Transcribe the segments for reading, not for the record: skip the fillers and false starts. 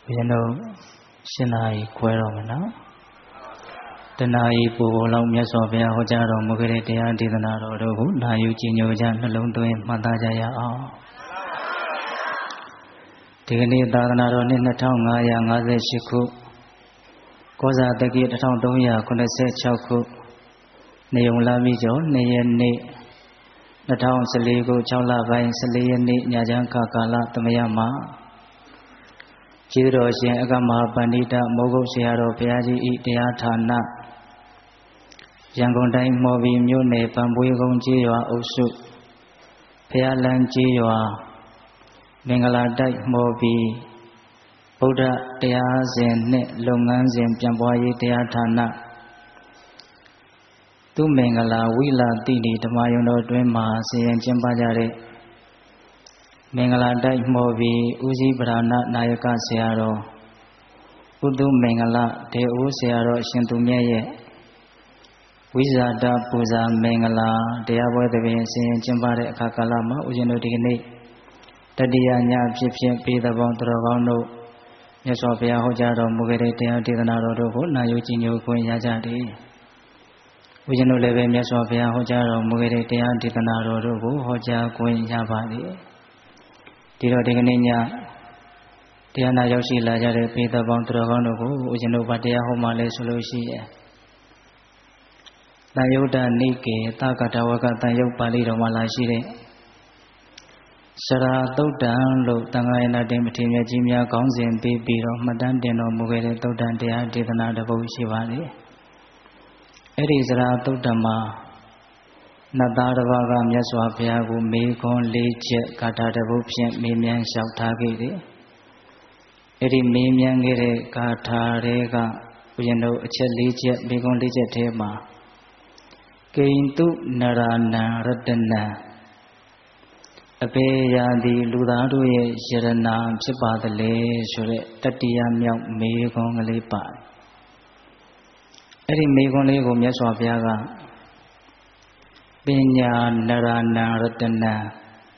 You know, Sinai Queromana Tanai Pulo Miasovia Hojaro Mugretia Didanaro, Nayucino Jan Lundu Matajaya. Tigani Dadanaro in the town Ayang Aze Shiku Koza the gate town Doya Kunase Choku Neung Mijo, Nayan the town Saligo, Chola Vine, Salian, Yajanka Kala, Tamayama. Chiro Agama Bandita Mogo Siaro Piaji Itiatana Yangonda Movi Mune Pambuigon Jioa Usu Pialan Jioa Mingala Dai Movi Buddha Tiazen Lunganzim Jamboy Tiatana Tu Mingala Willa Dini Tamayono Dwema Sian Jambajare Mingala Dai Movi Uzi Brana Nayaka Searo Udu Mingala De Usearo Shintumye Wizada Puza Mingala Deabo the Vinci Chimbare Kakalama Ujino Digni Tadia Nya Pip Pida Bontravano Yasofia Hojaro Mugere Tidanaro Nayucino Quinjadi Ujino Leve Yasofia Hojaro Mugere Tidanaro Hoja Quinjabadi Tiro Digania Tiana Yoshi Lajare Pita Bontravano Ujino Batia Homale Solusi Nayoda Nike Takatawaka Tayo Pali Romalashire Sara Todan Lo Tangana Demitimia Jimia Gonzin Bibiro Madan Deno Mugere Todan Dea Didana de Boshivani Erisra Todama Nadaravaga Myaswapiagu Mekon Leche Kata de Bupien Mimian Shautagiri Eri Mimian Gere Kata Rega Uyano Cheliche Begon Leche Tema Kaintu Narana Ratana Abeya di Ludadu Ye Sherana Chipadale Shure Tatia Myau Mekon Lepa Eri Mekon Lego Myaswapiaga Pinya Narana Ratana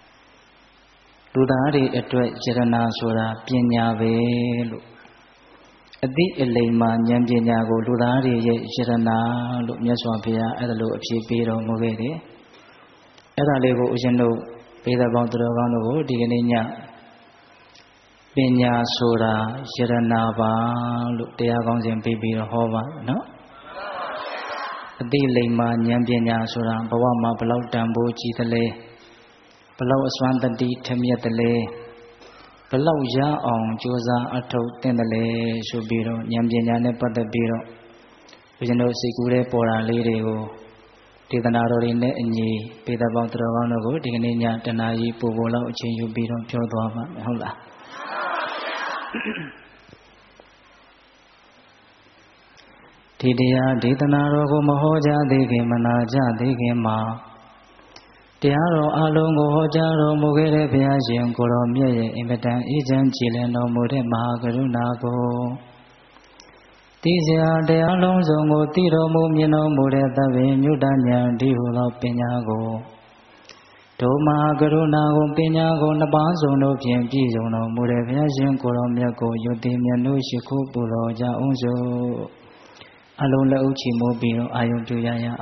Ludari Etwe Sherana Sura Pinya Velu Adi Elema Nyamjinago Ludari Ye Sherana Lumyaswapia Adalu Piro Mogere Edalego Ujendo Peda Bontravano Digania Pinya Sura Sherana Ba Luteagons and Baby Hova, no? Adi Lema Nyamjina Sura Bawama Below Dambo Chitale Below Swantadi Temiatale Below Ya on Josa Ato Tendale Subiro Nyamjina Nepata Biro Ujano Sigure Pora Lirego Tidanaro in Ni Peda Bontravano Digania Tanayi Puvola Uchi Biro Piodova Hola Tidia Didanaro Mohoja Digi Manaja Digi Ma Tiaro Alongo Hojaro Mugere Piajian Coromia Imetan Ijan Chileno Mure Mahagarunago Tizia de Alonso Tiro Mumino Mure Davi Nudanya Dihulo Pinago Toma Garunago Pinago Nabazo no Piangizo no Mure Piajian Coromia Go Yotimia Nushiku Puroja Unzo Alola Uchi Mobile Ayum Tuyaya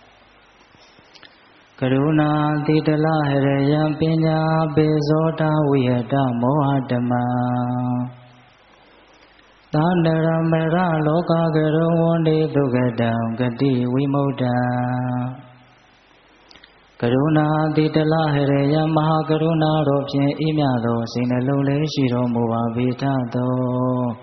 Karuna Titala Hereya Pinya Bezota Uyada Mohadama Tandara Mera Loka Guru Wande Dugada Gadi Wimoda Karuna Titala Hereya Mahakaruna Ropye Imyado Sinalole Shiro Muva Vitato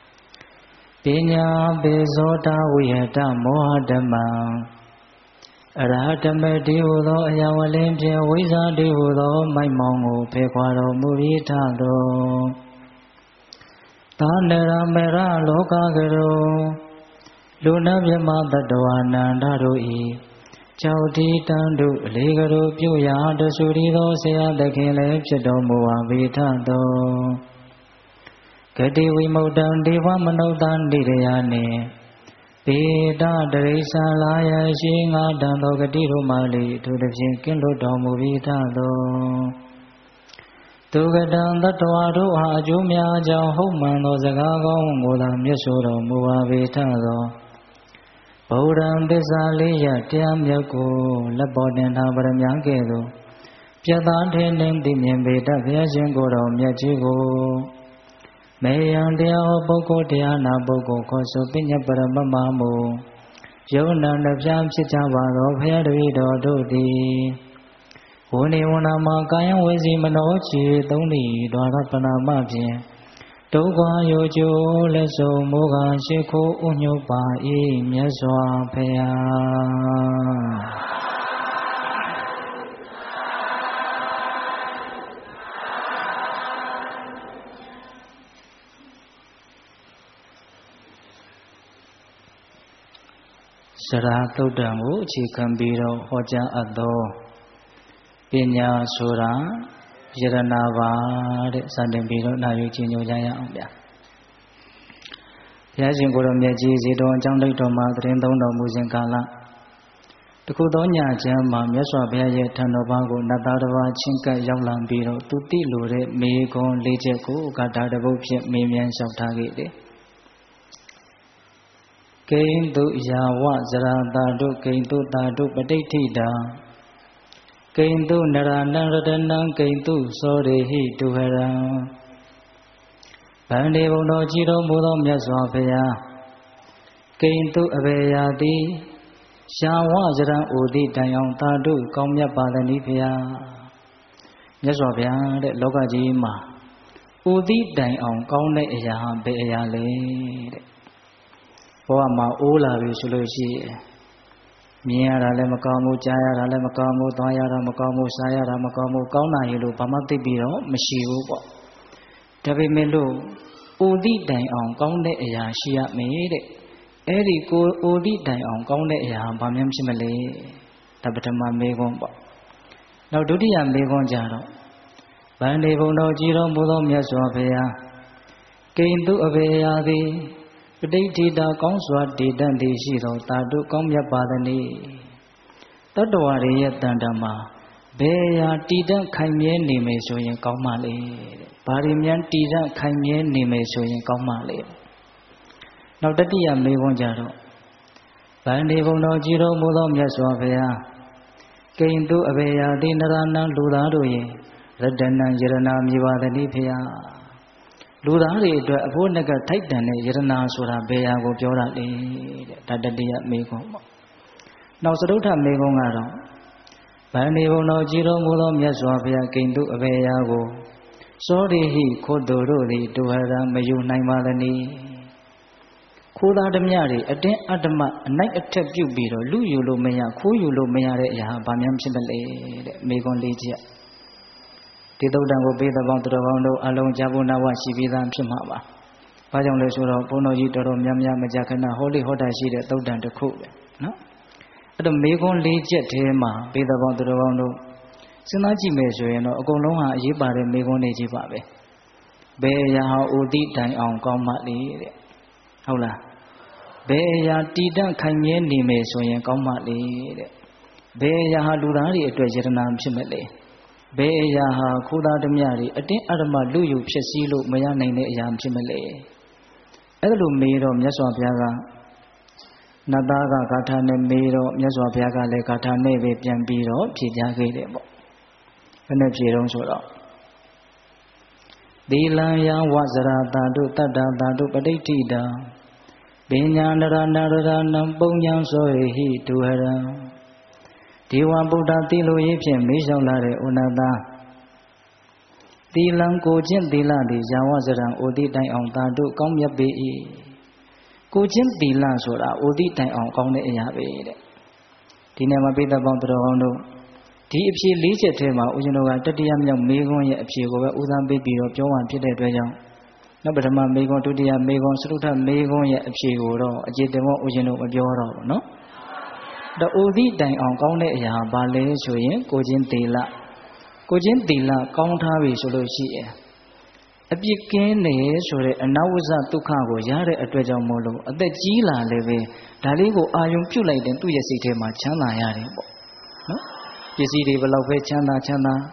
Pinya Bezota Uyada Mohadama Arahatame Diudo Yawalimpia Wiza Diudo Maimongo Pequaro Muritado Tandera Mera Loka Guru Luna Vyama Tadwana Darui Chauti Tandu Liguru Puya the Surido Sea the Kile Chidomo Vitado Kadi Wimodan Diva Manodan Didiane Peda Derisa Laya Shinga Dando Gadiro Mali to the Jinkin Lodomo Vitado သူကတံတတ္တဝါတို့ဟာအကျိုးများကြောင့်ဟုတ်မှန်သောစကားကောင်းကိုသာမြတ်ဆိုတော်မူပါပေထသောဗုဒ္ဓံသစ္စာလေးရတရားမြတ်ကိုလက်ပေါ်တင်ထားပရမကဲ့သို့ပြတ်သားထင်းထင်းသိမြင်ပေတတ်ဘုရားရှင်ကိုယ်တော်မြတ်ကြီးကိုမေယံတရားဟောပုဂ္ဂိုလ်တရားနာပုဂ္ဂိုလ်ခေါ်ဆိုပညာပရမမမူယုံနာနှပြဖြစ်ကြပါသောဘုရားတပည့်တော်တို့သည်ဝိနေဝနာမှာကာယဝေစီမနောချီသုံးသည့်ဒွါရပနာမဖြင့်ဒုက္ခယောကျိုးလက်စုံမောဟရှိခိုးဥညုပါ၏မြတ်စွာဘုရားစရာသုတ်တံကိုအခြေခံပြီးတော့ဟောကြားအပ်သောပညာဆိုတာယရနာပါတဲ့စတင်ပြီးတော့နာယူခြင်းညွှန်ကြားရအောင်ဗျာဘုရားရှင်ကိုယ်တော်မြတ်ကြီးဇေတဝန်အကြောင်းလိပ်တော်မှာသတင်းသုံးတော်မူစဉ်ကာလတခုသောညချမ်းမှာမြတ်စွာဘုရားရဲ့ထံတော်ဘာကိုနတ်သားတစ်ပါးချင်းကပ်ရောက်လာပြီးတော့သူတိလိုတဲ့မေခွန်း၄ချက်ကိုဂါထာတစ်ပုဒ်ဖြင့်မေးမြန်းလျှောက်ထားခဲ့တယ်ကိဉ္တုယာဝဇရာတာတုကိဉ္တုတာတုပဋိဋ္ဌိတာကိဉ္တုနရဏံရတနံကိဉ္တုသောရေဟိတုဟရံဗန္ဒေဘုံတော်ကြီးတော်မူသောမြတ်စွာဘုရားကိဉ္တုအဘေယာတိရှာဝဇရံဩတိတိုင်အောင်တာတုကောင်းမြတ်ပါသနိဖျားမြတ်စွာဘုရားတဲ့လောကကြီးမှာဩတိတိုင်အောင်ကောင်းတဲ့အရာဟာဘယ်အရာလဲတဲ့ဘဝမှာအိုးလာပြီဆိုလို့ရှိရင်မြင်ရတာလည်းမကောင်းဘူးကြားရတာလည်းမကောင်းဘူးသွားရတာမကောင်းဘူးစားရတာမကောင်းဘူးကောင်းတာရေလို့ဘာမှသိပြီးတော့မရှိဘူးပေါ့ဒါပေမဲ့လို့အိုတိတိုင်အောင်ကောင်းတဲ့အရာရှိရမယ်တဲ့အဲ့ဒီကိုအိုတိတိုင်အောင်ကောင်းတဲ့အရာဘာမှဖြစ်မလဲဒါပထမမေခွန်းပေါ့နောက်ဒုတိယမေခွန်းကြတော့ဗန္ဒေဘုံတော်ကြီးတော်မူသောမြတ်စွာဘုရားကိဉ္တုအဘေယာသည်ပဋိဋ္ဌိတာကောင်းစွာတည်တတ်သည်ရှိသောတာတုကောင်းမြတ်ပါသနည်းတတ္တဝါတွေရဲ့တန်တမှာဘယ်ရာတည်တတ်ခိုင်မြဲနေမယ်ဆိုရင်ကောင်းမှလေတဲ့ဘာတွေများတည်တတ်ခိုင်မြဲနေမယ်ဆိုရင်ကောင်းမှလေနောက်တတိယမေခွန်းကြတော့ဗန္ဒေဘုံတော်ကြီးတော်မူသောမြတ်စွာဘုရားကိဉ္တုအဘေယာတိနရဏံလူသားတို့ရဲ့ရတနံယရနာမြည်ပါသနည်းဖျားလူသားတွေအတွက်အဖို့နဲ့ကထိုက်တန်တဲ့ယရနာဆိုတာဘယ်ဟာကိုပြောတာလဲတဲ့ဒါတတိယမေခွန်းပေါ့နောက်စတုထမေခွန်းကတော့ဗန္ဒေဘုံတော်ကြီးတော်မူသောမြတ်စွာဘုရားကိဉ္တုအဘေယာကိုသောရိဟိခိုးတို့သည်ဒုဟရမယူနိုင်ပါသနည်းခိုးသားဓမြတွေအတင်းအတ္တမအနိုင်အထက်ပြုတ်ပြီးတော့လူယူလို့မရခိုးယူလို့မရတဲ့အရာဘာမှဖြစ်မလဲတဲ့မေခွန်း၄ချက်ဒီသုတ်တံကိုပေးတဲ့ပေါင်းတော်ကောင်းတို့အလုံးကြားဖို့နာဝရှိပြီးသားဖြစ်မှာပါ။ဘာကြောင့်လဲဆိုတော့ဘုန်းတော်ကြီးတော်တော်များများမကြာခဏဟောလိဟောတာရှိတဲ့သုတ်တံတစ်ခုပဲနော်။အဲ့တော့မေခွန်း၄ချက်ထဲမှာပေးတဲ့ပေါင်းတော်ကောင်းတို့စဉ်းစားကြည့်မယ်ဆိုရင်တော့အကုန်လုံးဟာအရေးပါတဲ့မေခွန်းတွေကြီးပါပဲ။ဘယ်အရာဟာဥတိတိုင်အောင်ကောင်းမှလေတဲ့။ဟုတ်လား။ဘယ်အရာတည်တံ့ခိုင်မြဲနေမယ်ဆိုရင်ကောင်းမှလေတဲ့။ဘယ်အရာဟာလူသားတွေအတွက်ယတနာဖြစ်မလဲ။ဘယ်အရာဟာခိုးသားဓမြတွေအတင်းအဓမ္မလူယူဖြစ်စည်းလို့မရနိုင်တဲ့အရာဖြစ်မလဲအဲ့လိုမေးတော့မြတ်စွာဘုရားကနတ်သားကဂါထာနဲ့မေးတော့မြတ်စွာဘုရားကလည်းဂါထာနဲ့ပဲပြန်ပြီးတော့ဖြေကြားခဲ့တယ်ပေါ့ဘယ်နဲ့ဖြေတော့ဆိုတော့သီလံယဝဇရာတာတုတတ္တတာတုပဋိဋ္ဌိတာပညာနရဏရဏံပုံညာဆိုဟိတုဟရံဒီဝဗုဒ္ဓသီလိုရေးဖြင့်မေးလျှောက်လာတဲ့ဩနတာသီလံကိုချင်းသီလသည်ယာဝဇရံဩတိတိုင်အောင်တာတုကောင်းမြတ်ပေ၏ကိုချင်းသီလဆိုတာဩတိတိုင်အောင်ကောင်းတဲ့အရာပဲတဲ့ဒီနေ့မှာပိဋကပေါင်းတော်ကောင်းတို့ဒီအဖြေ၄ချက်ထဲမှာဦးဇင်းတို့ကတတိယမြောက်မေခွန်းရဲ့အဖြေကိုပဲဦးစားပေးပြီးတော့ပြောမှဖြစ်တဲ့အတွက်ကြောင့်နောက်ပထမမေခွန်းဒုတိယမေခွန်းစတုထမေခွန်းရဲ့အဖြေကိုတော့အကျေတင်မောဦးဇင်းတို့မပြောတော့ဘူးနော်တော့ဥသိတိုင်အောင်ကောင်းတဲ့အရာဘာလဲဆိုရင်ကိုချင်းသီလကောင်းထားပြီဆိုလို့ရှိရင်အပြစ်ကင်းနေဆိုတဲ့အနဝဇ္ဇဒုက္ခကိုရတဲ့အတွက်ကြောင့်မို့လို့အသက်ကြီးလာလည်းပဲဒါလေးကိုအာယုံပြုတ်လိုက်တဲ့သူ့ရဲ့စိတ်ထဲမှာချမ်းသာရတယ်ပေါ့နော်ပစ္စည်းတွေဘယ်လောက်ပဲချမ်းသာ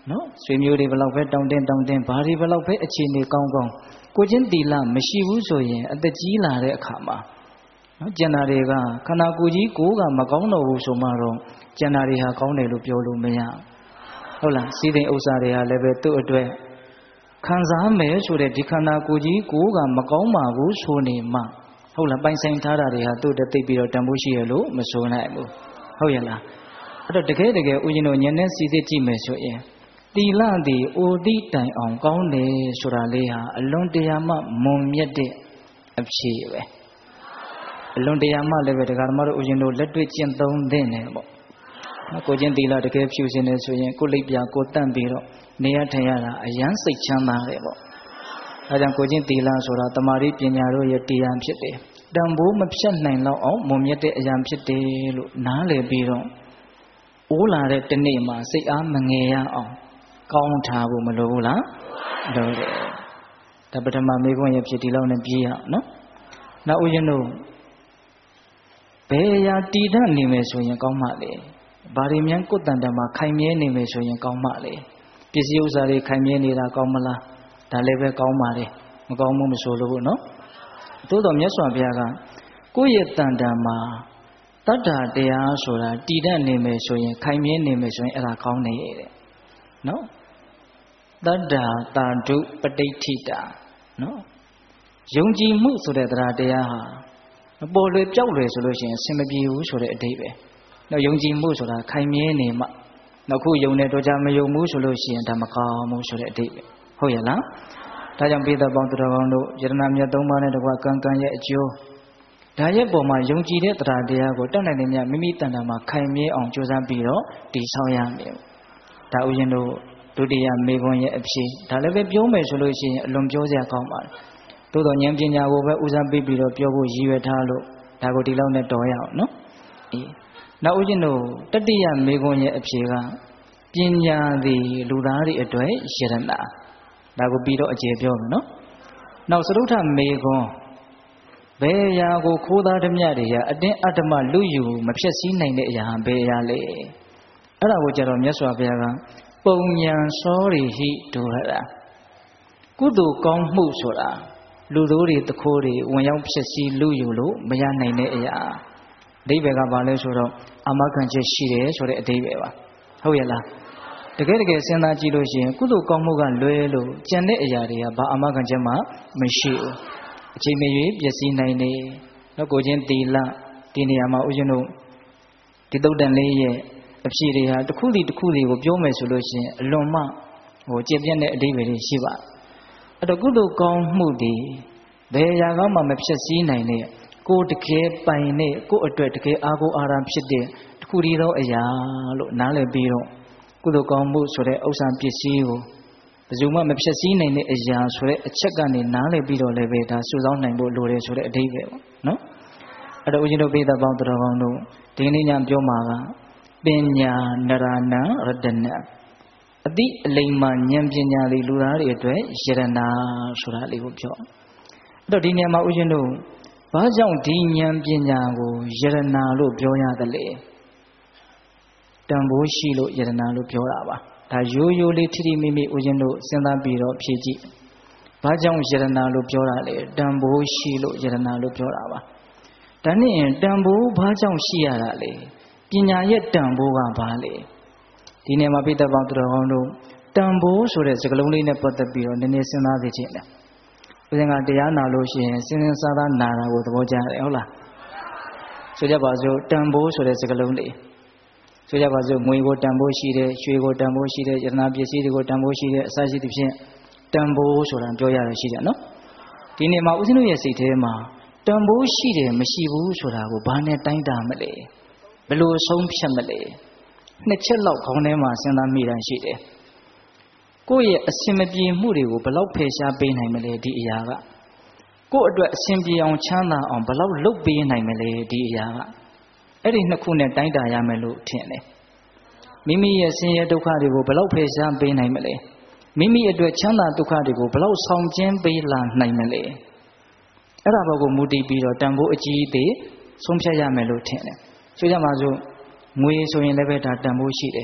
နော်ဆွေမျိုးတွေဘလောက်ပဲတောင်းတင်းဘာတွေဘလောက်ပဲအခြေအနေကောင်းကိုချင်းတီလာမရှိဘူးဆိုရင်အသက်ကြီးလာတဲ့အခါမှာနော်ကျန်တာတွေကခန္ဓာကိုယ်ကြီးကိုယ်ကမကောင်းတော့ဘူးဆိုမှတော့ကျန်တာတွေဟာကောင်းတယ်လို့ပြောလို့မရဟုတ်လားစီးသိမ်ဥစ္စာတွေဟာလည်းပဲသူ့အတွက်ခံစားမယ်ဆိုတဲ့ဒီခန္ဓာကိုယ်ကြီးကိုယ်ကမကောင်းပါဘူးဆိုနေမှဟုတ်လားပိုင်ဆိုင်ထားတာတွေဟာသူ့အတွက်သိပြီးတော့တန်ဖိုးရှိရလို့မဆိုနိုင်ဘူးဟုတ်ရဲ့လားအဲ့တော့တကယ်ဦးဇင်းတို့ဉာဏ်နဲ့စီစစ်ကြည့်မယ်ဆိုရင်တီလသည်အိုတိတိုင်အောင်ကောင်းတယ်ဆိုတာလေးဟာအလွန်တရာမှမွန်မြတ်တဲ့အဖြေပဲအလွန်တရာမှလည်းပဲတရားဓမ္မတို့ဦးဇင်းတို့လက်တွေ့ကျင့်သုံးသင့်တယ်ပေါ့နော်ကိုချင်းတီလတကယ်ဖြူစင်နေဆိုရင်ကိုလိပ်ပြကိုတန့်ပြီးတော့နေရထိုင်ရတာအယမ်းစိတ်ချမ်းသာတယ်ပေါ့အဲဒါကြောင့်ကိုချင်းတီလဆိုတာတမာတိပညာတို့ရဲ့တရားဖြစ်တယ်တန်ဖိုးမဖြတ်နိုင်တော့အောင်မွန်မြတ်တဲ့အရာဖြစ်တယ်လို့နားလည်ပြီးတော့အိုးလာတဲ့တနေ့မှာစိတ်အားမငယ်ရအောင်ကောင်းထားဖို့မလိုဘူးလားလိုတယ်ဒါပထမမေခွန်းရဲ့ဖြစ်ဒီလောက်နဲ့ပြေးရအောင်နော်နောက်ဦးဇင်းတို့ဘယ်အရာတည်တတ်နေမယ်ဆိုရင်ကောင်းမှလေဘာတွေများကိုယ်တန်တန်မှာခိုင်မြဲနေမယ်ဆိုရင်ကောင်းမှလေပစ္စည်းဥစ္စာတွေခိုင်မြဲနေတာကောင်းမလားဒါလည်းပဲကောင်းပါလေမကောင်းဘူးမဆိုလို့ဘူးနော်သို့တော်မြတ်စွာဘုရားကကိုယ့်ရဲ့တန်တန်မှာတတ္တာတရားဆိုတာတည်တတ်နေမယ်ဆိုရင်ခိုင်မြဲနေမယ်ဆိုရင်အဲ့ဒါကောင်းနေရဲ့တဲ့နော်တတ္တာတာတုပဋိဋ္ဌိတာနော်ယုံကြည်မှုဆိုတဲ့တရားဟာမပေါ်လွယ်ပြောက်လွယ်ဆိုလို့ရှိရင်အဆင်မပြေဘူးဆိုတဲ့အဓိပ္ပာယ်နော်ယုံကြည်မှုဆိုတာခိုင်မြဲနေမှနောက်ခုယုံနေတော့ကြမယုံဘူးဆိုလို့ရှိရင်ဒါမကောင်းဘူးဆိုတဲ့အဓိပ္ပာယ်ဟုတ်ရဲ့လားဒါကြောင့်ပိဿပေါင်းသူတော်ကောင်းတို့ယတနာမြတ်၃ပါးနဲ့တကွကံရဲ့အကျိုးဒါရဲ့ပုံမှာယုံကြည်တဲ့တရားကိုတတ်နိုင်တဲ့မြတ်မိမိတန်တာမှာခိုင်မြဲအောင်ကြိုးစားပြီးတော့တည်ဆောက်ရမယ်ဒါဥယျာဉ်တို့ဒုတိယမေခွန်းရဲ့အဖြစ်ဒါလည်းပဲပြောမယ်ဆိုလို့ရှိရင်အလွန်ပြောစရာကောင်းပါတယ်သို့တော်ဉာဏ်ပညာကိုပဲဦးစားပေးပြီးတော့ပြောဖို့ရည်ရွယ်ထားလို့ဒါကိုဒီလောက်နဲ့တော်ရအောင်နော်အေးနောက်ဦးဇင်းတို့တတိယမေခွန်းရဲ့အဖြစ်ကပညာသည်လူသားတွေအတွက်ယရဏဒါကိုပြီးတော့အကျေပြောမယ်နော်နောက်သရုဋ္ဌမေခွန်းဘယ်အရာကိုခိုးသားဓမြတွေကအတင်းအဓမ္မလူယူမဖြစ်စည်းနိုင်တဲ့အရာဘယ်အရာလဲအဲ့ဒါကိုကြတော့မြတ်စွာဘုရားကပုံညာစောရိဟိဒုဟရကုသိုလ်ကောင်းမှုဆိုတာလူတို့တွေတခိုးတွေဝင်ရောက်ဖြစ်စည်းလူယူလို့မရနိုင်တဲ့အရာအဓိပ္ပာယ်ကဘာလဲဆိုတော့အာမခံချက်ရှိတယ်ဆိုတဲ့အဓိပ္ပာယ်ပါဟုတ်ရဲ့လားတကယ်စဉ်းစားကြည့်လို့ရှိရင်ကုသိုလ်ကောင်းမှုကလွဲလို့ကျန်တဲ့အရာတွေကဘာအာမခံချက်မှမရှိဘူးအချိန်မရွေးပျက်စီးနိုင်နေတော့ကိုချင်းတီလဒီနေရာမှာဦးဇင်းတို့ဒီသုတ်တန်လေးရဲ့အဖြစ်တွေဟာတစ်ခုစီကိုပြောမယ်ဆိုလို့ရှိရင်အလွန်မှကျင့်ပြတ်တဲ့အဓိပ္ပာယ်တွေရှိပါအဲ့တော့ကုသိုလ်ကောင်းမှုတွေဘယ်အရာမှမဖြစ်စည်းနိုင်တဲ့ကိုယ်တကယ်ပိုင်တဲ့ကိုယ်အတွက်တကယ်အားကိုးအားရဖြစ်တဲ့တစ်ခုတည်းသောအရာလို့နားလည်ပြီးတော့ကုသိုလ်ကောင်းမှုဆိုတဲ့ဥစ္စာပစ္စည်းကိုဘယ်သူမှမဖြစ်စည်းနိုင်တဲ့အရာဆိုတဲ့အချက်ကနေနားလည်ပြီးတော့လည်းပဲဒါစုဆောင်းနိုင်ဖို့လိုတယ်ဆိုတဲ့အဓိပ္ပာယ်ပေါ့နော်အဲ့တော့ဦးဇင်းတို့ပိဿပေါင်းတော်ကောင်းတို့ဒီနေ့ညပြောမှာကပညာနရဏရတနာအတိအလိမ္မာဉာဏ်ပညာလေးလူသားတွေအတွက်ယရနာဆိုတာလေးကိုပြောအဲ့တော့ဒီနေရာမှာဦးဇင်းတို့ဘာကြောင့်ဒီဉာဏ်ပညာကိုယရနာလို့ပြောရသလဲတန်ဖိုးရှိလို့ယရနာလို့ပြောတာပါဒါရိုးရိုးလေးထိထိမိမိဦးဇင်းတို့စဉ်းစားပြီးတော့ဖြေကြည့်ဘာကြောင့်ယရနာလို့ပြောတာလဲတန်ဖိုးရှိလို့ယရနာလို့ပြောတာပါဒါနဲ့တန်ဖိုးဘာကြောင့်ရှိရတာလဲပညာရဲ့တန်ဖိုးကဘာလဲဒီနေ့မှာပိဿပေါင်းသူတော်ကောင်းတို့တန်ဖိုးဆိုတဲ့စကားလုံးလေးနဲ့ပတ်သက်ပြီးတော့နည်းနည်းစဉ်းစားသိချင်တယ်ဦးဇင်းကတရားနာလို့ရှိရင်စဉ်းစားသားနာတာကိုသဘောကျတယ်ဟုတ်လားဆိုကြပါစို့တန်ဖိုးဆိုတဲ့စကားလုံးလေးဆိုကြပါစို့ငွေကိုတန်ဖိုးရှိတယ်ရွှေကိုတန်ဖိုးရှိတယ်ယတနာပစ္စည်းတွေကိုတန်ဖိုးရှိတယ်အစရှိသဖြင့်တန်ဖိုးဆိုတာပြောရတယ်ရှိတယ်နော်ဒီနေ့မှာဦးဇင်းတို့ရဲ့စိတ်ထဲမှာတန်ဖိုးရှိတယ်မရှိဘူးဆိုတာကိုဘာနဲ့တိုင်းတာမလဲဘယ်လိုဆုံးဖြတ်မလဲနှစ်ချက်လောက်ခေါင်းထဲမှာစဉ်းစားမိတာရှိတယ်ကိုယ့်ရဲ့အစင်မပြေမှုတွေကိုဘယ်လောက်ဖယ်ရှားပေးနိုင်မလဲဒီအရာကကိုယ့်အတွက်အစင်ပြေအောင်ချမ်းသာအောင်ဘယ်လောက်လုပ်ပေးနိုင်မလဲဒီအရာကအဲ့ဒီနှစ်ခုနဲ့တိုင်းတာရမယ်လို့ထင်တယ်မိမိရဲ့ဆင်းရဲဒုက္ခတွေကိုဘယ်လောက်ဖယ်ရှားပေးနိုင်မလဲမိမိအတွက်ချမ်းသာဒုက္ခတွေကိုဘယ်လောက်ဆောင်ကျဉ်ပေးလာနိုင်မလဲအဲ့ဒါဘောကိုမူတည်ပြီးတော့တန်ဖိုးအကြီးအသေးဆုံးဖြတ်ရမယ်လို့ထင်တယ်ဆိုကြပါစို့ငွေဆိုရင်လည်းပဲဒါတန်ဖိုးရှိတယ်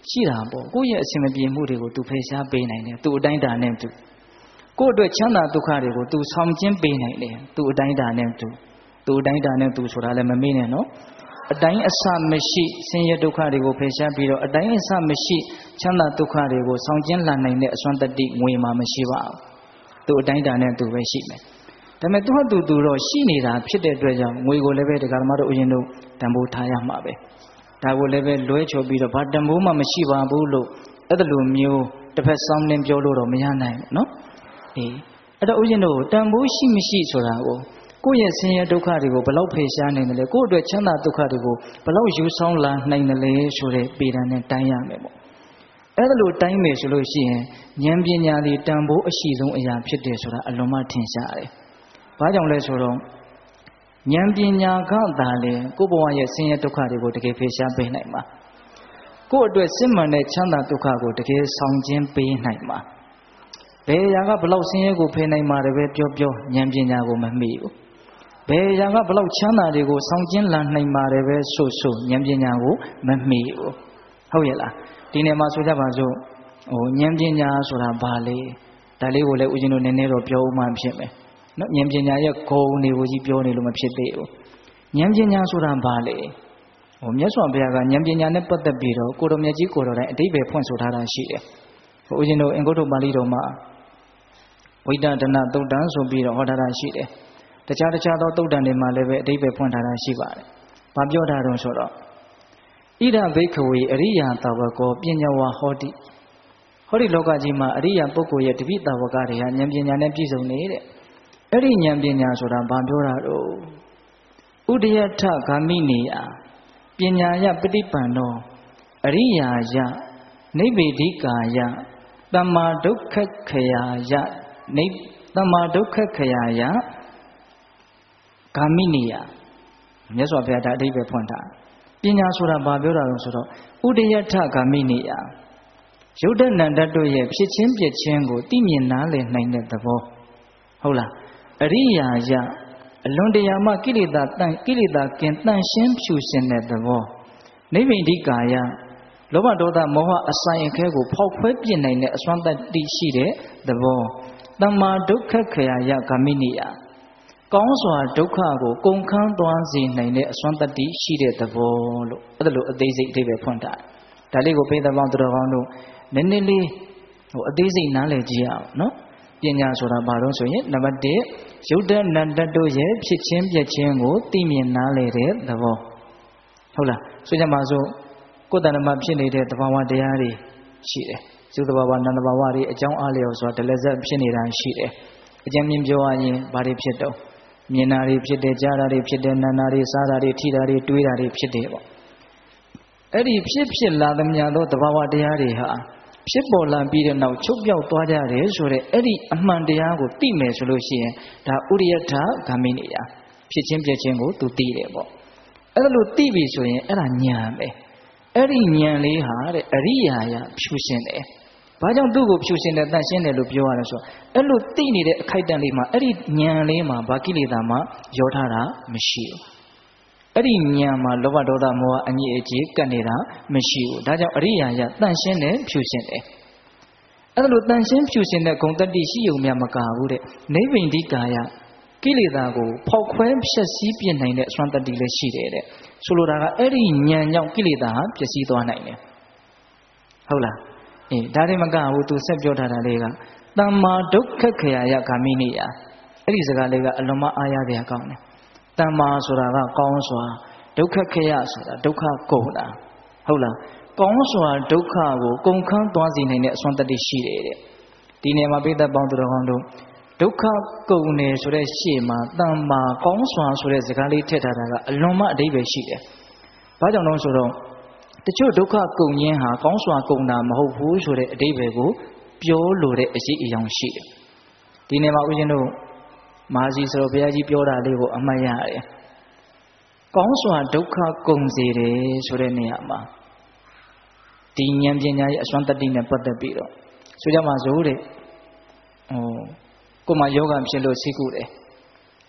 ရှိတာပေါ့ကိုယ့်ရဲ့အစင်မပြေမှုတွေကိုသူဖယ်ရှားပေးနိုင်တယ်သူအတိုင်းတာနဲ့သူကိုယ့်အတွက်ချမ်းသာဒုက္ခတွေကိုသူဆောင်ကျင်းပေးနိုင်တယ်သူအတိုင်းတာနဲ့သူအတိုင်းတာနဲ့သူဆိုတာလည်းမမေ့နဲ့နော်အတိုင်းအဆမရှိဆင်းရဲဒုက္ခတွေကိုဖယ်ရှားပြီးတော့အတိုင်းအဆမရှိချမ်းသာဒုက္ခတွေကိုဆောင်ကျင်းလာနိုင်တဲ့အစွမ်းတတ္တိငွေမှာမရှိပါဘူးသူအတိုင်းတာနဲ့သူပဲရှိမယ်ဒါပေမဲ့သူ့ဟာသူတော့ရှိနေတာဖြစ်တဲ့အတွက်ကြောင့်ငွေကိုလည်းပဲတရားဓမ္မတို့အရင်တို့တန်ဖိုးထားရမှာပဲဒါကိုလည်းပဲလွဲချော်ပြီးတော့ဘာတန်ဖိုးမှမရှိပါဘူးလို့အဲ့ဒါလိုမျိုးတစ်ဖက်ဆောင်းလင်းပြောလို့တော့မရနိုင်ဘူးနော်အဲ့တော့ဦးဇင်းတို့တန်ဖိုးရှိမရှိဆိုတာကိုယ့်ရဲ့ဆင်းရဲဒုက္ခတွေကိုဘယ်လောက်ဖယ်ရှားနိုင်တယ်လဲကိုယ့်အတွက်ချမ်းသာဒုက္ခတွေကိုဘယ်လောက်ယူဆောင်လာနိုင်တယ်လဲဆိုတဲ့ပေတံနဲ့တိုင်းရမယ်ပေါ့အဲ့ဒါလိုတိုင်းမယ်ဆိုလို့ရှိရင်ဉာဏ်ပညာတွေတန်ဖိုးအရှိဆုံးအရာဖြစ်တယ်ဆိုတာအလွန်မှထင်ရှားတယ်။ဘာကြောင့်လဲဆိုတော့ဉာဏ်ပညာကသာလေကိုယ့်ဘဝရဲ့ဆင်းရဲဒုက္ခတွေကိုတကယ်ဖယ်ရှားပေးနိုင်မှာကိုယ့်အတွက်စစ်မှန်တဲ့ချမ်းသာဒုက္ခကိုတကယ်ဆောင်ကျင်းပေးနိုင်မှာဘယ်အရာကဘလောက်ဆင်းရဲကိုဖယ်နိုင်မှာလည်းပဲပြောဉာဏ်ပညာကိုမမေ့ဘူးဘယ်အရာကဘလောက်ချမ်းသာတွေကိုဆောင်ကျင်းလာနိုင်မှာလည်းပဲဆိုဉာဏ်ပညာကိုမမေ့ဘူးဟုတ်ရဲ့လားဒီနေ့မှာဆိုကြပါစို့ဉာဏ်ပညာဆိုတာဘာလဲဒါလေးကိုလည်းဦးဇင်းတို့နည်းနည်းတော့ပြောဦးမှဖြစ်မယ်နော်ဉာဏ်ပညာရဲ့ဂုဏ်တွေကိုကြီးပြောနေလို့မဖြစ်သေးဘူးဉာဏ်ပညာဆိုတာဘာလဲမြတ်စွာဘုရားကဉာဏ်ပညာနဲ့ပတ်သက်ပြီးတော့ကိုတော်မြတ်ကြီးကိုတော်တိုင်းအဓိပ္ပာယ်ဖွင့်ဆိုထားတာရှိတယ်ဦးဇင်းတို့အင်္ဂုတ္တပါဠိတော်မှာဝိတ္တဒနာသုတ်တံဆိုပြီးတော့ဟောထားတာရှိတယ်တခြားသောသုတ်တံတွေမှာလည်းပဲအဓိပ္ပာယ်ဖွင့်ထားတာရှိပါတယ်ဘာပြောတာတော့ဆိုတော့ဣဒဘိက္ခဝေအရိယာသာဝကောပညာဝဟောတိဟောဒီလောကကြီးမှာအရိယာပုဂ္ဂိုလ်ရဲ့တပိသာဝကတွေဟာဉာဏ်ပညာနဲ့ပြည့်စုံနေတဲ့အဲ့ဒီဉာဏ်ပညာဆိုတာဘာပြောတာတော့ဥဒယထဂာမိနေယပညာယပฏิပန္နောအရိယာယနိဗ္ဗေဒိကာယသမ္မာဒုက္ခခယာယသမ္မာဒုက္ခခယာယဂာမိနေယမြတ်စွာဘုရားဒါအဓိပ္ပာယ်ဖွင့်တာပညာဆိုတာဘာပြောတာလဲဆိုတော့ဥဒယထဂာမိနေယယုဒ္ဓနန္ဒတို့ရဲ့ဖြစ်ချင်းပြည့်ချင်းကိုသိမြင်နားလည်နိုင်တဲ့သဘောဟုတ်လားအရိယာယအလွန်တရာမှကိလေသာကင်းတန့်ရှင်းဖြူစင်တဲ့သဘောနိဗ္ဗိဒိကာယလောဘဒေါသမောဟအဆိုင်အခဲကိုဖောက်ခွဲပြစ်နိုင်တဲ့အစွမ်းတတ္တိရှိတဲ့သဘောသမ္မာဒုက္ခခယာယဂာမိနိယကောင်းစွာဒုက္ခကိုကုန်ခန်းသွားစေနိုင်တဲ့အစွမ်းတတ္တိရှိတဲ့သဘောလို့အဲ့ဒါလိုအသေးစိတ်အဓိပ္ပာယ်ဖွင့်တာဒါလေးကိုပိဿပေါင်းသူတော်ကောင်းတို့နည်းနည်းလေးအသေးစိတ်နားလည်ကြည့်ရအောင်နော်ပညာဆိုတာဘာလို့ဆိုရင်နံပါတ်1ယုဒ္ဓနန္တတို့ရဲ့ဖြစ်ချင်းပြည့်ချင်းကိုသိမြင်နားလည်တဲ့သဘောဟုတ်လားဆိုကြပါစို့ကိုယ်တဏ္ဍမှာဖြစ်နေတဲ့သဘာဝတရားတွေရှိတယ်သုသဘာဝနန္တဘာဝတွေအကြောင်းအားလျော်စွာဒလဇတ်ဖြစ်နေတာရှိတယ်အကျဉ်းမြင်ပြောရရင်ဘာတွေဖြစ်တော့မြင်တာတွေဖြစ်တယ်ကြားတာတွေဖြစ်တယ်နာတာတွေစားတာတွေထိတာတွေတွေးတာတွေဖြစ်တယ်ပေါ့အဲ့ဒီဖြစ်လာသမျှသောသဘာဝတရားတွေဟာဖြစ်ပေါ်လာပြီးတဲ့နောက်ချုပ်ပြောက်သွားကြတယ်ဆိုတဲ့အဲ့ဒီအမှန်တရားကိုသိမယ်ဆိုလို့ရှိရင်ဒါဥရိယထဂာမိနိယဖြစ်ချင်းပြည့်ချင်းကိုသူသိတယ်ပေါ့အဲ့ဒါလို့သိပြီဆိုရင်အဲ့ဒါဉာဏ်ပဲအဲ့ဒီဉာဏ်လေးဟာတဲ့အရိယာယဖြူစင်တယ်ဘာကြောင့်သူ့ကိုဖြူစင်တယ်တန့်ရှင်းတယ်လို့ပြောရလဲဆိုတော့အဲ့လိုသိနေတဲ့အခိုက်အတန့်လေးမှာအဲ့ဒီဉာဏ်လေးမှာဘာကိလေသာမှရောထားတာမရှိဘူးအဲ့ဒီဉာဏ်မှာလောဘဒေါသမောဟအငြိအကျေးကပ်နေတာမရှိဘူးဒါကြောင့်အရိယာယတန့်ရှင်းတယ်ဖြူစင်တယ်အဲ့ဒါလိုတန့်ရှင်းဖြူစင်တဲ့ဂုဏ်တတ္တိရှိုံမြတ်မကဘူးတဲ့နိဗ္ဗိဒိကာယကိလေသာကိုဖောက်ခွဲဖျက်ဆီးပြနိုင်တဲ့အစွမ်းတတ္တိလည်းရှိတယ်တဲ့ဆိုလိုတာကအဲ့ဒီဉာဏ်ကြောင့်ကိလေသာဟာပျက်စီးသွားနိုင်တယ်ဟုတ်လားဒါတွေမကဘူးသူဆက်ပြောထားတာလေးကသမ္မာဒုက္ခခယာယဂာမိနိယအဲ့ဒီစကားလေးကအလွန်မှအားရစရာကောင်းတယ်သမ္မာဆိုတာကကောင်းစွာဒုက္ခခယဆိုတာဒုက္ခကုန်တာဟုတ်လားကောင်းစွာဒုက္ခကိုကုန်ခန်းသွားစေနိုင်တဲ့အစွမ်းတတ္တိရှိတယ်တဲ့ဒီနေရာမှာပိဋကပေါင်းသူတော်ကောင်းတို့ဒုက္ခကုန်တယ်ဆိုတဲ့ရှေ့မှာသမ္မာကောင်းစွာဆိုတဲ့စကားလေးထည့်ထားတာကအလွန်မှအဓိပ္ပာယ်ရှိတယ်ဘာကြောင့်လဲဆိုတော့တချို့ဒုက္ခကုန်ခြင်းဟာကောင်းစွာကုန်တာမဟုတ်ဘူးဆိုတဲ့အဓိပ္ပာယ်ကိုပြောလိုတဲ့အရှိအယောင်ရှိတယ်ဒီနေရာမှာဦးဇင်းတို့မဟာစီဆိုတော့ဘုရားကြီးပြောတာလေးကိုအမှတ်ရတယ်ကောင်းစွာဒုက္ခကုန်စေတယ်ဆိုတဲ့နေရာမှာဒီဉာဏ်ပညာရဲ့အစွမ်းတတ္တိနဲ့ပတ်သက်ပြီးတော့ဆိုကြမှာစို့တဲ့ကိုယ်မှာယောဂဖြစ်လို့စိတ်ကူတယ်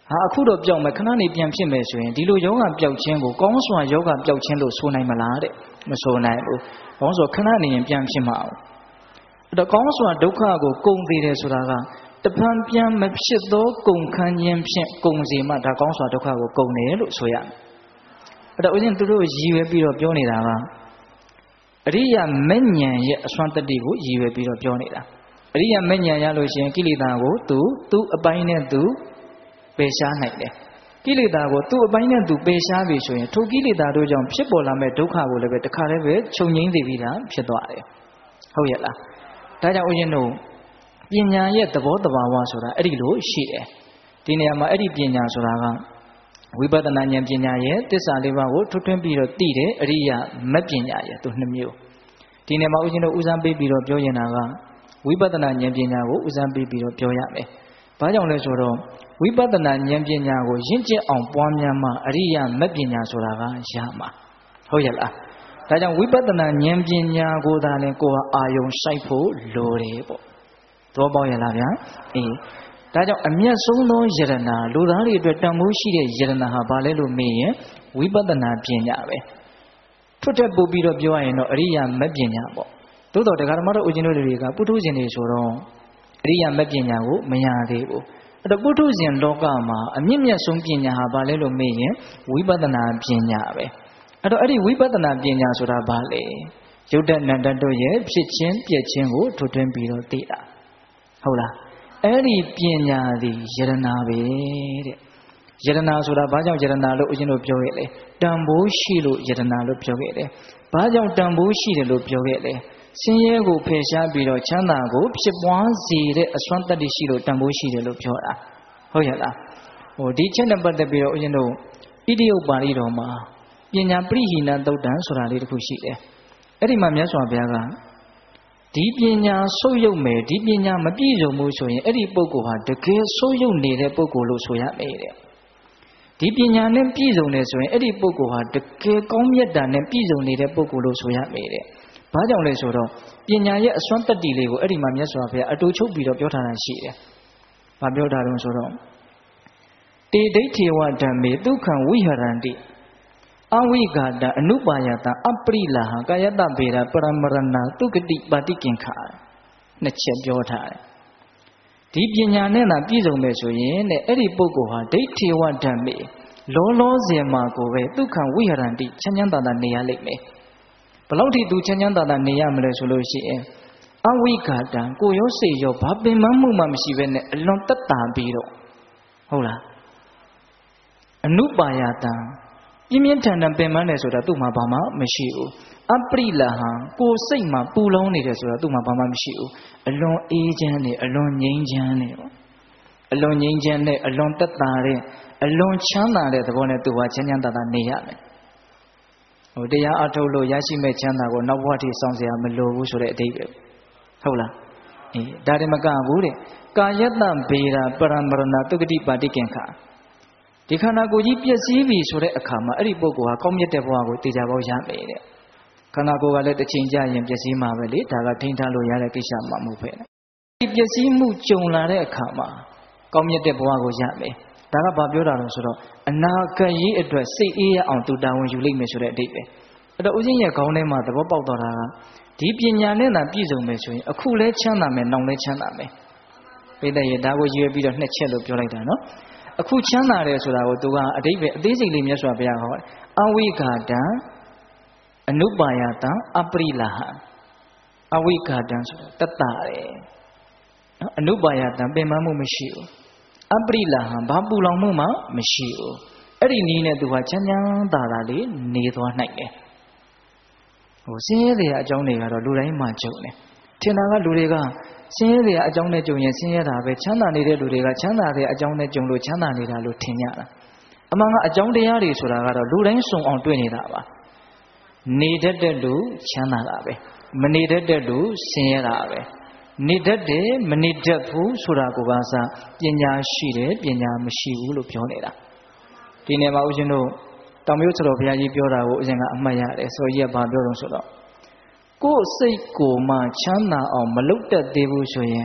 အခုတော့ပြောင်းမယ်ခဏနေပြန်ဖြစ်မယ်ဆိုရင်ဒီလိုယောဂပျောက်ခြင်းကိုကောင်းစွာယောဂပျောက်ခြင်းလို့ဆိုနိုင်မလားတဲ့မဆိုနိုင်ဘူး။ကောင်းစွာခဏနေရင်ပြန်ဖြစ်မှာ။အဲ့တော့ကောင်းစွာဒုက္ခကိုကုန်သေးတယ်ဆိုတာကတပံပြန်မဖြစ်သောကုန်ခန်းခြင်းဖြင့်ကုန်စီမှဒါကောင်းစွာဒုက္ခကိုကုန်တယ်လို့ဆိုရမယ်။အဲ့တော့ဦးဇင်းသူတို့ရည်ရွယ်ပြီးတော့ပြောနေတာကအရိယာမဉ္ဇဉ်ရဲ့အစွမ်းတတ္တိကိုရည်ရွယ်ပြီးတော့ပြောနေတာ။အရိယာမဉ္ဇဉ်ရလို့ရှိရင်ကိလေသာကိုသူ့အပိုင်းနဲ့သူပယ်ရှားနိုင်တယ်ကိလေသာကိုသူ့အပိုင်းနဲ့သူပယ်ရှားပြီဆိုရင်ထိုကိလေသာတို့ကြောင့်ဖြစ်ပေါ်လာမဲ့ဒုက္ခကိုလည်းပဲတခါတည်းပဲချုပ်ငြိမ်းစေပြီးသားဖြစ်သွားတယ်ဟုတ်ရဲ့လားဒါကြောင့်ဦးဇင်းတို့ပညာရဲ့သဘောတဘာဝဆိုတာအဲ့ဒီလိုရှိတယ်ဒီနေရာမှာအဲ့ဒီပညာဆိုတာကဝိပဿနာဉာဏ်ပညာရဲ့သစ္စာလေးပါးကိုထွတ်ထွင်းပြီးတော့သိတယ်အရိယာမပညာရဲ့သူနှစ်မျိုးဒီနေရာမှာဦးဇင်းတို့ဦးစားပေးပြီးတော့ပြောနေတာကဝိပဿနာဉာဏ်ပညာကိုဦးစားပေးပြီးတော့ပြောရမယ်ဘာကြောင့်လဲဆိုတော့ဝိပဿနာဉာဏ်ပညာကိုရင့်ကျက်အောင်ပွားများမှအရိယာမပညာဆိုတာကရမှာဟုတ်ရဲ့လားဒါကြောင့်ဝိပဿနာဉာဏ်ပညာကိုသာလင်ကိုယ်ဟာအာယုံစိုက်ဖို့လိုတယ်ပေါ့သဘောပေါက်ရဲ့လားဗျာအေးဒါကြောင့်အမျက်ဆုံးသောယရနာလူသားတွေအတွက်တန်ဖိုးရှိတဲ့ယရနာဟာဘာလဲလို့မေးရင်ဝိပဿနာပညာပဲထွတ်တက်ပို့ပြီးတော့ပြောရရင်တော့အရိယာမပညာပေါ့သို့တော်တရားဓမ္မတို့ဦးဇင်းတို့တွေကပုထုဇဉ်တွေဆိုတော့အရိယာမပညာကိုမရသေးဘူးအဲ့တော့ပုထုဇဉ်လောကမှာအမြင့်မြတ်ဆုံးပညာဟာဘာလဲလို့မေးရင်ဝိပဿနာပညာပဲအဲ့တော့အဲ့ဒီဝိပဿနာပညာဆိုတာဘာလဲယုတ်တနန္တတို့ရဲ့ဖြစ်ချင်းပြည့်ချင်းကိုထွတ်ထွင်းပြီးတော့သိတာဟုတ်လားအဲ့ဒီပညာသည်ယရနာပဲတဲ့ယရနာဆိုတာဘာကြောင့်ယရနာလို့ဦးဇင်းတို့ပြောခဲ့လဲတန်ဖိုးရှိလို့ယရနာလို့ပြောခဲ့တယ်ဘာကြောင့်တန်ဖိုးရှိတယ်လို့ပြောခဲ့လဲဆင်းရဲကိုဖယ်ရှားပြီးတော့ချမ်းသာကိုဖြစ်ပွားစေတဲ့အစွမ်းတတ္တိရှိလို့တန်ဖိုးရှိတယ်လို့ပြောတာဟုတ်ရဲ့လားဒီချက်နဲ့ပတ်သက်ပြီးတော့ဦးဇင်းတို့ဣတိယုပ္ပါဠိတော်မှာပညာပရိဟိနသုတ်တံဆိုတာလေးတစ်ခုရှိတယ်အဲ့ဒီမှာမြတ်စွာဘုရားကဒီပညာဆုပ်ယုပ်မယ်ဒီပညာမပြည့်စုံဘူးဆိုရင်အဲ့ဒီပုဂ္ဂိုလ်ဟာတကယ်ဆုပ်ယုပ်နေတဲ့ပုဂ္ဂိုလ်လို့ဆိုရမယ်တဲ့ဒီပညာနဲ့ပြည့်စုံတယ်ဆိုရင်အဲ့ဒီပုဂ္ဂိုလ်ဟာတကယ်ကောင်းမြတ်တာနဲ့ပြည့်စုံနေတဲ့ပုဂ္ဂိုလ်လို့ဆိုရမယ်တဲ့ဘာကြောင့်လဲဆိုတော့ပညာရဲ့အစွမ်းတတ္တိလေးကိုအဲ့ဒီမှာမြတ်စွာဘုရားအတူချုပ်ပြီးတော့ပြောထားတာရှိတယ်။ဘာပြောတာလဲဆိုတော့တေဒိဋ္ဌေဝဓမ္မေဒုက္ခံဝိဟရန္တိအဝိဂါတအနုပါယတအပရိလာဟကာယတဗေဒပရမရဏသုကတိပါတိကင်္ခာနှစ်ချက်ပြောထားတယ်။ဒီပညာနဲ့သာပြည့်စုံမယ်ဆိုရင်တဲ့အဲ့ဒီပုဂ္ဂိုလ်ဟာဒိဋ္ဌေဝဓမ္မေလောလောဆယ်မှာကိုပဲဒုက္ခံဝိဟရန္တိချမ်းချမ်းသာသာနေရလိမ့်မယ်။ဘလောက်ထိသူချမ်းချမ်းသာသာနေရမလဲဆိုလို့ရှိရင်အဝိဂါတံကိုရောစိတ်ရောဘာပင်မမှုမှမရှိဘဲနဲ့အလွန်တက်တာပြီးတော့ဟုတ်လားအနုပါယတံပြင်းပြင်းထန်ထန်ပင်ပန်းတယ်ဆိုတာသူ့မှာဘာမှမရှိဘူးအပရိလဟံကိုစိတ်မှာပူလုံးနေတယ်ဆိုတာသူ့မှာဘာမှမရှိဘူးအလွန်အေးချမ်းနေအလွန်ငြိမ်းချမ်းနေပေါ့အလွန်ငြိမ်းချမ်းတဲ့အလွန်တက်တာတဲ့အလွန်ချမ်းသာတဲ့သဘောနဲ့သူဟာချမ်းချမ်းသာသာနေရမယ်တရားအထုတ်လို့ရရှိမဲ့ချမ်းသာကိုနောက်ဘဝထိစောင့်စရာမလိုဘူးဆိုတဲ့အဓိပ္ပာယ်ဟုတ်လားအေးဒါတည်းမကဘူးတဲ့ကာယတံဗေဒပရမရဏသုကတိပါတိကင်္ခာဒီခန္ဓာကိုယ်ကြီးပျက်စီးပြီဆိုတဲ့အခါမှာအဲ့ဒီပုဂ္ဂိုလ်ဟာကောင်းမြတ်တဲ့ဘဝကိုသိကြပေါက်ရမယ်တဲ့ခန္ဓာကိုယ်ကလည်းတစ်ချိန်ကြာရင်ပျက်စီးမှာပဲလေဒါကထိန်းထားလို့ရတဲ့ကိစ္စမှမဟုတ်ပဲဒီပျက်စီးမှုကြုံလာတဲ့အခါမှာကောင်းမြတ်တဲ့ဘဝကိုရမယ်ဒါကဘာပြောတာလဲဆိုတော့အနာဂတ်ရေးအတွက်စိတ်အေးရအောင်သူတာဝန်ယူလိမ့်မယ်ဆိုတဲ့အဓိပ္ပာယ်အဲ့တော့ဦးဇင်းရဲ့ခေါင်းထဲမှာသဘောပေါက်သွားတာကဒီပညာနဲ့သာပြည့်စုံမယ်ဆိုရင်အခုလဲချမ်းသာမယ်နောက်လဲချမ်းသာမယ်ပိဋကရဲ့ဒါကိုရွေးပြီးတော့နှစ်ချက်လို့ပြောလိုက်တာနော်အခုချမ်းသာတယ်ဆိုတာကိုသူကအဓိပ္ပာယ်အသေးစိတ်လေးမြတ်စွာဘုရားဟောအဝိဂါတံအနုပါယတံအပရိလာဟအဝိဂါတံဆိုတာတတ်တာတယ်နော်အနုပါယတံပင်မမှုမရှိဘူးအပရိလာဟံဘာပူလောင်မှုမှမရှိဘူးအဲ့ဒီနည်းနဲ့သူဟာချမ်းချမ်းသာသာလေးနေသွားနိုင်တယ်ဆင်းရဲတဲ့အကြောင်းတွေကတော့လူတိုင်းမှာကြုံတယ်ထင်တာကလူတွေကဆင်းရဲတဲ့အကြောင်းနဲ့ကြုံရင်ဆင်းရဲတာပဲချမ်းသာနေတဲ့လူတွေကချမ်းသာတဲ့အကြောင်းနဲ့ကြုံလို့ချမ်းသာနေတာလို့ထင်ကြတာအမှန်ကအကြောင်းတရားတွေဆိုတာကတော့လူတိုင်းစုံအောင်တွေ့နေတာပါနေတတ်တဲ့လူချမ်းသာတာပဲမနေတတ်တဲ့လူဆင်းရဲတာပဲနေတတ်တယ်မနေတတ်ဘူးဆိုတာကိုကစားပညာရှိတယ်ပညာမရှိဘူးလို့ပြောနေတာဒီနေ့မှာဦးဇင်းတို့တောင်မြို့ဆရာဘုရားကြီးပြောတာကိုဦးဇင်းကအမှတ်ရတယ်ဆိုကြီးကဘာပြောတော့ဆိုတော့ကိုယ်စိတ်ကိုမှချမ်းသာအောင်မလုပ်တတ်သေးဘူးဆိုရင်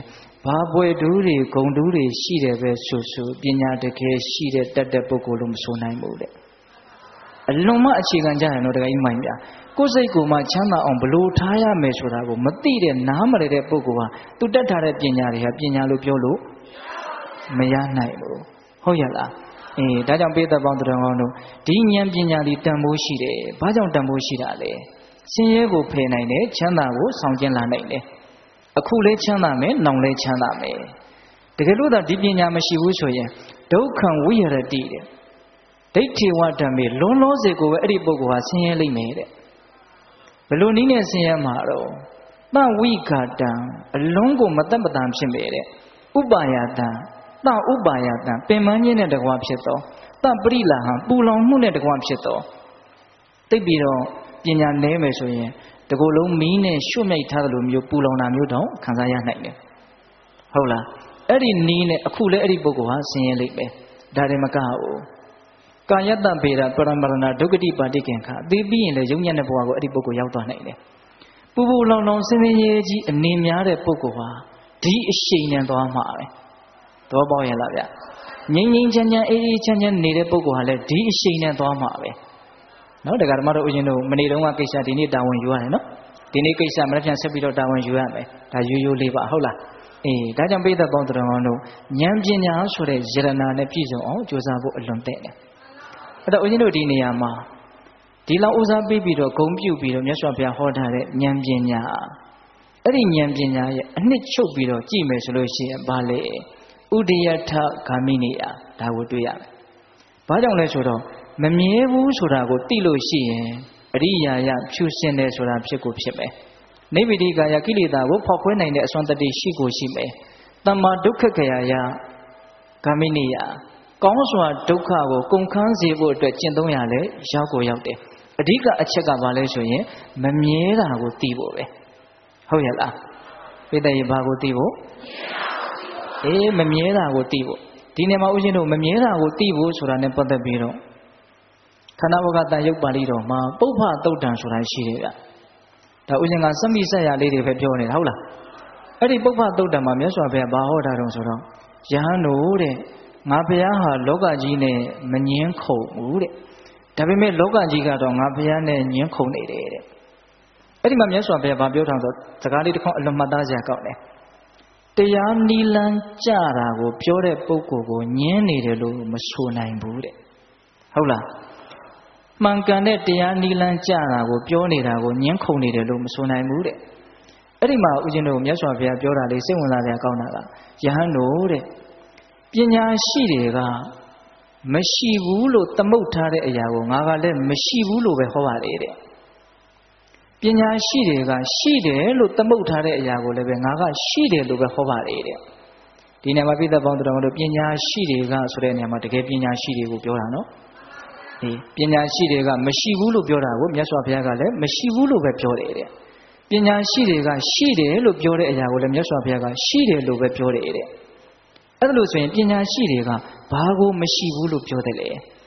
ဘာပွဲတူးတွေဂုံတူးတွေရှိတယ်ပဲဆိုပညာတကယ်ရှိတဲ့တတ်တဲ့ပုဂ္ဂိုလ်လို့မဆိုနိုင်ဘူးတဲ့အလွန်မှအခြေခံကြတယ်နော်တကယ်ကြီးမိုင်းပြကိုယ်စိတ်ကိုမှချမ်းသာအောင်ဘလို့ထားရမယ်ဆိုတာကိုမသိတဲ့နားမလည်တဲ့ပုဂ္ဂိုလ်ဟာသူတတ်ထားတဲ့ပညာတွေဟာပညာလို့ပြောလို့မရနိုင်ဘူးဟုတ်ရလားဒါကြောင့်ပိဿပေါင်းတော်ကောင်းတို့ဒီဉာဏ်ပညာတွေတန်ဖိုးရှိတယ်ဘာကြောင့်တန်ဖိုးရှိတာလဲဆင်းရဲကိုဖယ်နိုင်တယ်ချမ်းသာကိုဆောင်ကျဉ်လာနိုင်တယ်အခုလဲချမ်းသာမယ်နောင်လဲချမ်းသာမယ်တကယ်လို့သာဒီပညာမရှိဘူးဆိုရင်ဒုက္ခံဝိရတိတဲ့ဒိဋ္ဌိဝတ္တမေလုံးလုံးစေကိုပဲအဲ့ဒီပုဂ္ဂိုလ်ဟာဆင်းရဲလိမ့်မယ်တဲ့ဘယ်လိုနည်းနဲ့ဆင်းရဲမှာတော့သဝိဃတံအလုံးကိုမတတ်မတန်ဖြစ်မယ်တဲ့ဥပါယတံသဥပါယတံပင်မခြင်းနဲ့တကွာဖြစ်သောသပရိလာဟံပူလောင်မှုနဲ့တကွာဖြစ်သောသိပြီးတော့ပညာနည်းမယ်ဆိုရင်တကူလုံးမီးနဲ့ရွှတ်မြိုက်ထားသလိုမျိုးပူလောင်တာမျိုးတော့ခံစားရနိုင်တယ်ဟုတ်လားအဲ့ဒီနီးနဲ့အခုလဲအဲ့ဒီပုဂ္ဂိုလ်ဟာဆင်းရဲလိမ့်မယ်ဒါတွေမကဘူးကာယတ္တဗေဒပရမရဏဒုက္ခတိပါတိကင်္ခအသေးပြီးရင်လည်းယုံညံ့တဲ့ဘဝကိုအဲ့ဒီပုဂ္ဂိုလ်ရောက်သွားနိုင်တယ်ပူပူလောင်လောင်ဆင်းရဲကြီးအနေများတဲ့ပုဂ္ဂိုလ်ဟာဒီအရှိန်နဲ့သွားမှာပဲသဘောပေါက်ရလားဗျငြိမ်းငြိမ်းချမ်းချမ်းအေးအေးချမ်းချမ်းနေတဲ့ပုဂ္ဂိုလ်ဟာလည်းဒီအရှိန်နဲ့သွားမှာပဲနော်တရားဓမ္မတို့ဦးဇင်းတို့မနေ့တုန်းကကိစ္စဒီနေ့တာဝန်ယူရတယ်နော်ဒီနေ့ကိစ္စမနေ့ပြန်ဆက်ပြီးတော့တာဝန်ယူရမယ်ဒါရိုးရိုးလေးပါဟုတ်လားဒါကြောင့်ပိဿပေါင်းတော်ကောင်းတို့ဉာဏ်ပညာဆိုတဲ့ယရနာနဲ့ပြည့်စုံအောင်ကြိုးစားဖို့အလွန်တဲ့တယ်အဲ့တော့ဦးဇင်းတို့ဒီနေရာမှာဒီလောက်ဦးစားပေးပြီးတော့ဂုဏ်ပြုပြီးတော့မြတ်စွာဘုရားဟောထားတဲ့ဉာဏ်ပညာအဲ့ဒီဉာဏ်ပညာရဲ့အနှစ်ချုပ်ပြီးတော့ကြည့်မယ်ဆိုလို့ရှိရင်ဘာလဲဥဒယထဂာမိနိယဒါကိုတွေ့ရမယ်ဘာကြောင့်လဲဆိုတော့မမြဲဘူးဆိုတာကိုသိလို့ရှိရင်အရိယာယဖြူစင်တယ်ဆိုတာဖြစ်ကိုဖြစ်မယ်နိဗ္ဗိဒိကာယကိလေသာကိုဖောက်ခွဲနိုင်တဲ့အစွမ်းတတ္တိရှိကိုရှိမယ်တမ္မာဒုက္ခခယာယဂာမိနိယကောင်းစွာဒုက္ခကိုကုန်ခန်းစေဖို့အတွက်ကျင့်သုံးရလဲရောက်ကိုရောက်တယ်အဓိကအချက်ကဘာလဲဆိုရင်မမြဲတာကိုသိဖို့ပဲဟုတ်ရဲ့လားပိဿရေဘာကိုသိဖို့မမြဲတာကိုသိဖို့ဒီနေ့မှာဦးဇင်းတို့မမြဲတာကိုသိဖို့ဆိုတာနဲ့ပတ်သက်ပြီးတော့ခန္ဓာဘဂတန်ရုပ်ပါဠိတော်မှာပုပ္ဖသုတ်တံဆိုတာရှိတယ်ဗျဒါဦးဇင်းကစမိဆက်ရလေးတွေပဲပြောနေတာဟုတ်လားအဲ့ဒီပုပ္ဖသုတ်တံမှာမြတ်စွာဘုရားဘာဟောတာတုံးဆိုတော့ယဟန်တို့တဲ့ငါဘုရားဟာလောကကြီးနဲ့မငင်းခုန်ဘူးတဲ့ဒါပေမဲ့လောကကြီးကတော့ငါဘုရားနဲ့ငင်းခုန်နေတယ်တဲ့အဲ့ဒီမှာမြတ်စွာဘုရားဘာပြောထားဆိုစကားလေးတစ်ခေါက်အလွန်မှတ်သားစရာကောင်းတယ်တရားနီလန်းကြတာကိုပြောတဲ့ပုဂ္ဂိုလ်ကိုငင်းနေတယ်လို့မဆိုနိုင်ဘူးတဲ့ဟုတ်လားမှန်ကန်တဲ့တရားနီလန်းကြတာကိုပြောနေတာကိုငင်းခုန်နေတယ်လို့မဆိုနိုင်ဘူးတဲ့အဲ့ဒီမှာဦးဇင်းတို့မြတ်စွာဘုရားပြောတာလေးစိတ်ဝင်စားစရာကောင်းတာကယဟန်တို့တဲ့ပညာရှိတွေကမရှိဘူးလို့သမုတ်ထားတဲ့အရာကိုငါကလည်းမရှိဘူးလို့ပဲဟောပါတယ်တဲ့ပညာရှိတွေကရှိတယ်လို့သမုတ်ထားတဲ့အရာကိုလည်းပဲငါကရှိတယ်လို့ပဲဟောပါတယ်တဲ့ဒီနေရာမှာပိဿပေါင်းတော်တို့ပညာရှိတွေကဆိုတဲ့နေရာမှာတကယ်ပညာရှိတွေကိုပြောတာနော်ပညာရှိတွေကမရှိဘူးလို့ပြောတာကိုမြတ်စွာဘုရားကလည်းမရှိဘူးလို့ပဲပြောတယ်တဲ့ပညာရှိတွေကရှိတယ်လို့ပြောတဲ့အရာကိုလည်းမြတ်စွာဘုရားကရှိတယ်လို့ပဲပြောတယ်တဲ့အဲ့ဒါလို့ဆိုရင်ပညာရှိတွေကဘာကိုမရှိဘူးလို့ပြောတယ်လဲ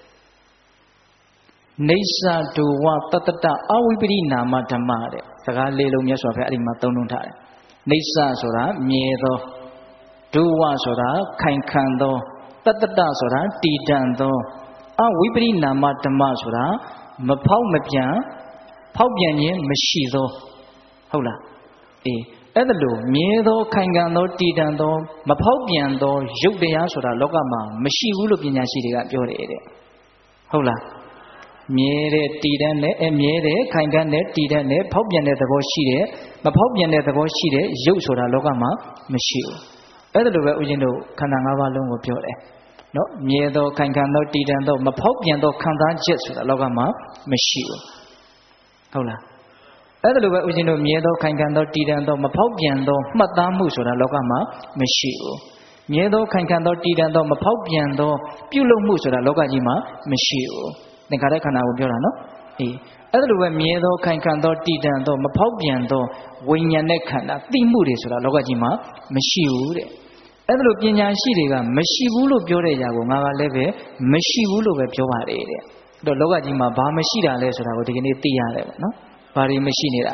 နေသဒုဝတတတအဝိပရိနာမဓမ္မတဲ့စကားလေးလုံးမြတ်စွာဘုရားအဲ့ဒီမှာသုံးလုံးထားတယ်နေသဆိုတာမြဲသောဒုဝဆိုတာခိုင်ခံသောတတတဆိုတာတည်တံ့သောအဝိပရိနာမဓမ္မဆိုတာမဖောက်မပြန်ဖောက်ပြန်ခြင်းမရှိသောဟုတ်လားအဲ့ဒါလို့မြဲသောခိုင်ခံသောတည်တံ့သောမဖောက်ပြန်သောရုပ်တရားဆိုတာလောကမှာမရှိဘူးလို့ပညာရှိတွေကပြောတယ်တဲ့ဟုတ်လားမြဲတဲ့တည်တံ့တဲ့မြဲတဲ့ခိုင်ခံတဲ့တည်တံ့တဲ့ဖောက်ပြန်တဲ့သဘောရှိတဲ့မဖောက်ပြန်တဲ့သဘောရှိတဲ့ရုပ်ဆိုတာလောကမှာမရှိဘူးအဲ့ဒါလိုပဲဦးဇင်းတို့ခန္ဓာ၅ပါးလုံးကိုပြောတယ်နော်မြဲသောခိုင်ခံသောတည်တံ့သောမဖောက်ပြန်သောခံစားချက်ဆိုတာလောကမှာမရှိဘူးဟုတ်လားအဲ့ဒါလိုပဲဦးဇင်းတို့မြဲသောခိုင်ခံသောတည်တံ့သောမဖောက်ပြန်သောမှတ်သားမှုဆိုတာလောကမှာမရှိဘူးမြဲသောခိုင်ခံသောတည်တံ့သောမဖောက်ပြန်သောပြုလုပ်မှုဆိုတာလောကကြီးမှာမရှိဘူးသင်္ခါရခန္ဓာကိုပြောတာနော်အဲ့ဒါလိုပဲမြဲသောခိုင်ခံသောတည်တံ့သောမဖောက်ပြန်သောဝိညာဉ်နဲ့ခန္ဓာသိမှုတွေဆိုတာလောကကြီးမှာမရှိဘူးတဲ့အဲ့ဒါလိုပညာရှိတွေကမရှိဘူးလို့ပြောတဲ့အရာကိုငါကလည်းပဲမရှိဘူးလို့ပဲပြောပါတယ်တဲ့အဲ့တော့လောကကြီးမှာဘာမရှိတာလဲဆိုတာကိုဒီကနေ့သိရတယ်ပေါ့နော်ဘာတွေမရှိနေတာလဲ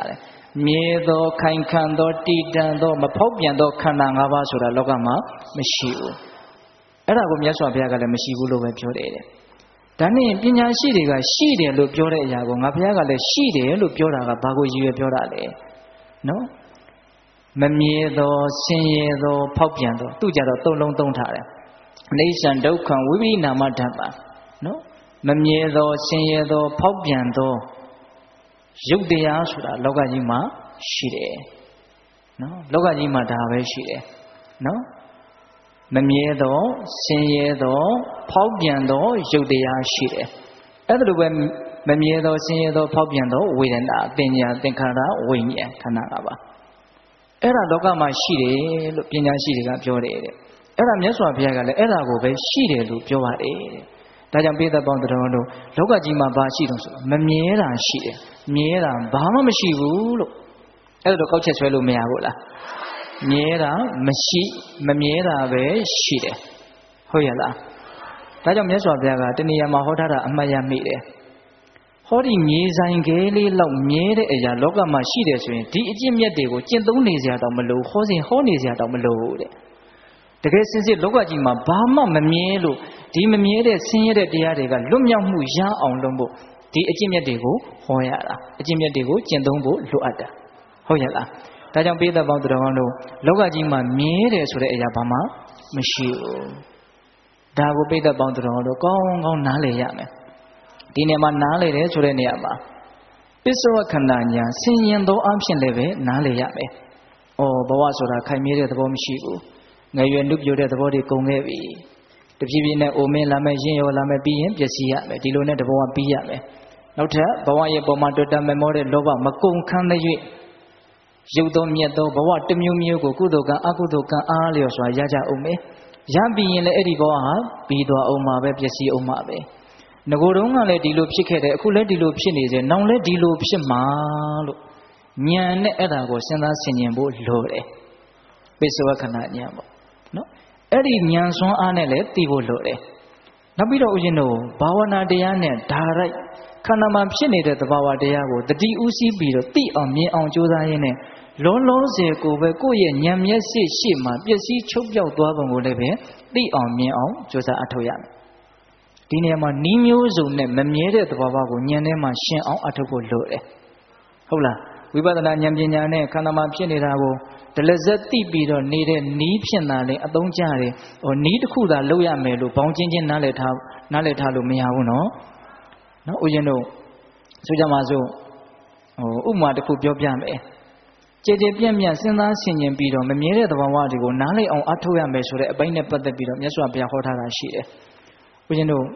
မြေသောခိုင်ခံသောတည်တံ့သောမဖောက်ပြန်သောခန္ဓာ၅ပါးဆိုတာလောကမှာမရှိဘူးအဲ့ဒါကိုမြတ်စွာဘုရားကလည်းမရှိဘူးလို့ပဲပြောတယ်ဒါနဲ့ပညာရှိတွေကရှိတယ်လို့ပြောတဲ့အရာကိုငါဘုရားကလည်းရှိတယ်လို့ပြောတာကဘာကိုရည်ရွယ်ပြောတာလဲနော်မမြဲသောဆင်းရဲသောဖောက်ပြန်သောသူကြတော့သုံးလုံးသုံးထားတယ်အိဋ္ဌံဒုက္ခံဝိပရိနာမဓမ္မနော်မမြဲသောဆင်းရဲသောဖောက်ပြန်သောရုပ်တရားဆိုတာလောကကြီးမှာရှိတယ်နော်လောကကြီးမှာဒါပဲရှိတယ်နော်မမြဲသောဆင်းရဲသောဖောက်ပြန်သောရုပ်တရားရှိတယ်အဲ့ဒါလိုပဲမမြဲသောဆင်းရဲသောဖောက်ပြန်သောဝေဒနာတင်ညာသင်္ခါရဝိညာဉ်ခန္ဓာ၅ပါးအဲ့ဒါလောကမှာရှိတယ်လို့ပညာရှိတွေကပြောတယ်တဲ့အဲ့ဒါမြတ်စွာဘုရားကလည်းအဲ့ဒါကိုပဲရှိတယ်လို့ပြောပါတယ်တဲ့ဒါကြောင့်ပိဿပေါင်းတော်တို့လောကကြီးမှာဘာရှိတော့ဆိုမမြဲတာရှိတယ်မြဲတာဘာမှမရှိဘူးလို့အဲ့ဒါတော့ကောက်ချက်ဆွဲလို့မရဘူးလားမြဲတာမရှိမမြဲတာပဲရှိတယ်ဟုတ်ရဲ့လားဒါကြောင့်မြတ်စွာဘုရားကတဏှာမှာဟောထားတာအမှတ်ရမိတယ်ဟောဒီမြေဆိုင်ကလေးလောက်မြဲတဲ့အရာလောကမှာရှိတယ်ဆိုရင်ဒီအကျင့်မြတ်တွေကိုကျင့်သုံးနေစရာတော့မလိုဟောနေစရာတော့မလိုတဲ့တကယ်စင်စစ်လောကကြီးမှာဘာမှမမြဲလို့ဒီမမြဲတဲ့ဆင်းရဲတဲ့တရားတွေကလွတ်မြောက်မှုရအောင်လုပ်ဖို့ဒီအကျင့်မြတ်တွေကိုဟောရတာအကျင့်မြတ်တွေကိုကျင့်သုံးဖို့လိုအပ်တာဟုတ်ရဲ့လားဒါကြောင့်ပိဿပေါင်းတော်ကောင်းတို့လောကကြီးမှာမြဲတယ်ဆိုတဲ့အရာဘာမှမရှိဘူးဒါကိုပိဿပေါင်းတော်ကောင်းတို့ကောင်းကောင်းနားလည်ရမယ်ဒီနေရာမှာနားလည်တယ်ဆိုတဲ့နေရာမှာပစ္စဝခန္ဓာညာဆင်ញင်သောအဖြစ်လည်းပဲနားလည်ရမယ်။အော်ဘဝဆိုတာခိုင်မြဲတဲ့သဘောမရှိဘူး။ငယ်ရွယ်နုပြိုတဲ့သဘောတွေကုန်ခဲ့ပြီ။တဖြည်းဖြည်းနဲ့အိုမင်းလာမယ်ရင့်ရော်လာမယ်ပြီးရင်ပျက်စီးရမယ်ဒီလိုနဲ့တဘောကပြီးရမယ်။နောက်ထပ်ဘဝရဲ့ပုံမှာတွေ့တာမမောတဲ့လောဘမကုန်ခန်းတဲ့၍ရုပ်သောမြတ်သောဘဝတစ်မျိုးမျိုးကိုကုသိုလ်ကံအကုသိုလ်ကံအားလျော်စွာရကြအောင်မယ်။ရပြီးရင်လည်းအဲ့ဒီဘဝဟာပြီးသွားအောင်မှာပဲပျက်စီးအောင်မှာပဲ။ငကိုယ်တုန်းကလည်းဒီလိုဖြစ်ခဲ့တယ်အခုလည်းဒီလိုဖြစ်နေစေနောင်လည်းဒီလိုဖြစ်မှာလို့ဉာဏ်နဲ့အဲ့ဒါကိုစဉ်းစားဆင်ခြင်ဖို့လိုတယ်ပိဿဝခန္ဓာဉာဏ်ပေါ့နော်အဲ့ဒီဉာဏ်စွမ်းအားနဲ့လည်းသိဖို့လိုတယ်နောက်ပြီးတော့ဦးဇင်းတို့ဘာဝနာတရားနဲ့ဓာရိုက်ခန္ဓာမှာဖြစ်နေတဲ့သဘာဝတရားကိုတတိဥစည်းပြီးတော့သိအောင်မြင်အောင်ကြိုးစားရင်းနဲ့လုံးလုံးစေကိုပဲကိုယ့်ရဲ့ဉာဏ်မျက်စိရှေ့မှာပျက်စီးချုပ်ပြောက်သွားပုံကိုလည်းပဲသိအောင်မြင်အောင်ကြိုးစားအထောက်ရမယ်ဒီနေရာမှာနီးမျိုးစုံနဲ့မမြဲတဲ့သဘာဝကိုဉာဏ်ထဲမှာရှင်းအောင်အထောက်ဖို့လိုတယ်ဟုတ်လားဝိပဿနာဉာဏ်ပညာနဲ့ခန္ဓာမှာဖြစ်နေတာကိုဒလဇက်သိပြီးတော့နေတဲ့နီးဖြစ်တာလေအသုံးကျတယ်ဟိုနီးတစ်ခုသာလုပ်ရမယ်လို့ဘောင်းချင်းချင်းနားလည်ထားလို့မရဘူးနော်ဦးဇင်းတို့ဆိုကြပါစို့ဟိုဥပမာတစ်ခုပြောပြမယ်ကြေပြန့်စဉ်းစားဆင်ခြင်ပြီးတော့မမြဲတဲ့သဘာဝတွေကိုနားလည်အောင်အထောက်ရမယ်ဆိုတဲ့အပိုင်းနဲ့ပတ်သက်ပြီးတော့မြတ်စွာဘုရားဟောထားတာရှိတယ်ဦးဇင်းတို့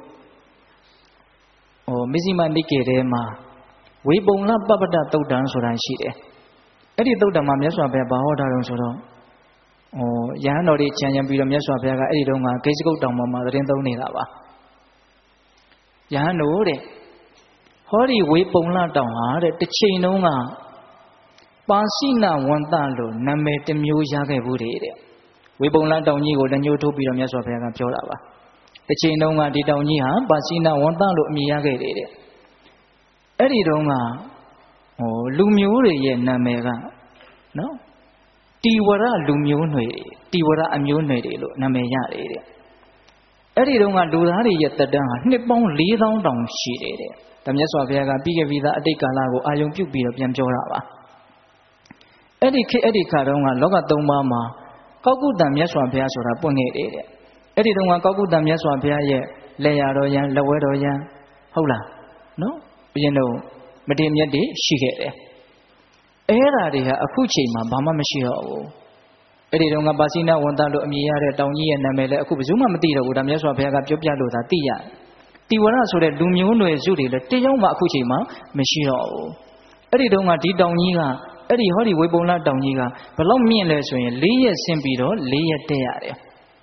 မဇ္ဈိမနိကေထဲမှာဝေပုံလပပ္ပတသုတ်တံဆိုတာရှိတယ်အဲ့ဒီသုတ်တံမှာမြတ်စွာဘုရားဘာဟောထားတယ်ဆိုတော့ယဟန်တော်တွေခြံရံပြီးတော့မြတ်စွာဘုရားကအဲ့ဒီတုန်းကဂိစ္စကုတ်တောင်ပေါ်မှာသတင်းသုံးနေတာပါယဟန်တို့တဲ့ဟောဒီဝေပုံလတောင်ဟာတဲ့တစ်ချိန်တုန်းကပါစိနဝန္တလို့နာမည်တစ်မျိုးရခဲ့ဘူးတဲ့ဝေပုံလတောင်ကြီးကိုလက်ညှိုးထိုးပြီးတော့မြတ်စွာဘုရားကပြောတာပါတစ်ချိန်တုန်းကဒီတောင်ကြီးဟာပါစိနဝန္တလို့အမည်ရခဲ့တယ်တဲ့အဲ့ဒီတုန်းကလူမျိုးတွေရဲ့နာမည်ကနော်တိဝရလူမျိုးနွယ်တိဝရအမျိုးနွယ်တွေလို့နာမည်ရတယ်တဲ့အဲ့ဒီတုန်းကလူသားတွေရဲ့တက်တန်းဟာနှစ်ပေါင်း4000တောင်ရှိတယ်တဲ့ဒါမြတ်စွာဘုရားကပြီးခဲ့ပြီးသားအတိတ်ကာလကိုအာယုံပြုတ်ပြီးတော့ပြန်ပြောတာပါအဲ့ဒီခါတုန်းကလောက3ပါးမှာကောက်ကုတ္တမြတ်စွာဘုရားဆိုတာပွင့်ခဲ့တယ်တဲ့အဲ့ဒီတုန်းကကောက်ကုတ္တမြတ်စွာဘုရားရဲ့လက်ရတော်ယံလက်ဝဲတော်ယံဟုတ်လားနော်ဘုရင်တို့မထေမြတ်တွေရှိခဲ့တယ်အဲ့ဓာတွေဟာအခုချိန်မှာဘာမှမရှိတော့ဘူးအဲ့ဒီတုန်းကပါစိနဝန္တလို့အမည်ရတဲ့တောင်ကြီးရဲ့နာမည်လည်းအခုဘယ်သူမှမသိတော့ဘူးဒါမြတ်စွာဘုရားကပြောပြလို့သာသိရတယ်တိဝရဆိုတဲ့လူမျိုးနွယ်စုတွေလည်းတယောက်မှအခုချိန်မှာမရှိတော့ဘူးအဲ့ဒီတုန်းကဒီတောင်ကြီးကအဲ့ဒီဟောဒီဝေပုံလတောင်ကြီးကဘလောက်မြင့်လဲဆိုရင်4ရက်ဆင်းပြီးတော့4ရက်တက်ရတယ်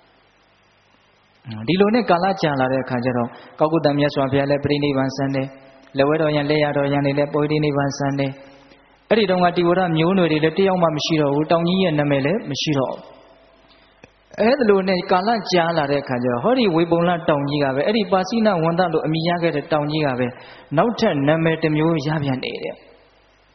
ဒီလိုနဲ့ကာလကြာလာတဲ့အခါကျတော့ကောက်ကုတ္တမြတ်စွာဘုရားလည်းပြိဋိဘံစံတယ်လက်ဝဲတော်ရံလက်ရတော်ရံတွေလည်းပွိဋိနိဗ္ဗာန်စံတယ်အဲ့ဒီတုန်းကတိဝရမျိုးနွယ်တွေလည်းတယောက်မှမရှိတော့ဘူးတောင်ကြီးရဲ့နာမည်လည်းမရှိတော့ဘူးအဲ့ဒါလိုနဲ့ကာလကြာလာတဲ့အခါကျတော့ဟောဒီဝေပုံလတောင်ကြီးကပဲအဲ့ဒီပါစိနဝန္တလို့အမည်ရခဲ့တဲ့တောင်ကြီးကပဲနောက်ထပ်နာမည်တစ်မျိုးရပြန်နေတဲ့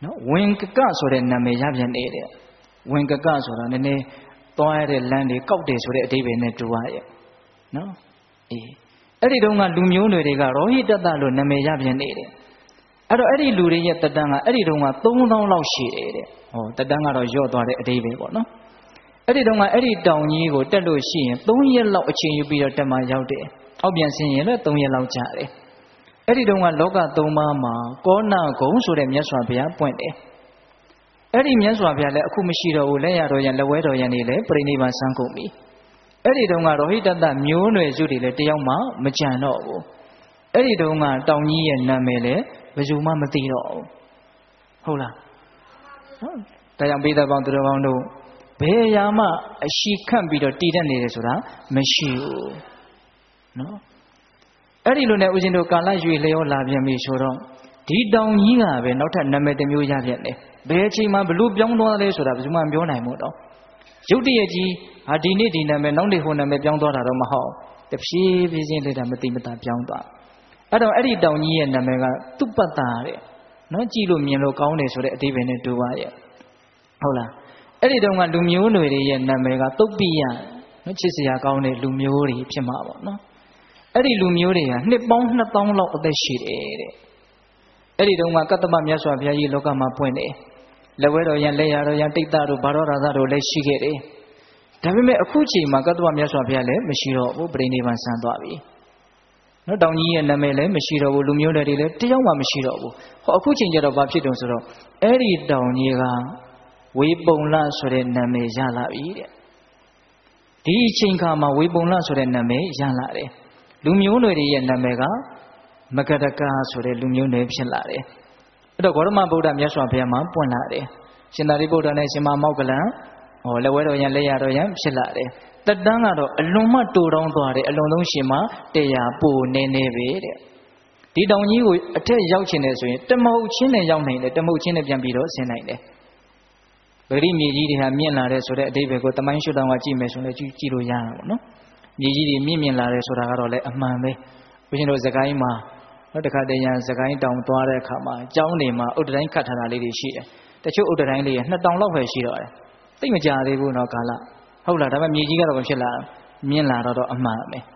နော်ဝင်ကကဆိုတဲ့နာမည်ရပြန်နေတဲ့ဝင်ကကဆိုတာနည်းနည်းသွားရတဲ့လမ်းတွေကောက်တယ်ဆိုတဲ့အဓိပ္ပာယ်နဲ့တူပါရဲ့နော်အေးအဲ့ဒီတုန်းကလူမျိုးတွေတွေကရောဟိတတလို့နာမည်ရပြန်နေတယ်အဲ့တော့အဲ့ဒီလူတွေရဲ့တက်တန်းကအဲ့ဒီတုန်းက3000လောက်ရှိတယ်တဲ့ဟောတက်တန်းကတော့ညော့သွားတဲ့အဓိပ္ပာယ်ပေါ့နော်အဲ့ဒီတုန်းကအဲ့ဒီတောင်ကြီးကိုတက်လို့ရှိရင်3ရက်လောက်အချိန်ယူပြီးတော့တက်မှရောက်တယ်အောက်ပြန်ဆင်းရင်လည်း3ရက်လောက်ကြာတယ်အဲ့ဒီတုန်းကလောက3ပါးမှာကောဏဂုံဆိုတဲ့မြတ်စွာဘုရားပွင့်တယ်အဲ့ဒီမြတ်စွာဘုရားလည်းအခုမရှိတော့ဘူးလက်ရတော်ရန်လက်ဝဲတော်ရန်နေလည်းပြိဋိဘံစံကုန်ပြီအဲ့ဒီတုန်းကရောဟိတတမျိုးနွယ်စုတွေလည်းတယောက်မှမကြံတော့ဘူးအဲ့ဒီတုန်းကတောင်ကြီးရဲ့နာမည်လည်းဘယ်သူမှမသိတော့ဘူးဟုတ်လားဟုတ်ဒါကြောင့်ပိဿပေါင်းသူတော်ကောင်းတို့ဘယ်အရာမှအရှိခန့်ပြီးတော့တည်တတ်နေတယ်ဆိုတာမရှိဘူးနော်အဲ့ဒီလိုနဲ့ဦးဇင်းတို့ကာလရွေလျောလာပြန်ပြီဆိုတော့ဒီတောင်ကြီးကပဲနောက်ထပ်နာမည်တစ်မျိုးရပြန်တယ်ဘယ်အချိန်မှဘလို့ပြောင်းသွားလဲဆိုတာဘယ်သူမှမပြောနိုင်ဘူးတော့ရုတ်တရက်ကြီးဟာဒီနေ့ဒီနာမည်နောက်နေ့ဟိုနာမည်ပြောင်းသွားတာတော့မဟုတ်တဖြည်းဖြည်းချင်းလေးတာမတိမတာပြောင်းသွားအဲ့တော့အဲ့ဒီတောင်ကြီးရဲ့နာမည်ကသူပတ္တာတဲ့နော်ကြည့်လို့မြင်လို့ကောင်းတယ်ဆိုတဲ့အဓိပ္ပာယ်နဲ့တူပါရဲ့ဟုတ်လားအဲ့ဒီတုန်းကလူမျိုးတွေရဲ့နာမည်ကသုတ်ပိယနော်ချစ်စရာကောင်းတဲ့လူမျိုးတွေဖြစ်မှာပေါ့နော်အဲ့ဒီလူမျိုးတွေကနှစ်ပေါင်း2000လောက်အသက်ရှိတယ်တဲ့အဲ့ဒီတုန်းကကတ္တမမြတ်စွာဘုရားကြီးလောကမှာပွင့်တယ်လက်ဝဲတော်ရန်လက်ရတော်ရန်တိတ်တတို့ဘာတော်ရာဇတို့လည်းရှိခဲ့တယ်ဒါပေမဲ့အခုချိန်မှာကတ္တမမြတ်စွာဘုရားလည်းမရှိတော့ဘူးပြိဋိဘံဆန်းသွားပြီနော်တောင်ကြီးရဲ့နာမည်လည်းမရှိတော့ဘူးလူမျိုးတွေလည်းတယောက်မှမရှိတော့ဘူးဟောအခုချိန်ကျတော့ဘာဖြစ်တုံဆိုတော့အဲ့ဒီတောင်ကြီးကဝေပုံလဆိုတဲ့နာမည်ရလာပြီတဲ့ဒီအချိန်ခါမှာဝေပုံလဆိုတဲ့နာမည်ရလာတယ်လူမျိုးတွေရဲ့နာမည်ကမဂဒကဆိုတဲ့လူမျိုးတွေဖြစ်လာတယ်အဲ့တော့ဂေါတမဗုဒ္ဓမြတ်စွာဘုရားမှာပွင့်လာတယ်ရှင်သာရိပုတ္တရာနဲ့ရှင်မမောက္ကလံဟောလက်ဝဲတော်ရန်လက်ရတော်ရန်ဖြစ်လာတယ်တက်တန်းကတော့အလွန်မှတိုးတောင်းသွားတယ်အလွန်ဆုံးရှင်မ100ပိုနေနေပဲတဲ့ဒီတောင်ကြီးကိုအထက်ရောက်ချင်တယ်ဆိုရင်တမဟုတ်ချင်းနဲ့ရောက်နိုင်တယ်တမဟုတ်ချင်းနဲ့ပြန်ပြီးတော့ဆင်းနိုင်တယ်ဗဂရိမြေကြီးတွေဟာမြင့်လာတယ်ဆိုတဲ့အဓိပ္ပာယ်ကိုတမိုင်းရှုထောင့်ကကြည့်မယ်ဆိုရင်ကြည့်လို့ရတာပေါ့နော်မြေကြီးတွေမြင့်လာတယ်ဆိုတာကတော့လည်းအမှန်ပဲဘုရားတို့စကိုင်းမှာနောက်တစ်ခါတည်းရန်စကိုင်းတောင်သွားတဲ့အခါမှာကျောင်းတွေမှာဥဒ္ဒတိုင်းခတ်ထားတာလေးတွေရှိတယ်တချို့ဥဒ္ဒတိုင်းလေး2000လောက်ပဲရှိတော့တယ်သိမကြသေးဘူးနော်ကာလဟုတ်လားဒါပေမဲ့မြေကြီးကတော့ဖြစ်လာမြင့်လာတော့အမှန်ပဲ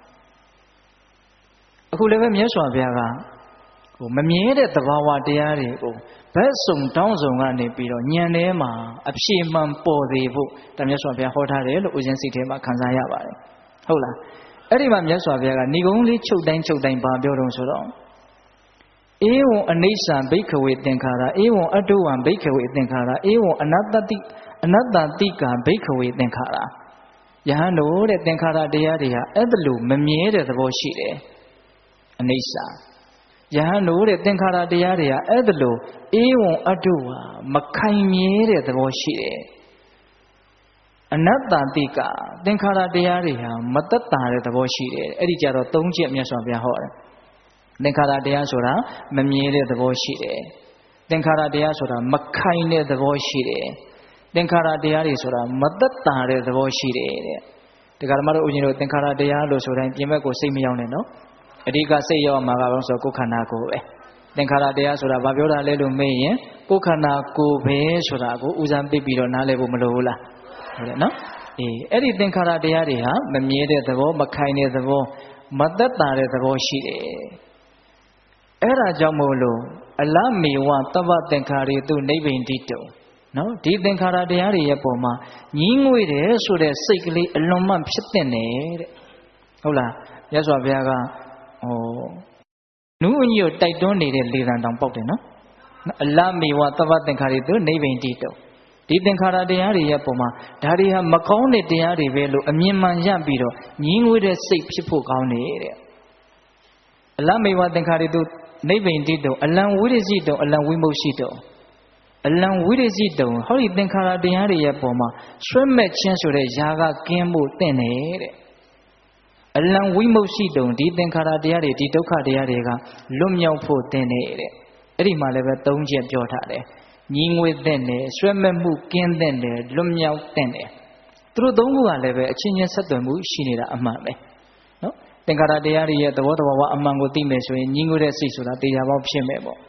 အခုလည်းပဲမြတ်စွာဘုရားကမမြဲတဲ့သဘာဝတရားတွေကိုဘက်စုံတောင်းစုံကနေပြီးတော့ဉာဏ်ထဲမှာအဖြေမှန်ပေါ်သေးဖို့တမြတ်စွာဘုရားဟောထားတယ်လို့ဦးဇင်းစိတ်ထဲမှာခံစားရပါတယ်ဟုတ်လားအဲ့ဒီမှာမြတ်စွာဘုရားကဏီကုံးလေးချုပ်တိုင်းဘာပြောတော့ဆိုတော့ဧဝံအနိစ္စဘိက္ခဝေသင်္ခါရဧဝံအတုဝံဘိက္ခဝေသင်္ခါရဧဝံအနတ္တတိကဘိက္ခဝေသင်္ခါရယဟန်တို့တဲ့သင်္ခါရတရားတွေဟာအဲ့ဒါလို့မမြဲတဲ့သဘောရှိတယ်အနိစ္စယဟန်တို့တဲ့သင်္ခါရတရားတွေဟာအဲ့ဒါလို့ဧဝံအတုဝါမခိုင်မြဲတဲ့သဘောရှိတယ်အနတ္တတိကသင်္ခါရတရားတွေဟာမသက်သာတဲ့သဘောရှိတယ်အဲ့ဒီကြတော့၃ချက်မြတ်စွာဘုရားဟောတယ်သင်္ခါရတရားဆိုတာမမြဲတဲ့သဘောရှိတယ်သင်္ခါရတရားဆိုတာမခိုင်တဲ့သဘောရှိတယ်သင်္ခါရတရားတွေဆိုတာမသက်သာတဲ့သဘောရှိတယ်တဲ့ဒါကြဓမ္မတို့ဦးဇင်းတို့သင်္ခါရတရားလို့ဆိုတိုင်းပြင်ဘက်ကိုစိတ်မရောက်နဲ့နော်အဓိကစိတ်ရောက်မှာကဘာလို့ဆိုကိုယ်ခန္ဓာကိုယ်ပဲသင်္ခါရတရားဆိုတာဘာပြောတာလဲလို့မေးရင်ကိုယ်ခန္ဓာကိုယ်ပဲဆိုတာကိုဦးစားပေးပြီးတော့နားလည်ဖို့မလိုဘူးလားဟုတ်တယ်နော်အေးအဲ့ဒီသင်္ခါရတရားတွေဟာမမြဲတဲ့သဘောမခိုင်တဲ့သဘောမသက်သာတဲ့သဘောရှိတယ်အဲ့ဒါကြောင့်မို့လို့အလမေဝသဗ္ဗသင်္ခါရေတုနိဗ္ဗိန္တိတုနော်ဒီသင်္ခါရတရားတွေရဲ့ပုံမှာညင်းငွေတယ်ဆိုတဲ့စိတ်ကလေးအလွန်မှဖြစ်တဲ့တဲ့ဟုတ်လားမြတ်စွာဘုရားကနုအညို့တိုက်တွန်းနေတဲ့လေသံတောင်ပေါက်တယ်နော်အလမေဝသဗ္ဗသင်္ခါရေတုနိဗ္ဗိန္တိတုဒီသင်္ခါရတရားတွေရဲ့ပုံမှာဒါတွေဟာမကောင်းတဲ့တရားတွေပဲလို့အမြင်မှန်ရပြီးတော့ညင်းငွေတဲ့စိတ်ဖြစ်ဖို့ကောင်းနေတဲ့အလမေဝသင်္ခါရေတုနိဗ္ဗိန္တိတုအလံဝိရဇိတုအလံဝိမု ක්ෂි တုအလံဝိရဇိတုဟောဒီသင်္ခါရတရားတွေရဲ့ပုံမှာဆွဲမဲ့ခြင်းဆိုတဲ့ຢာကကင်းဖို့တင့်တယ်တဲ့အလံဝိမု ක්ෂි တုဒီသင်္ခါရတရားတွေဒီဒုက္ခတရားတွေကလွတ်မြောက်ဖို့တင့်တယ်တဲ့အဲ့ဒီမှာလည်းပဲ၃ချက်ပြောထားတယ်ညီငွေတင့်တယ်ဆွဲမဲ့မှုကင်းတင့်တယ်လွတ်မြောက်တင့်တယ်သူတို့၃ခုကလည်းပဲအချင်းချင်းဆက်သွယ်မှုရှိနေတာအမှန်ပဲနော်သင်္ခါရတရားတွေရဲ့သဘောတဘာဝအမှန်ကိုသိမယ်ဆိုရင်ညီငွေတဲ့စိတ်ဆိုတာတရားပေါက်ဖြစ်မယ်ပေါ့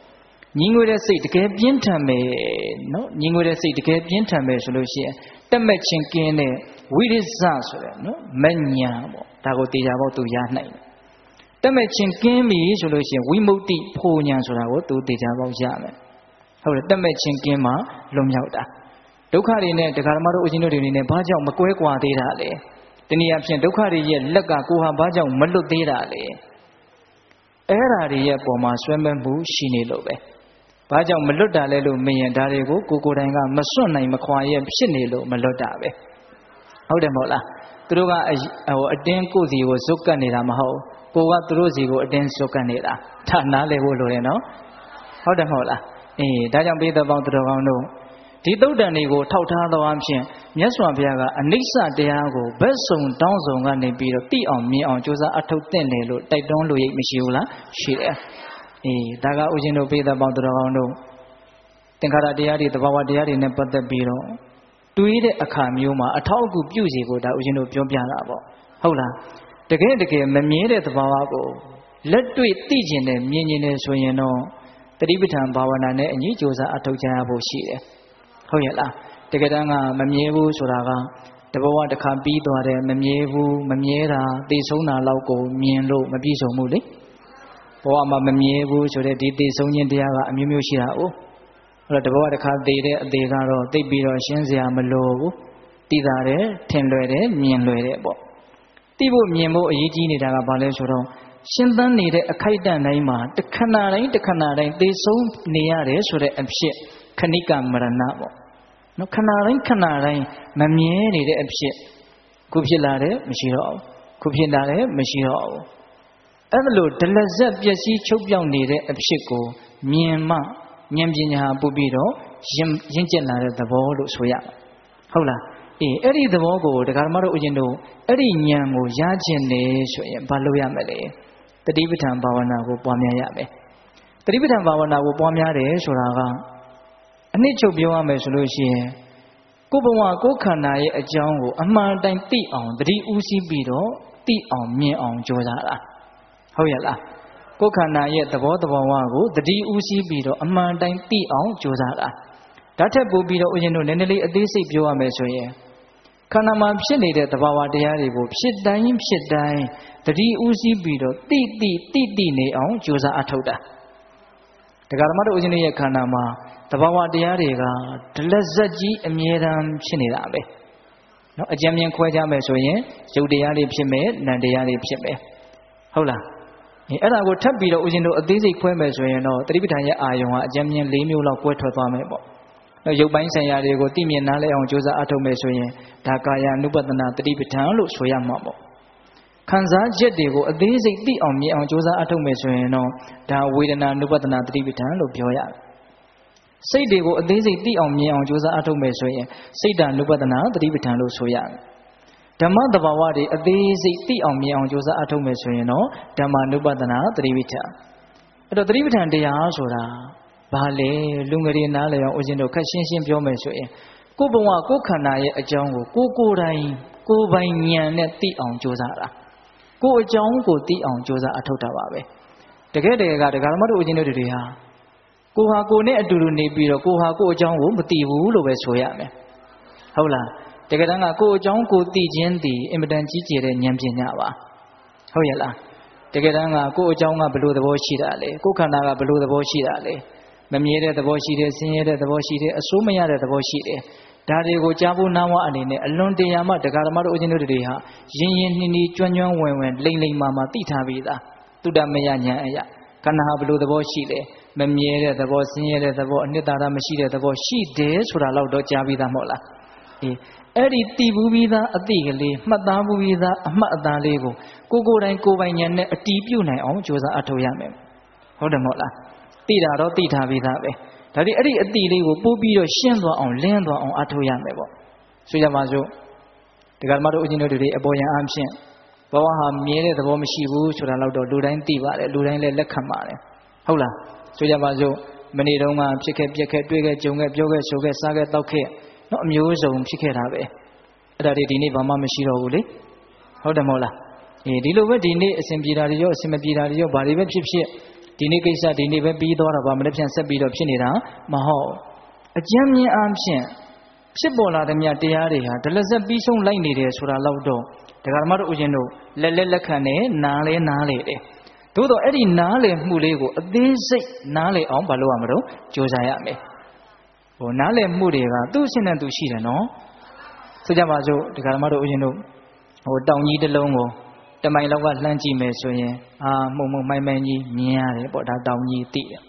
ညီငွေတဲ့စိတ်တကယ်ပြင်းထန်မယ်နော်ညီငွေတဲ့စိတ်တကယ်ပြင်းထန်မယ်ဆိုလို့ရှိရင်တက်မဲ့ချင်းကင်းတဲ့ဝိရိစဆိုတဲ့နော်မညာပေါ့ဒါကိုတေချာပေါ့သူရနိုင်တယ်တက်မဲ့ချင်းကင်းပြီဆိုလို့ရှိရင်ဝိမု ക്തി ဖို့ညာဆိုတာကိုသူတေချာပေါ့ရမယ်ဟုတ်တယ်တက်မဲ့ချင်းကင်းမှလွန်မြောက်တာဒုက္ခတွေနဲ့တရားဓမ္မတို့အရှင်တို့တွေနဲ့ဘာကြောင့်မကွဲကွာသေးတာလဲတနည်းအားဖြင့်ဒုက္ခတွေရဲ့လက်ကကိုဟာဘာကြောင့်မလွတ်သေးတာလဲအဲ့ဓာတွေရဲ့ပုံမှာဆွဲမဲ့မှုရှိနေလို့ပဲဘာကြောင့်မလွတ်တာလဲလို့မရင်ဒါတွေကိုကိုယ်တိုင်ကမစွန့်နိုင်မခွာရဲ့ဖြစ်နေလို့မလွတ်တာပဲဟုတ်တယ်မဟုတ်လားသူတို့ကအတင်းကိုယ်စီကိုဇွတ်ကတ်နေတာမဟုတ်ကိုကသူတို့စီကိုအတင်းဇွတ်ကတ်နေတာဒါနားလည်ဖို့လိုတယ်နော်ဟုတ်တယ်မဟုတ်လားဒါကြောင့်ပိဿပေါင်းသူတော်ကောင်းတို့ဒီသုတ်တန်တွေကိုထောက်ထားသောအဖြစ်မြတ်စွာဘုရားကအနိစ္စတရားကိုဘက်စုံတောင်းစုံကနေပြီးတော့သိအောင်မြင်အောင်ကြိုးစားအထောက်သင့်တယ်လို့တိုက်တွန်းလို့ရမရှိဘူးလားရှိတယ်ဒါကဥရှင်တို့ပိဿပေါင်းသူတော်ကောင်းတို့သင်္ခါရတရားတွေသဘာဝတရားတွေနဲ့ပတ်သက်ပြီးတော့တွေးတဲ့အခါမျိုးမှာအထောက်အကူပြုစီဖို့ဒါဥရှင်တို့ပြောပြတာပေါ့ဟုတ်လားတကယ်မမြဲတဲ့သဘာဝကိုလက်တွေ့သိကျင်တယ်မြင်ကျင်တယ်ဆိုရင်တော့တတိပဋ္ဌာန်ဘာဝနာနဲ့အညီကြိုးစားအထောက်ကြရဖို့ရှိတယ်ဟုတ်ရဲ့လားတကယ်တမ်းကမမြဲဘူးဆိုတာကတဘဝတစ်ခါပြီးသွားတယ်မမြဲဘူးမမြဲတာသိဆုံးတာလောက်ကိုမြင်လို့မပြည့်စုံဘူးလေဘဝမှာမမြဲဘူးဆိုတဲ့ဒီသိဆုံးခြင်းတရားကအမျိုးမျိုးရှိတာ哦အဲ့တော့တဘဝတစ်ခါသိတဲ့အသေးကတော့သိပြီးတော့ရှင်းစရာမလိုဘူးသိတာတယ်ထင်လွယ်တယ်မြင်လွယ်တယ်ပေါ့သိဖို့မြင်ဖို့အရေးကြီးနေတာကဘာလဲဆိုတော့ရှင်းသန်းနေတဲ့အခိုက်အတန့်တိုင်းမှာတခဏတိုင်းသိဆုံးနေရတယ်ဆိုတဲ့အဖြစ်ခဏိကမရဏပေါ့နော်ခဏတိုင်းမမြဲနေတဲ့အဖြစ်ခုဖြစ်လာတယ်မရှိတော့ဘူးခုဖြစ်လာတယ်မရှိတော့ဘူးအဲ့လိုဒလဇက်ပျက်စီးချုပ်ပြောက်နေတဲ့အဖြစ်ကိုမြင်မှဉာဏ်ပညာပို့ပြီးတော့ရင့်ကျက်လာတဲ့သဘောလို့ဆိုရဟုတ်လားအဲ့ဒီသဘောကိုတရားဓမ္မတို့ဥရှင်တို့အဲ့ဒီဉာဏ်ကိုရခြင်းနေဆိုရင်ဘာလုပ်ရမလဲတတိပဋ္ဌာန်ဘာဝနာကိုပွားများရမယ်တတိပဋ္ဌာန်ဘာဝနာကိုပွားများတယ်ဆိုတာကအနှစ်ချုပ်ပြောရမယ်ဆိုလို့ရှိရင်ကိုယ်ဘဝကိုယ်ခန္ဓာရဲ့အကြောင်းကိုအမှန်တိုင်းသိအောင်တတိဥစည်းပြီးတော့သိအောင်မြင်အောင်ကြိုးစားတာဟုတ်ရဲ့လားကိုယ်ခန္ဓာရဲ့သဘောတဘာဝကိုတတိဥစည်းပြီးတော့အမှန်တိုင်းသိအောင်ကြိုးစားတာဒါထက်ပိုပြီးတော့ဦးဇင်းတို့နည်းနည်းလေးအသေးစိတ်ပြောရမယ်ဆိုရင်ခန္ဓာမှာဖြစ်နေတဲ့သဘာဝတရားတွေကိုဖြစ်တိုင်းတတိဥစည်းပြီးတော့သိနေအောင်ကြိုးစားအထောက်တာတရားဓမ္မတို့ဦးဇင်းရဲ့ခန္ဓာမှာသဘာဝတရားတွေကဒလဇက်ကြီးအမြဲတမ်းဖြစ်နေတာပဲเนาะအကြံဉာဏ်ခွဲကြမယ်ဆိုရင်ရုပ်တရားတွေဖြစ်မယ်နာမ်တရားတွေဖြစ်မယ်ဟုတ်လားအဲ့ဒါကိုထပ်ပြီးတော့ဦးဇင်းတို့အသေးစိတ်ခွဲမယ်ဆိုရင်တော့တတိပဋ္ဌာန်ရဲ့အာယုံကအကြံဉာဏ်၄မျိုးလောက်ကွဲထွက်သွားမယ်ပေါ့နော်ရုပ်ပိုင်းဆိုင်ရာတွေကိုသိမြင်နားလည်အောင်ကြိုးစားအထောက်မယ်ဆိုရင်ဒါကာယ ानु ပတနာတတိပဋ္ဌာန်လို့ဆိုရမှာပေါ့ခံစားချက်တွေကိုအသေးစိတ်သိအောင်မြင်အောင်ကြိုးစားအထောက်မယ်ဆိုရင်တော့ဒါဝေဒနာ ानु ပတနာတတိပဋ္ဌာန်လို့ပြောရတယ်စိတ်တွေကိုအသေးစိတ်သိအောင်မြင်အောင်ကြိုးစားအထောက်မယ်ဆိုရင်စိတ်တ ानु ပတနာတတိပဋ္ဌာန်လို့ဆိုရတယ်ဓမ္မသဘာဝတွေအသေးစိတ်သိအောင်မြင်အောင်ကြိုးစားအထောက်မယ်ဆိုရင်တော့ဓမ္မ ानु ပတနာတတိပဋ္ဌာန်အဲ့တော့တတိပဋ္ဌာန်တရားဆိုတာဘာလဲလူငယ်တွေနားလည်အောင်ဦးဇင်းတို့ခက်ရှင်းပြောမယ်ဆိုရင်ကိုယ်ဘဝကိုယ်ခန္ဓာရဲ့အကြောင်းကိုကိုယ်တိုင်ကိုယ်ပိုင်ဉာဏ်နဲ့သိအောင်ကြိုးစားတာကိုယ်အကြောင်းကိုသိအောင်ကြိုးစားအထောက်တာပါပဲတကယ်ကဒကာဓမ္မတို့ဦးဇင်းတို့တွေဟာကိုဟာကိုနဲ့အတူတူနေပြီးတော့ကိုဟာကိုအကြောင်းကိုမသိဘူးလို့ပဲဆိုရမယ်ဟုတ်လားတကယ်တမ်းကကိုအကြောင်းကိုသိခြင်းသည်အင်မတန်ကြီးကျယ်တဲ့ဉာဏ်ပညာပါဟုတ်ရဲ့လားတကယ်တမ်းကကိုအကြောင်းကဘယ်လိုသဘောရှိတာလဲကိုခန္ဓာကဘယ်လိုသဘောရှိတာလဲမမြဲတဲ့သဘောရှိတယ်ဆင်းရဲတဲ့သဘောရှိတယ်အဆိုးမရတဲ့သဘောရှိတယ်ဒါတွေကိုကြားဖို့နားဝအနေနဲ့အလွန်တရာမှဒကာဓမ္မတို့အချင်းတို့တွေဟာရင်းနှီးကျွမ်းဝင်လိမ္မာသိထားပြီးသားတုဒ္ဓမယဉာဏ်အရာခန္ဓာဟာဘယ်လိုသဘောရှိလဲမမြဲတဲ့သဘောဆင်းရဲတဲ့သဘောအနှစ်သာရမရှိတဲ့သဘောရှိတယ်ဆိုတာတော့ကြားပြီးသားမဟုတ်လားအဲ့ဒီသိဘူးပြီးသားအသိကလေးမှတ်သားဘူးပြီးသားအမှတ်အသားလေးကိုကိုယ်တိုင်ကိုယ်ပိုင်ဉာဏ်နဲ့အတီးပြုတ်နိုင်အောင်ကြိုးစားအထောက်ရမယ်ဟုတ်တယ်မဟုတ်လားသိတာတော့သိထားပြီးသားပဲဒါဒီအဲ့ဒီအတိလေးကိုပို့ပြီးတော့ရှင်းသွားအောင်လင်းသွားအောင်အထောက်ရမယ်ပေါ့ဆိုကြပါစို့ဒီကမ္ဘာတို့အချင်းတို့တွေအပေါ်ယံအဖြစ်ဘဝဟာမြဲတဲ့သဘောမရှိဘူးဆိုတာတော့လူတိုင်းသိပါတယ်လူတိုင်းလည်းလက်ခံပါတယ်ဟုတ်လားဆိုကြပါစို့မနေ့တုန်းကဖြစ်ခဲ့ပြက်ခဲ့တွေ့ခဲ့ကြုံခဲ့ပြောခဲ့ဆိုခဲ့စားခဲ့တောက်ခဲ့နော်အမျိုးစုံဖြစ်ခဲ့တာပဲအဲ့ဒါဒီနေ့ဘာမှမရှိတော့ဘူးလေဟုတ်တယ်မဟုတ်လားဒီလိုပဲဒီနေ့အစဉ်ပြေတာတွေရောအစဉ်မပြေတာတွေရောဘာတွေပဲဖြစ်ဒီနေ့ကိစ္စဒီနေ့ပဲပြီးသွားတာပါမနေ့ပြန်ဆက်ပြီးတော့ဖြစ်နေတာမဟုတ်အကျဉ်းမြင့်အားဖြင့်ဖြစ်ပေါ်လာတဲ့မြတ်တရားတွေဟာဒလဇက်ပြီးဆုံးလိုက်နေတယ်ဆိုတာလောက်တော့ဒကာဓမ္မတို့ဦးဇင်းတို့လက်ခံနဲ့နားလေတယ်သို့တော့အဲ့ဒီနားလေမှုလေးကိုအသေးစိတ်နားလေအောင်ဘာလို့ရမလို့ကြိုးစားရမယ်ဟိုနားလေမှုတွေကသူ့အရှင်နဲ့သူရှိတယ်နော်ဆိုကြပါစို့ဒကာဓမ္မတို့ဦးဇင်းတို့ဟိုတောင်ကြီးတစ်လုံးကိုတမိုင်လောက်ကလှမ်းကြည့်မယ်ဆိုရင်မှုံမိုင်းကြီးမြင်ရတယ်ပေါ့ဒါတောင်ကြီးသိတယ်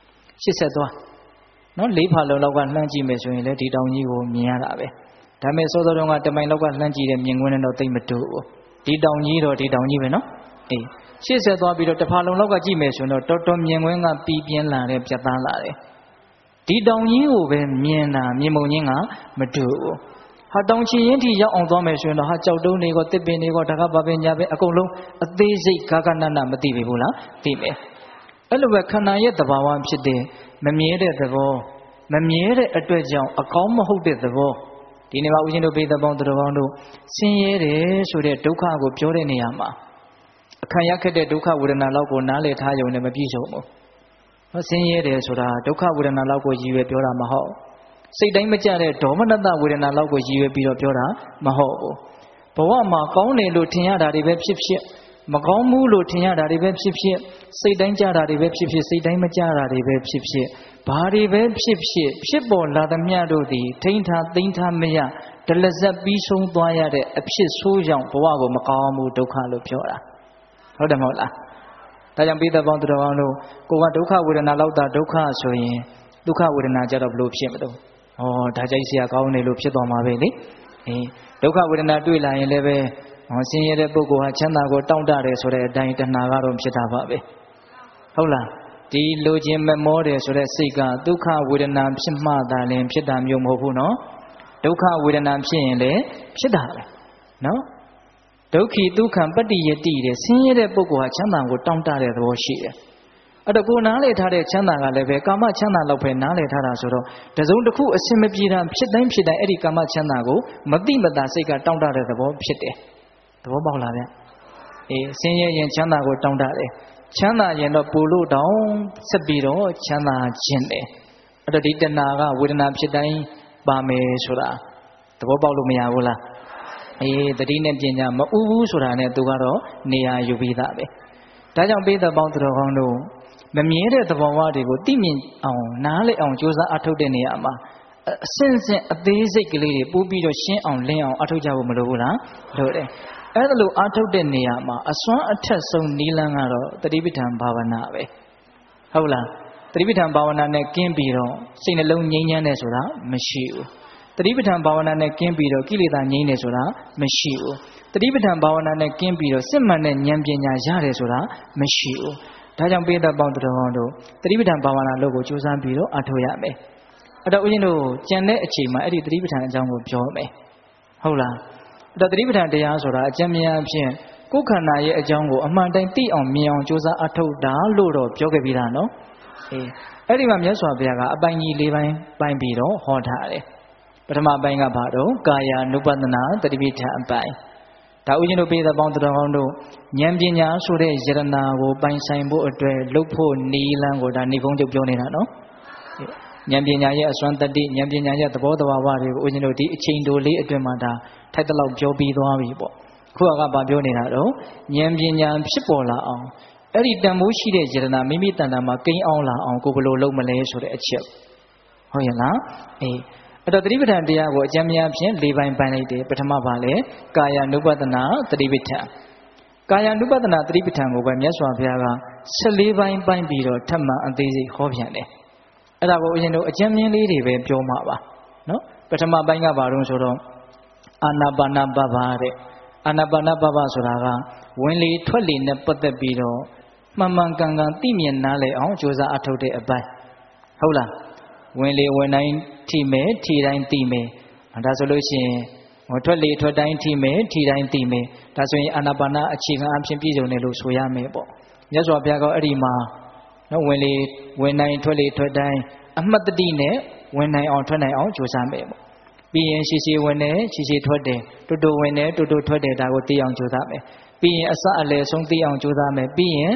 80သွားနော်၄ဖာလုံးလောက်ကလှမ်းကြည့်မယ်ဆိုရင်လည်းဒီတောင်ကြီးကိုမြင်ရတာပဲဒါပေမဲ့စောစောတုန်းကတမိုင်လောက်ကလှမ်းကြည့်တဲ့မြင်ကွင်းနဲ့တော့သိမတူဘူးဒီတောင်ကြီးတော့ဒီတောင်ကြီးပဲနော်အေး80သွားပြီးတော့တစ်ဖာလုံးလောက်ကကြည့်မယ်ဆိုရင်တော့တော်တော်မြင်ကွင်းကပြီးပြင်းလာတယ်ပြတ်သားလာတယ်ဒီတောင်ကြီးကိုပဲမြင်တာမြင်ပုံချင်းကမတူဘူးဟာတောင်ချီရင်ထိရောက်အောင်သွားမယ်ဆိုရင်တော့ဟာကြောက်တုံးတွေကတစ်ပင်တွေကဒါကဘာပဲညာပဲအကုန်လုံးအသေးစိတ်ဂဂနနမသိပြီဘူးလားသိမယ်အဲ့လိုပဲခန္ဓာရဲ့သဘာဝဖြစ်တဲ့မမြဲတဲ့သဘောမမြဲတဲ့အတွက်ကြောင့်အကောင်းမဟုတ်တဲ့သဘောဒီနေ့မှာဦးဇင်းတို့ပိဿပေါင်းသူတော်ကောင်းတို့ဆင်းရဲတယ်ဆိုတဲ့ဒုက္ခကိုပြောတဲ့နေရာမှာအခါရခက်တဲ့ဒုက္ခဝေဒနာလောက်ကိုနားလည်ထားရုံနဲ့မပြည့်စုံဘူး။ဆင်းရဲတယ်ဆိုတာဒုက္ခဝေဒနာလောက်ကိုရည်ရွယ်ပြောတာမဟုတ်စိတ်တိုင်းမကြတဲ့ဒေါမနတဝေဒနာလောက်ကိုရည်ရွယ်ပြီးတော့ပြောတာမဟုတ်ဘူး။ဘဝမှာကောင်းတယ်လို့ထင်ရတာတွေပဲဖြစ်ဖြစ်မကောင်းဘူးလို့ထင်ရတာတွေပဲဖြစ်ဖြစ်စိတ်တိုင်းကြတာတွေပဲဖြစ်ဖြစ်စိတ်တိုင်းမကြတာတွေပဲဖြစ်ဖြစ်ဘာတွေပဲဖြစ်ဖြစ်ဖြစ်ပေါ်လာသမျှတို့သည်ထိန်းထားသိမ်းထားမရဒလဇက်ပြီးဆုံးသွားရတဲ့အဖြစ်ဆိုးကြောင့်ဘဝကိုမကောင်းမှုဒုက္ခလို့ပြောတာဟုတ်တယ်မဟုတ်လားဒါကြောင့်ပိဿပေါင်းသူတော်ကောင်းတို့ကိုကဒုက္ခဝေဒနာလောက်တာဒုက္ခဆိုရင်ဒုက္ခဝေဒနာကြတော့ဘလို့ဖြစ်မလို့ဩဒါကြိုက်စရာကောင်းတယ်လို့ဖြစ်သွားမှာပဲလေဒုက္ခဝေဒနာတွေ့လာရင်လည်းပဲဆင်းရဲတဲ့ပုဂ္ဂိုလ်ဟာချမ်းသာကိုတောင့်တတယ်ဆိုတဲ့အတိုင်းတဏှာကတော့ဖြစ်တာပါပဲဟုတ်လားဒီလိုခြင်းမမောတယ်ဆိုတဲ့စိတ်ကဒုက္ခဝေဒနာဖြစ်မှသာလင်ဖြစ်တာမျိုးမဟုတ်ဘူးနော်ဒုက္ခဝေဒနာဖြစ်ရင်လည်းဖြစ်တာပဲနော်ဒုက္ခိဒုက္ခံပတ္တိယတိတဲ့ဆင်းရဲတဲ့ပုဂ္ဂိုလ်ဟာချမ်းသာကိုတောင့်တတဲ့သဘောရှိတယ်အဲ့တော့ကိုနားလည်ထားတဲ့ချမ်းသာကလည်းပဲကာမချမ်းသာလောက်ပဲနားလည်ထားတာဆိုတော့တစုံတစ်ခုအစင်မပြေတာဖြစ်တိုင်းအဲ့ဒီကာမချမ်းသာကိုမတိမတာစိတ်ကတောင့်တတဲ့သဘောဖြစ်တယ်သဘောပေါက်လားဗျဆင်းရဲရင်ချမ်းသာကိုတောင့်တတယ်ချမ်းသာရင်တော့ပူလို့တောင်ဆက်ပြီးတော့ချမ်းသာခြင်းတယ်အဲ့တော့ဒီတဏှာကဝေဒနာဖြစ်တိုင်းပါမယ်ဆိုတာသဘောပေါက်လို့မရဘူးလားတတိနဲ့ပညာမဥဘူးဆိုတာနဲ့သူကတော့နေရာယူပြီးသားပဲဒါကြောင့်ပိဿပေါင်းသူတော်ကောင်းတို့မမြဲတဲ့သဘောဝတွေကိုသိမြင်အောင်နားလည်အောင်ကြိုးစားအထောက်တဲ့နေရာမှာအစဉ်စဉ်အသေးစိတ်ကလေးတွေပို့ပြီးတော့ရှင်းအောင်လင်းအောင်အထောက်ကြဖို့မလိုဘူးလားလိုတယ်အဲ့ဒါလိုအထောက်တဲ့နေရာမှာအစွမ်းအထက်ဆုံးနိလန်းကတော့တတိပဋ္ဌာန်ဘာဝနာပဲဟုတ်လားတတိပဋ္ဌာန်ဘာဝနာနဲ့ကင်းပြီးတော့စိတ်နှလုံးငြိမ်းချမ်းတယ်ဆိုတာမရှိဘူးတတိပဋ္ဌာန်ဘာဝနာနဲ့ကင်းပြီးတော့ကိလေသာငြိမ်းတယ်ဆိုတာမရှိဘူးတတိပဋ္ဌာန်ဘာဝနာနဲ့ကင်းပြီးတော့စစ်မှန်တဲ့ဉာဏ်ပညာရတယ်ဆိုတာမရှိဘူးဒါကြောင့်ပိဿပေါင်းသူတော်ကောင်းတို့တတိပဋ္ဌာန်ဘာဝနာလို့ကိုကြိုးစားပြီးတော့အထောက်ရမယ်အဲ့တော့ဦးဇင်းတို့ကြံတဲ့အချိန်မှာအဲ့ဒီတတိပဋ္ဌာန်အကြောင်းကိုပြောမယ်ဟုတ်လားအဲ့တော့တတိပဋ္ဌာန်တရားဆိုတာအကျဉ်းများဖြင့်ကိုယ်ခန္ဓာရဲ့အကြောင်းကိုအမှန်တိုင်းသိအောင်မြင်အောင်ကြိုးစားအထောက်တာလို့တော့ပြောခဲ့ပြီးသားနော်အဲ့ဒီမှာမြတ်စွာဘုရားကအပိုင်းကြီး၄ပိုင်းပိုင်းပြီးတော့ဟောထားတယ်ပထမပိုင်းကဘာတော့ကာယ ानु ပဒနာတတိပဋ္ဌာန်အပိုင်းဒါဦးဇင်းတို့ပိဿပေါင်းသူတော်ကောင်းတို့ဉာဏ်ပညာဆိုတဲ့ယရနာကိုပိုင်ဆိုင်ဖို့အတွက်လုပ်ဖို့နီလန်းကိုဒါနေဖုံးချုပ်ပြောနေတာနော်ဉာဏ်ပညာရဲ့အစွမ်းတတိဉာဏ်ပညာရဲ့သဘောတဘာဝတွေကိုဦးဇင်းတို့ဒီအချိန်တိုလေးအတွင်းမှာဒါထိုက်တလောက်ပြောပြီးသွားပြီပေါ့ခုကဘာပြောနေတာတော့ဉာဏ်ပညာဖြစ်ပေါ်လာအောင်အဲ့ဒီတန်ဖိုးရှိတဲ့ယရနာမိမိတန်တာမှာကိန်းအောင်လာအောင်ကိုဘယ်လိုလုပ်မလဲဆိုတဲ့အချက်ဟုတ်ရဲ့လားအဲ့တော့တတိပဋ္ဌာန်တရားကိုအကျဉ်းများဖြင့်၄ပိုင်းပိုင်းလိုက်တယ်ပထမပါလေကာယ ानु ပဒနာတတိပဋ္ဌာန်ကာယ ानु ပဒနာတတိပဋ္ဌာန်ကိုပဲမြတ်စွာဘုရားက14ပိုင်းပိုင်းပြီးတော့ထပ်မံအသေးစိတ်ဟောပြန်တယ်အဲ့ဒါကိုအရင်တို့အကျဉ်းမြင်းလေးတွေပဲပြောမှာပါနော်ပထမပိုင်းကဘာလို့ဆိုတော့အာနာပါနပပတဲ့အာနာပါနပပဆိုတာကဝင်လေထွက်လေနဲ့ပတ်သက်ပြီးတော့မှန်မှန်ကန်ကန်သိမြင်နားလည်အောင်ကြိုးစားအထောက်တဲ့အပိုင်းဟုတ်လားဝင်လေဝင်တိုင်းထိမယ်ထိတိုင်းသိမယ်ဒါဆိုလို့ရှိရင်ထွက်လေထွက်တိုင်းထိမယ်ထိတိုင်းသိမယ်ဒါဆိုရင်အာနာပါနအခြေခံအဖြစ်ပြည့်စုံတယ်လို့ဆိုရမယ်ပေါ့မြတ်စွာဘုရားကအဲ့ဒီမှာနော်ဝင်လေဝင်တိုင်းထွက်လေထွက်တိုင်းအမှတ်တတိနဲ့ဝင်နိုင်အောင်ထွက်နိုင်အောင်ကြိုးစားမယ်ပေါ့ပြီးရင်ရှိရှိဝင်တယ်ရှိရှိထွက်တယ်တူတူဝင်တယ်တူတူထွက်တယ်ဒါကိုသိအောင်ကြိုးစားမယ်ပြီးရင်အစအလယ်ဆုံးသိအောင်ကြိုးစားမယ်ပြီးရင်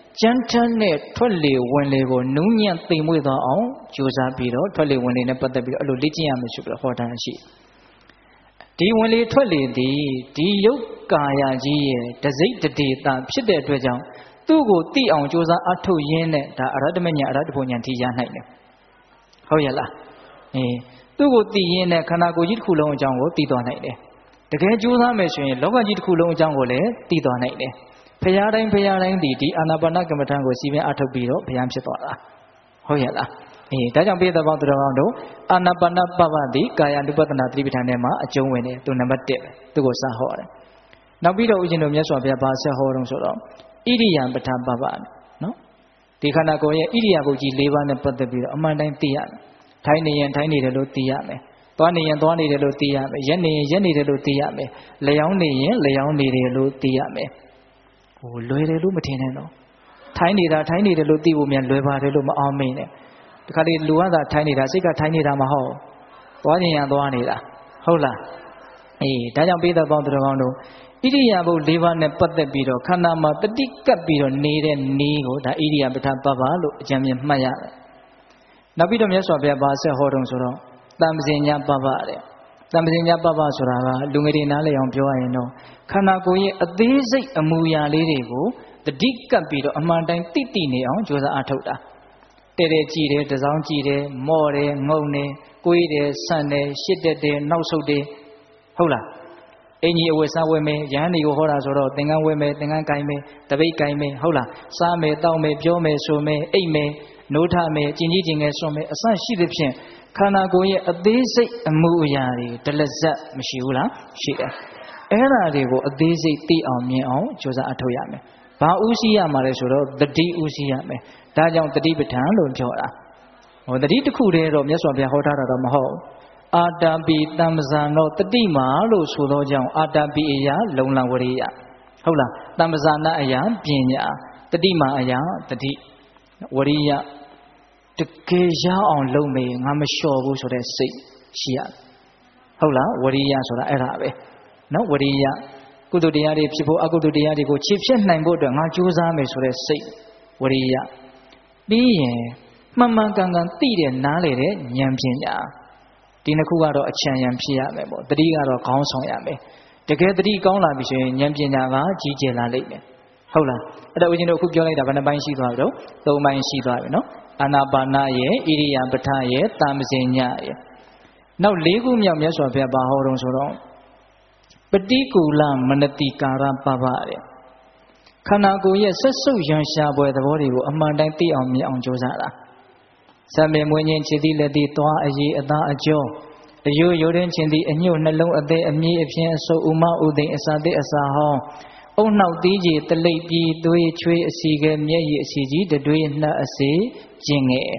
ကျန်းထမ်းတဲ့ထွက်လေဝင်လေကိုနုညံ့သိမ်မွေ့သွားအောင်ကြိုးစားပြီးတော့ထွက်လေဝင်လေနဲ့ပတ်သက်ပြီးတော့အဲ့လိုလေ့ကျင့်ရမယ်ဆိုပြီးတော့ဟောထားရှိဒီဝင်လေထွက်လေဒီယုတ်ကာယကြီးရဲ့တစိတ်တဒေတာဖြစ်တဲ့အတွက်ကြောင့်သူ့ကိုသိအောင်ကြိုးစားအထုတ်ရင်းနဲ့ဒါအရဟတမဉ္ဇဉ်အရဟတဘုံဉာဏ်ထိရနိုင်တယ်ဟုတ်ရဲ့လားသူ့ကိုသိရင်းနဲ့ခန္ဓာကိုယ်ကြီးတစ်ခုလုံးအကြောင်းကိုသိသွားနိုင်တယ်တကယ်ကြိုးစားမယ်ဆိုရင်လောကကြီးတစ်ခုလုံးအကြောင်းကိုလည်းသိသွားနိုင်တယ်ဖရာတိုင်းဒီအာနာပါနကမ္မထံကိုစီးပင်အထုတ်ပြီးတော့ဘုရားဖြစ်သွားတာဟုတ်ရဲ့လားဒါကြောင့်ပိဿပေါင်းသူတော်ကောင်းတို့အာနာပါနပပတိကာယ ानु ပတနာသတိပဋ္ဌာန်ထဲမှာအကျုံးဝင်တယ်သူနံပါတ်1ပဲသူကိုစဟောတယ်နောက်ပြီးတော့ဦးဇင်းတို့မြတ်စွာဘုရားဘာဆက်ဟောတော့ဆိုတော့ဣရိယာပဋ္ဌာပပနော်ဒီခန္ဓာကိုယ်ရဲ့ဣရိယာပုတ်ကြီး၄ပါးနဲ့ပတ်သက်ပြီးတော့အမှန်တိုင်းသိရမယ်ထိုင်နေရင်ထိုင်နေတယ်လို့သိရမယ်သွားနေရင်သွားနေတယ်လို့သိရမယ်ရက်နေရင်ရက်နေတယ်လို့သိရမယ်လျောင်းနေရင်လျောင်းနေတယ်လို့သိရမယ်လွယ်တယ်လို့မထင်နဲ့တော့ထိုင်နေတာထိုင်နေတယ်လို့သိဖို့မြန်လွယ်ပါတယ်လို့မအောင်မင်းနဲ့ဒီခါလေးလူကသာထိုင်နေတာစိတ်ကထိုင်နေတာမဟုတ်သွားခြင်းရသွားနေတာဟုတ်လားဒါကြောင့်ပိဿပေါင်းသူတော်ကောင်းတို့ဣရိယာပုတ်၄ပါးနဲ့ပတ်သက်ပြီးတော့ခန္ဓာမှာတတိကပ်ပြီးတော့နေတဲ့နေကိုဒါဣရိယာပဋ္ဌာပပလို့အကြံဉာဏ်မှတ်ရတယ်နောက်ပြီးတော့မြတ်စွာဘုရားဘာဆက်ဟောတုံးဆိုတော့တမ္ပဇင်ညာပပတဲ့တမ္ပဇင်ညာပပဆိုတာကလူငယ်တွေနားလည်အောင်ပြောရရင်တော့ခန္ဓာကိုယ်ရဲ့အသေးစိတ်အမူအရာလေးတွေကိုတတိကပ်ပြီးတော့အမှန်တိုင်းသိနေအောင်ကြိုးစားအထုတ်တာတဲ့ကြည်တယ်တစောင်းကြည်တယ်မော့တယ်ငုံတယ်ကိုွေးတယ်ဆန့်တယ်ရှစ်တက်တယ်နောက်ဆုတ်တယ်ဟုတ်လားအင်ကြီးအဝတ်စားဝဲမယ်ရဟန်းတွေကိုဟောတာဆိုတော့သင်္ကန်းဝဲမယ်သင်္ကန်းကိုင်မယ်တပိတ်ကိုင်မယ်ဟုတ်လားစားမယ်တောက်မယ်ပြောမယ်ဆိုမယ်အိတ်မယ်နိုးထမယ်ကျင်ကြီးကျင်ငယ်ဆွမယ်အဆရှိသဖြင့်ခန္ဓာကိုယ်ရဲ့အသေးစိတ်အမှုအရာတွေတလက်ဇက်မရှိဘူးလားရှိတယ်အဲ့ဒါတွေကိုအသေးစိတ်သိအောင်မြင်အောင်ကြိုးစားအထောက်ရမယ်ဘာဥစည်းရမှာလဲဆိုတော့တတိဥစည်းရမယ်ဒါကြောင့်တတိပဋ္ဌာန်လို့ပြောတာတတိတစ်ခုတည်းတော့မြတ်စွာဘုရားဟောထားတာတော့မဟုတ်အာတာပိတမ္ပဇာနောတတိမာလို့ဆိုသောကြောင့်အာတာပိအရာလုံလဝရိယဟုတ်လားတမ္ပဇာနာအရာပညာတတိမာအရာတတိဝရိယတကယ်ရအောင်လုပ်မေငါမလျှော့ဘူးဆိုတဲ့စိတ်ရှိရဟုတ်လားဝရိယဆိုတာအဲ့ဒါပဲနော်ဝရိယကုသိုလ်တရားတွေဖြစ်ဖို့အကုသိုလ်တရားတွေကိုခြေဖြတ်နိုင်ဖို့အတွက်ငါကြိုးစားမယ်ဆိုတဲ့စိတ်ဝရိယပြီးရင်မှန်မှန်ကန်ကန်သိတဲ့နားလေတဲ့ဉာဏ်ပညာဒီနှစ်ခုကတော့အချံဉာဏ်ဖြစ်ရမယ်ပေါ့တတိကတော့ခေါင်းဆောင်ရမယ်တကယ်တတိကောင်းလာပြီဆိုရင်ဉာဏ်ပညာကကြီးကျယ်လာလိမ့်မယ်ဟုတ်လားအဲ့တော့ဦးဇင်းတို့အခုပြောလိုက်တာဘယ်နှပိုင်းရှိသွားပြီတော့၃ပိုင်းရှိသွားပြီနော်အာနာပါနရဲ့ဣရိယာပဋ္ဌာရဲ့တမ္ပဇင်ညရဲ့နောက်၄ခုမြောက်မြတ်စွာဘုရားဘာဟောတုံးဆိုတော့ပฏิကူလမနတိကာရပပတဲ့ခန္ဓာကိုယ်ရဲ့ဆက်စုပ်ရန်ရှာပွဲသဘောတွေကိုအမှန်တိုင်းသိအောင်မြင်အောင်ကြိုးစားတာစံပင်မွေးခြင်းခြေသီးလက်သီးသွားအရေးအသားအကျော်အယိုးရိုးရင်းခြင်းသီးအညှို့နှလုံးအသေးအမြည်အပြင်းအဆုပ်ဥမဥသိမ်အစာသစ်အစာဟောင်းအုံနှောက်သီးကြီးတလိပ်ပြီးသွေးချွေးအစီကဲမျက်ရည်အစီကြီးတတွေးနှက်အစီကျင်ငယ်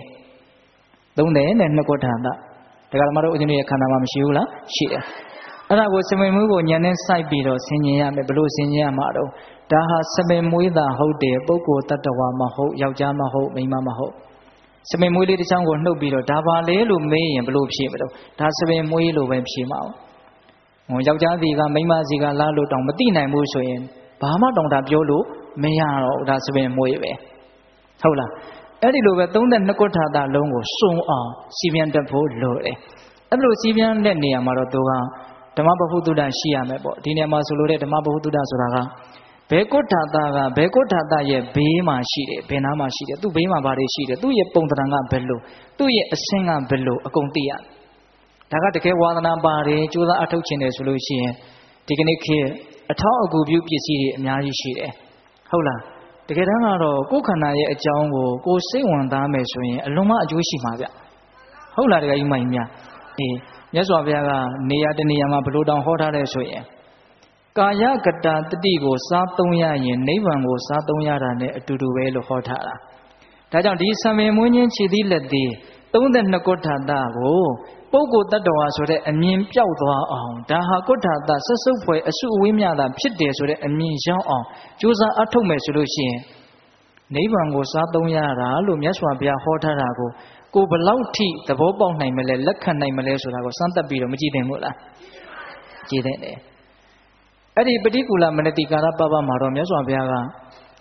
32နဲ့ကွဋ္ဌာတဒါကဓမ္မတို့ဦးဇင်းရဲ့ခန္ဓာမှာမရှိဘူးလားရှိတယ်အဲ့ဒါကိုစမင်မွေးကိုဉာဏ်နဲ့စိုက်ပြီးတော့ဆင်ញင်ရမယ်ဘလို့ဆင်ញင်ရမှာတော့ဒါဟာစမင်မွေးတာဟုတ်တယ်ပုဂ္ဂိုလ်တ attva မဟုတ်ယောက်ျားမဟုတ်မိန်းမမဟုတ်စမင်မွေးလေးတစ်ချောင်းကိုနှုတ်ပြီးတော့ဒါပါလေလို့မေးရင်ဘလို့ဖြေမလို့ဒါစမင်မွေးလို့ပဲဖြေမှာယောက်ျားစီကမိန်းမစီကလားလို့တောင်မသိနိုင်ဘူးဆိုရင်ဘာမှတောင်တာပြောလို့မရတော့ဒါစပင်မွေးပဲဟုတ်လားအဲ့ဒီလိုပဲ32ကွဋ္ဌာတလုံးကိုစုံအောင်စီပြန်တတ်ဖို့လိုတယ်အဲ့လိုစီပြန်တဲ့နေရာမှာတော့သူကဓမ္မပဟုသုတရှိရမယ်ပေါ့ဒီနေရာမှာဆိုလို့တဲ့ဓမ္မပဟုသုတဆိုတာကဘယ်ကွဋ္ဌာတကဘယ်ကွဋ္ဌာတရဲ့ဘေးမှာရှိတယ်ဘယ်နားမှာရှိတယ်သူ့ဘေးမှာဘာတွေရှိတယ်သူ့ရဲ့ပုံသဏ္ဍာန်ကဘယ်လိုသူ့ရဲ့အဆင့်ကဘယ်လိုအကုန်သိရဒါကတကယ်ဝါသနာပါတယ်ကြိုးစားအထောက်ချင်တယ်ဆိုလို့ရှိရင်ဒီကနေ့ခေတ်အထောက်အကူပြုပစ္စည်းတွေအများကြီးရှိတယ်ဟုတ်လားတကယ်တမ်းကတော့ကိုယ်ခန္ဓာရဲ့အကြောင်းကိုကိုယ်စိတ်ဝင်စားမယ်ဆိုရင်အလွန်မှအကျိုးရှိမှာဗျဟုတ်လားတကယ်ကြီးမိုင်များမြတ်စွာဘုရားကနေရာတနေရာမှာဘလို့တောင်ဟောထားတယ်ဆိုရင်ကာယကတတတိကိုစားသုံးရရင်နိဗ္ဗာန်ကိုစားသုံးရတာနဲ့အတူတူပဲလို့ဟောထားတာဒါကြောင့်ဒီစံပင်မွေးခြင်းခြေသီးလက်သီး32ကွဋ္ဌာတကိုပုဂ္ဂိုလ်တ attva ဆိုတဲ့အမြင်ပြောက်သွားအောင်ဒါဟာကွဋ္ဌာတဆက်စုပ်ဖွယ်အစုအဝေးများတာဖြစ်တယ်ဆိုတဲ့အမြင်ရောက်အောင်ကြိုးစားအထုတ်မယ်ဆိုလို့ရှိရင်နိဗ္ဗာန်ကိုစားသုံးရတာလို့မြတ်စွာဘုရားဟောထားတာကိုဘလောက်ထိသဘောပေါက်နိုင်မလဲလက်ခံနိုင်မလဲဆိုတာကိုစမ်းသပ်ပြီးတော့မကြည့်သင့်ဘူးလားကြည့်သင့်တယ်အဲ့ဒီပฏิကူလမနတိကာရပပမှာတော့မြတ်စွာဘုရားက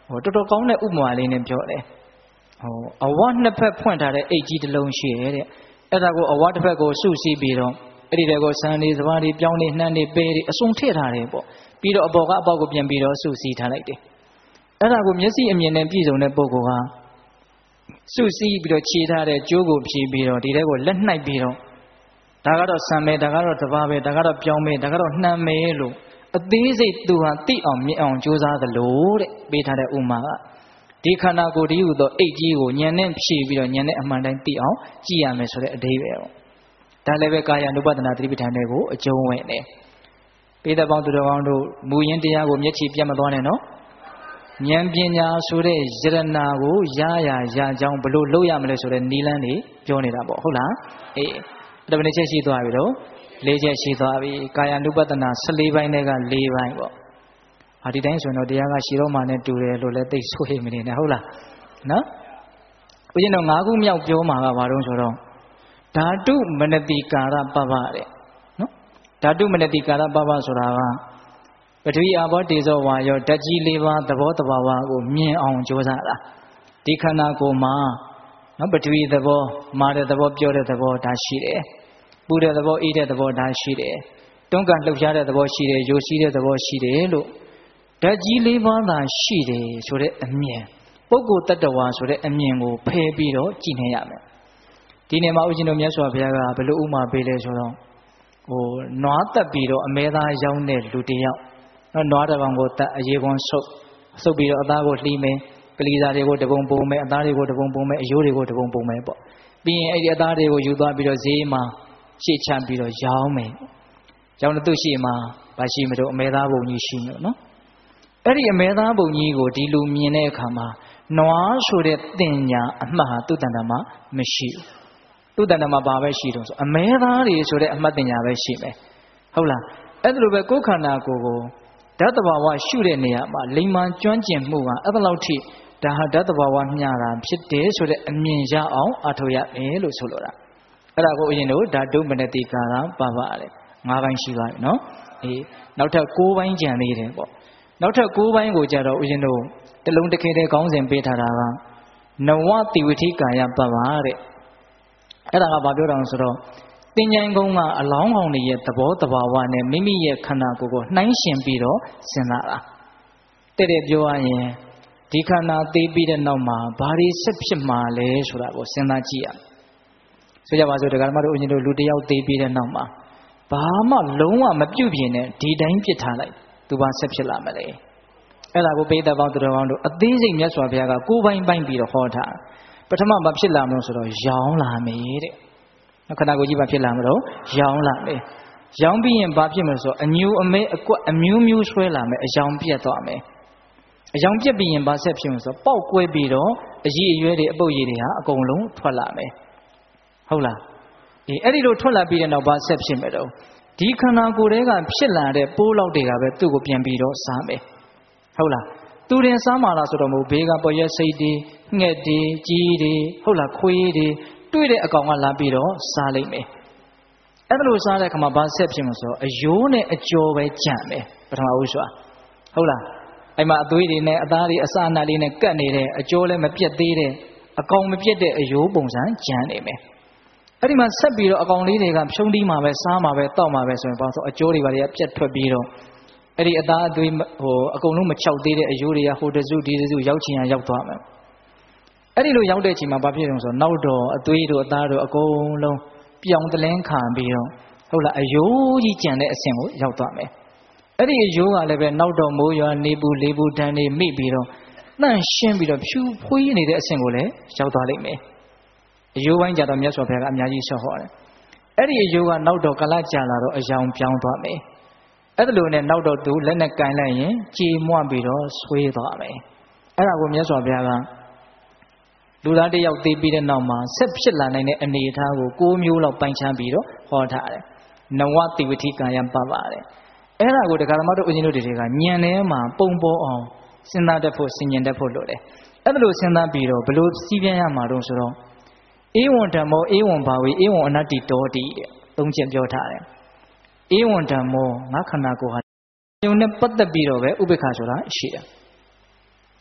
တော်ကောင်းတဲ့ဥပမာလေးနဲ့ပြောတယ်အဝနှစ်ဖက်ဖွင့်ထားတဲ့အိတ်ကြီးတစ်လုံးရှိတယ်တဲ့အဲ့ဒါကိုအဝတစ်ဖက်ကိုစုစည်းပြီးတော့အဲ့ဒီတွေကိုဆန်တွေစပါးတွေပြောင်းတွေနှမ်းတွေပဲတွေအစုံထည့်ထားတယ်ပေါ့ပြီးတော့အပေါ်ကအပေါက်ကိုပြန်ပြီးတော့စုစည်းထားလိုက်တယ်အဲ့ဒါကိုမျက်စိအမြင်နဲ့ပြည်စုံတဲ့ပုဂ္ဂိုလ်ကစုစည်းပြီးတော့ခြေထားတဲ့ကြိုးကိုဖြီးပြီးတော့ဒီထဲကိုလက်နှိုက်ပြီးတော့ဒါကတော့ဆံမဲဒါကတော့တပါးပဲဒါကတော့ပြောင်းမဲဒါကတော့နှမ်းမဲလို့အသေးစိတ်သူဟာသိအောင်မြင်အောင်ကြိုးစားသလိုတဲ့ပေးထားတဲ့ဥမာကဒီခန္ဓာကိုယ်တည်းဟူသောအိတ်ကြီးကိုဉာဏ်နဲ့ဖြည့်ပြီးတော့ဉာဏ်နဲ့အမှန်တိုင်းသိအောင်ကြည့်ရမယ်ဆိုတဲ့အဓိပ္ပာယ်ပေါ့ဒါလည်းပဲကာယ ानु ပဒနာသတိပဋ္ဌာန်တွေကိုအကျုံးဝင်တယ်ပိဿပေါင်းသူတော်ကောင်းတို့မူရင်းတရားကိုမျက်ခြေပြတ်မသွားနဲ့နော်ဉာဏ်ပညာဆိုတဲ့ယရနာကိုရကြောင်းဘလို့လုပ်ရမလဲဆိုတဲ့နီလန်းတွေပြောနေတာပေါ့ဟုတ်လားအေးအဲ့ဒါဘယ်နှချက်ရှိသွားပြီတော့၄ချက်ရှိသွားပြီကာယ ानु ပဒနာ14ပိုင်းနဲ့က4ပိုင်းပေါ့ဒီတိုင်းဆိုရင်တော့တရားကရှိတော့မှနဲ့တူတယ်လို့လည်းသိဆိုရမနေနဲ့ဟုတ်လားနော်ဦးဇင်းတို့၅ခုမြောက်ပြောမှာကဘာလို့ဆိုတော့ဓာတုမနတိကာရပပတဲ့နော်ဓာတုမနတိကာရပပဆိုတာကပထဝီအာဘောတေဇောဝါယောဓာတ်ကြီး၄ပါးသဘောတဘာဝကိုမြင်အောင်ကြိုးစားတာဒီခန္ဓာကိုယ်မှာနော်ပထဝီသဘောမာတဲ့သဘောပြောတဲ့သဘောဒါရှိတယ်ပူတဲ့သဘောအေးတဲ့သဘောဒါရှိတယ်တွန်းကန်လှုပ်ရှားတဲ့သဘောရှိတယ်ယိုစီးတဲ့သဘောရှိတယ်လို့ဓာတ်ကြီး၄ပါးသာရှိတယ်ဆိုတဲ့အမြင်ပုဂ္ဂိုလ်တ attva ဆိုတဲ့အမြင်ကိုဖယ်ပြီးတော့ကြည့်နေရမယ်ဒီနေ့မှာဦးဇင်းတို့မြတ်စွာဘုရားကဘယ်လိုဥမာပေးလဲဆိုတော့နွားတက်ပြီးတော့အမဲသားရောင်းတဲ့လူတယောက်နွားတစ်ကောင်ကိုတက်အရေခွန်ဆုပ်ပြီးတော့အသားကိုလှီးမယ်ကလေးသားတွေကိုတပုံပုံမယ်အသားတွေကိုတပုံပုံမယ်အယိုးတွေကိုတပုံပုံမယ်ပေါ့ပြီးရင်အဲ့ဒီအသားတွေကိုယူသွားပြီးတော့ဈေးမှာရှေ့ချပြီးတော့ရောင်းမယ်ရောင်းတဲ့သူရှိမှာဘာရှိမလို့အမဲသားပုံကြီးရှိလို့နော်အဲ့ဒီအမဲသားပုံကြီးကိုဒီလူမြင်တဲ့အခါမှာနွားဆိုတဲ့တင်ညာအမှတ်ဟာသူ့တဏ္ဍာမှာမရှိဘူးသူ့တဏ္ဍာမှာဘာပဲရှိတော့ဆိုအမဲသားတွေဆိုတဲ့အမှတ်တင်ညာပဲရှိမယ်ဟုတ်လားအဲ့ဒါလိုပဲကိုယ်ခန္ဓာကိုယ်ကိုဓာတ်တဘာဝရှုတဲ့နေရာမှာလိမ္မာကျွမ်းကျင်မှုကအဲ့ဒါလောက်ထိဒါဟာဓာတ်တဘာဝမျှတာဖြစ်တယ်ဆိုတဲ့အမြင်ရအောင်အထောက်ရမယ်လို့ဆိုလိုတာအဲ့ဒါကိုအရင်တို့ဓာတုမနတိကာရပပတဲ့၅ပိုင်းရှိပါပြီနော်အေးနောက်ထပ်9ပိုင်းကြံသေးတယ်ပေါ့နောက်ထပ်9ပိုင်းကိုကြတော့ဦးဇင်းတို့တလုံးတစ်ခဲတည်းခေါင်းစဉ်ပေးထားတာကနဝတိဝဋ္ဌိကာယပပတဲ့အဲ့ဒါကဘာပြောတာလဲဆိုတော့တင်ញိုင်းကုန်းကအလောင်းကောင်တွေရဲ့သဘောတဘာဝနဲ့မိမိရဲ့ခန္ဓာကိုယ်ကိုနှိုင်းယှဉ်ပြီးတော့စဉ်းစားတာတဲ့ပြောရရင်ဒီခန္ဓာသိပြီးတဲ့နောက်မှာဘာတွေဆက်ဖြစ်မှာလဲဆိုတာကိုစဉ်းစားကြည့်ရဆိုကြပါစို့ဒကာမတို့ဦးဇင်းတို့လူတယောက်သိပြီးတဲ့နောက်မှာဘာမှလုံးဝမပြုတ်ပြင်းနဲ့ဒီတိုင်းပြစ်ထားလိုက်သူဘာဆက်ဖြစ်လာမလဲအဲ့ဒါကိုပိဋကပေါင်းသူတော်ကောင်းတို့အသေးစိတ်မြတ်စွာဘုရားက9ပိုင်းပိုင်းပြီးတော့ဟောထားပထမဘာဖြစ်လာမလို့ဆိုတော့ရောင်းလာမယ်တဲ့ခန္ဓာကိုယ်ကြီးဘာဖြစ်လာမလို့ရောင်းလာမယ်ရောင်းပြီးရင်ဘာဖြစ်မလဲဆိုအညူအမဲအကွက်အမျိုးမျိုးဆွဲလာမယ်အယောင်ပြက်သွားမယ်အယောင်ပြက်ပြီးရင်ဘာဆက်ဖြစ်မလဲဆိုပေါက်ကွဲပြီးတော့အကြီးအရွယ်တွေအပုပ်ရည်တွေဟာအကုန်လုံးထွက်လာမယ်ဟုတ်လားအဲ့ဒီလိုထွက်လာပြီးတဲ့နောက်ဘာဆက်ဖြစ်မလဲတော့ဒီခန္ဓာကိုယ်တွေကဖြစ်လာတဲ့ပိုးလောက်တွေကပဲသူ့ကိုပြန်ပြီးတော့စားမယ်ဟုတ်လားသူတင်စားမှာလားဆိုတော့မဟုတ်ဘေးကပေါ်ရက်စိတ်တွေငှက်တွေကြီးတွေဟုတ်လားခွေးတွေတွေ့တဲ့အကောင်ကလာပြီးတော့စားလိုက်မယ်အဲ့ဒါလိုစားတဲ့အခါမှာဘာဆက်ဖြစ်မလဲဆိုတော့အယိုးနဲ့အကြောပဲကြံ့မယ်ပထမဦးစွာဟုတ်လားအဲ့မှာအသွေးတွေနဲ့အသားတွေအစအနလေးနဲ့ကတ်နေတဲ့အကြောလည်းမပြတ်သေးတဲ့အကောင်မပြတ်တဲ့အယိုးပုံစံကြံ့နေမယ်အဲ့ဒီမှာဆက်ပြီးတော့အကောင်လေးတွေကဖြုံးတီးမှာပဲစားမှာပဲတောက်မှာပဲဆိုရင်ဘာလို့အကျိုးတွေဘာတွေကပြတ်ထွက်ပြီးတော့အဲ့ဒီအသားအသွေးအကုန်လုံးမချောက်သေးတဲ့အယိုးတွေကဟိုတစုဒီတစုရောက်ချင်ရောက်သွားမယ်အဲ့ဒီလိုရောက်တဲ့အချိန်မှာဘာဖြစ်လဲဆိုတော့နောက်တော့အသွေးတို့အသားတို့အကုန်လုံးပြောင်တလင်းခံပြီးတော့ဟုတ်လားအယိုးကြီးကြံတဲ့အဆင့်ကိုရောက်သွားမယ်အဲ့ဒီအယိုးကလည်းပဲနောက်တော့မိုးရွာနေပူလေးပူတန်းနေမိပြီးတော့နှံ့ရှင်းပြီးတော့ဖြူဖွေးနေတဲ့အဆင့်ကိုလည်းရောက်သွားလိမ့်မယ်အယိုးပိုင်းကြတော့မြတ်စွာဘုရားကအများကြီးဆော့ဟောတယ်အဲ့ဒီအယိုးကနောက်တော့ကလကြာလာတော့အယောင်ပြောင်းသွားမယ်အဲ့ဒါလိုနဲ့နောက်တော့သူလက်နဲ့ကန်လိုက်ရင်ကြေမွပြီးတော့ဆွေးသွားမယ်အဲ့ဒါကိုမြတ်စွာဘုရားကလူသားတယောက်သိပြီးတဲ့နောက်မှာဆက်ဖြစ်လာနိုင်တဲ့အနေအထားကို9မျိုးလောက်ပိုင်းခြားပြီးတော့ဟောထားတယ်နဝတိဝဋ္ဌိကာယပပတဲ့အဲ့ဒါကိုဒကာဓမ္မတို့ဦးဇင်းတို့တွေကညံထဲမှာပုံပေါ်အောင်စဉ်းစားတတ်ဖို့ဆင်ញင်တတ်ဖို့လိုတယ်အဲ့ဒါလိုစဉ်းစားပြီးတော့ဘလို့စီးပြန်ရမှာတော့ဆိုတော့ဧဝံဓမ္မောဧဝံဘာဝေဧဝံအနတ္တိတောတိတဲ့သုံးချက်ပြောထားတယ်ဧဝံဓမ္မောငါခန္ဓာကိုယ်ဟာယုံနဲ့ပတ်သက်ပြီးတော့ပဲဥပေက္ခဆိုတာရှိတယ်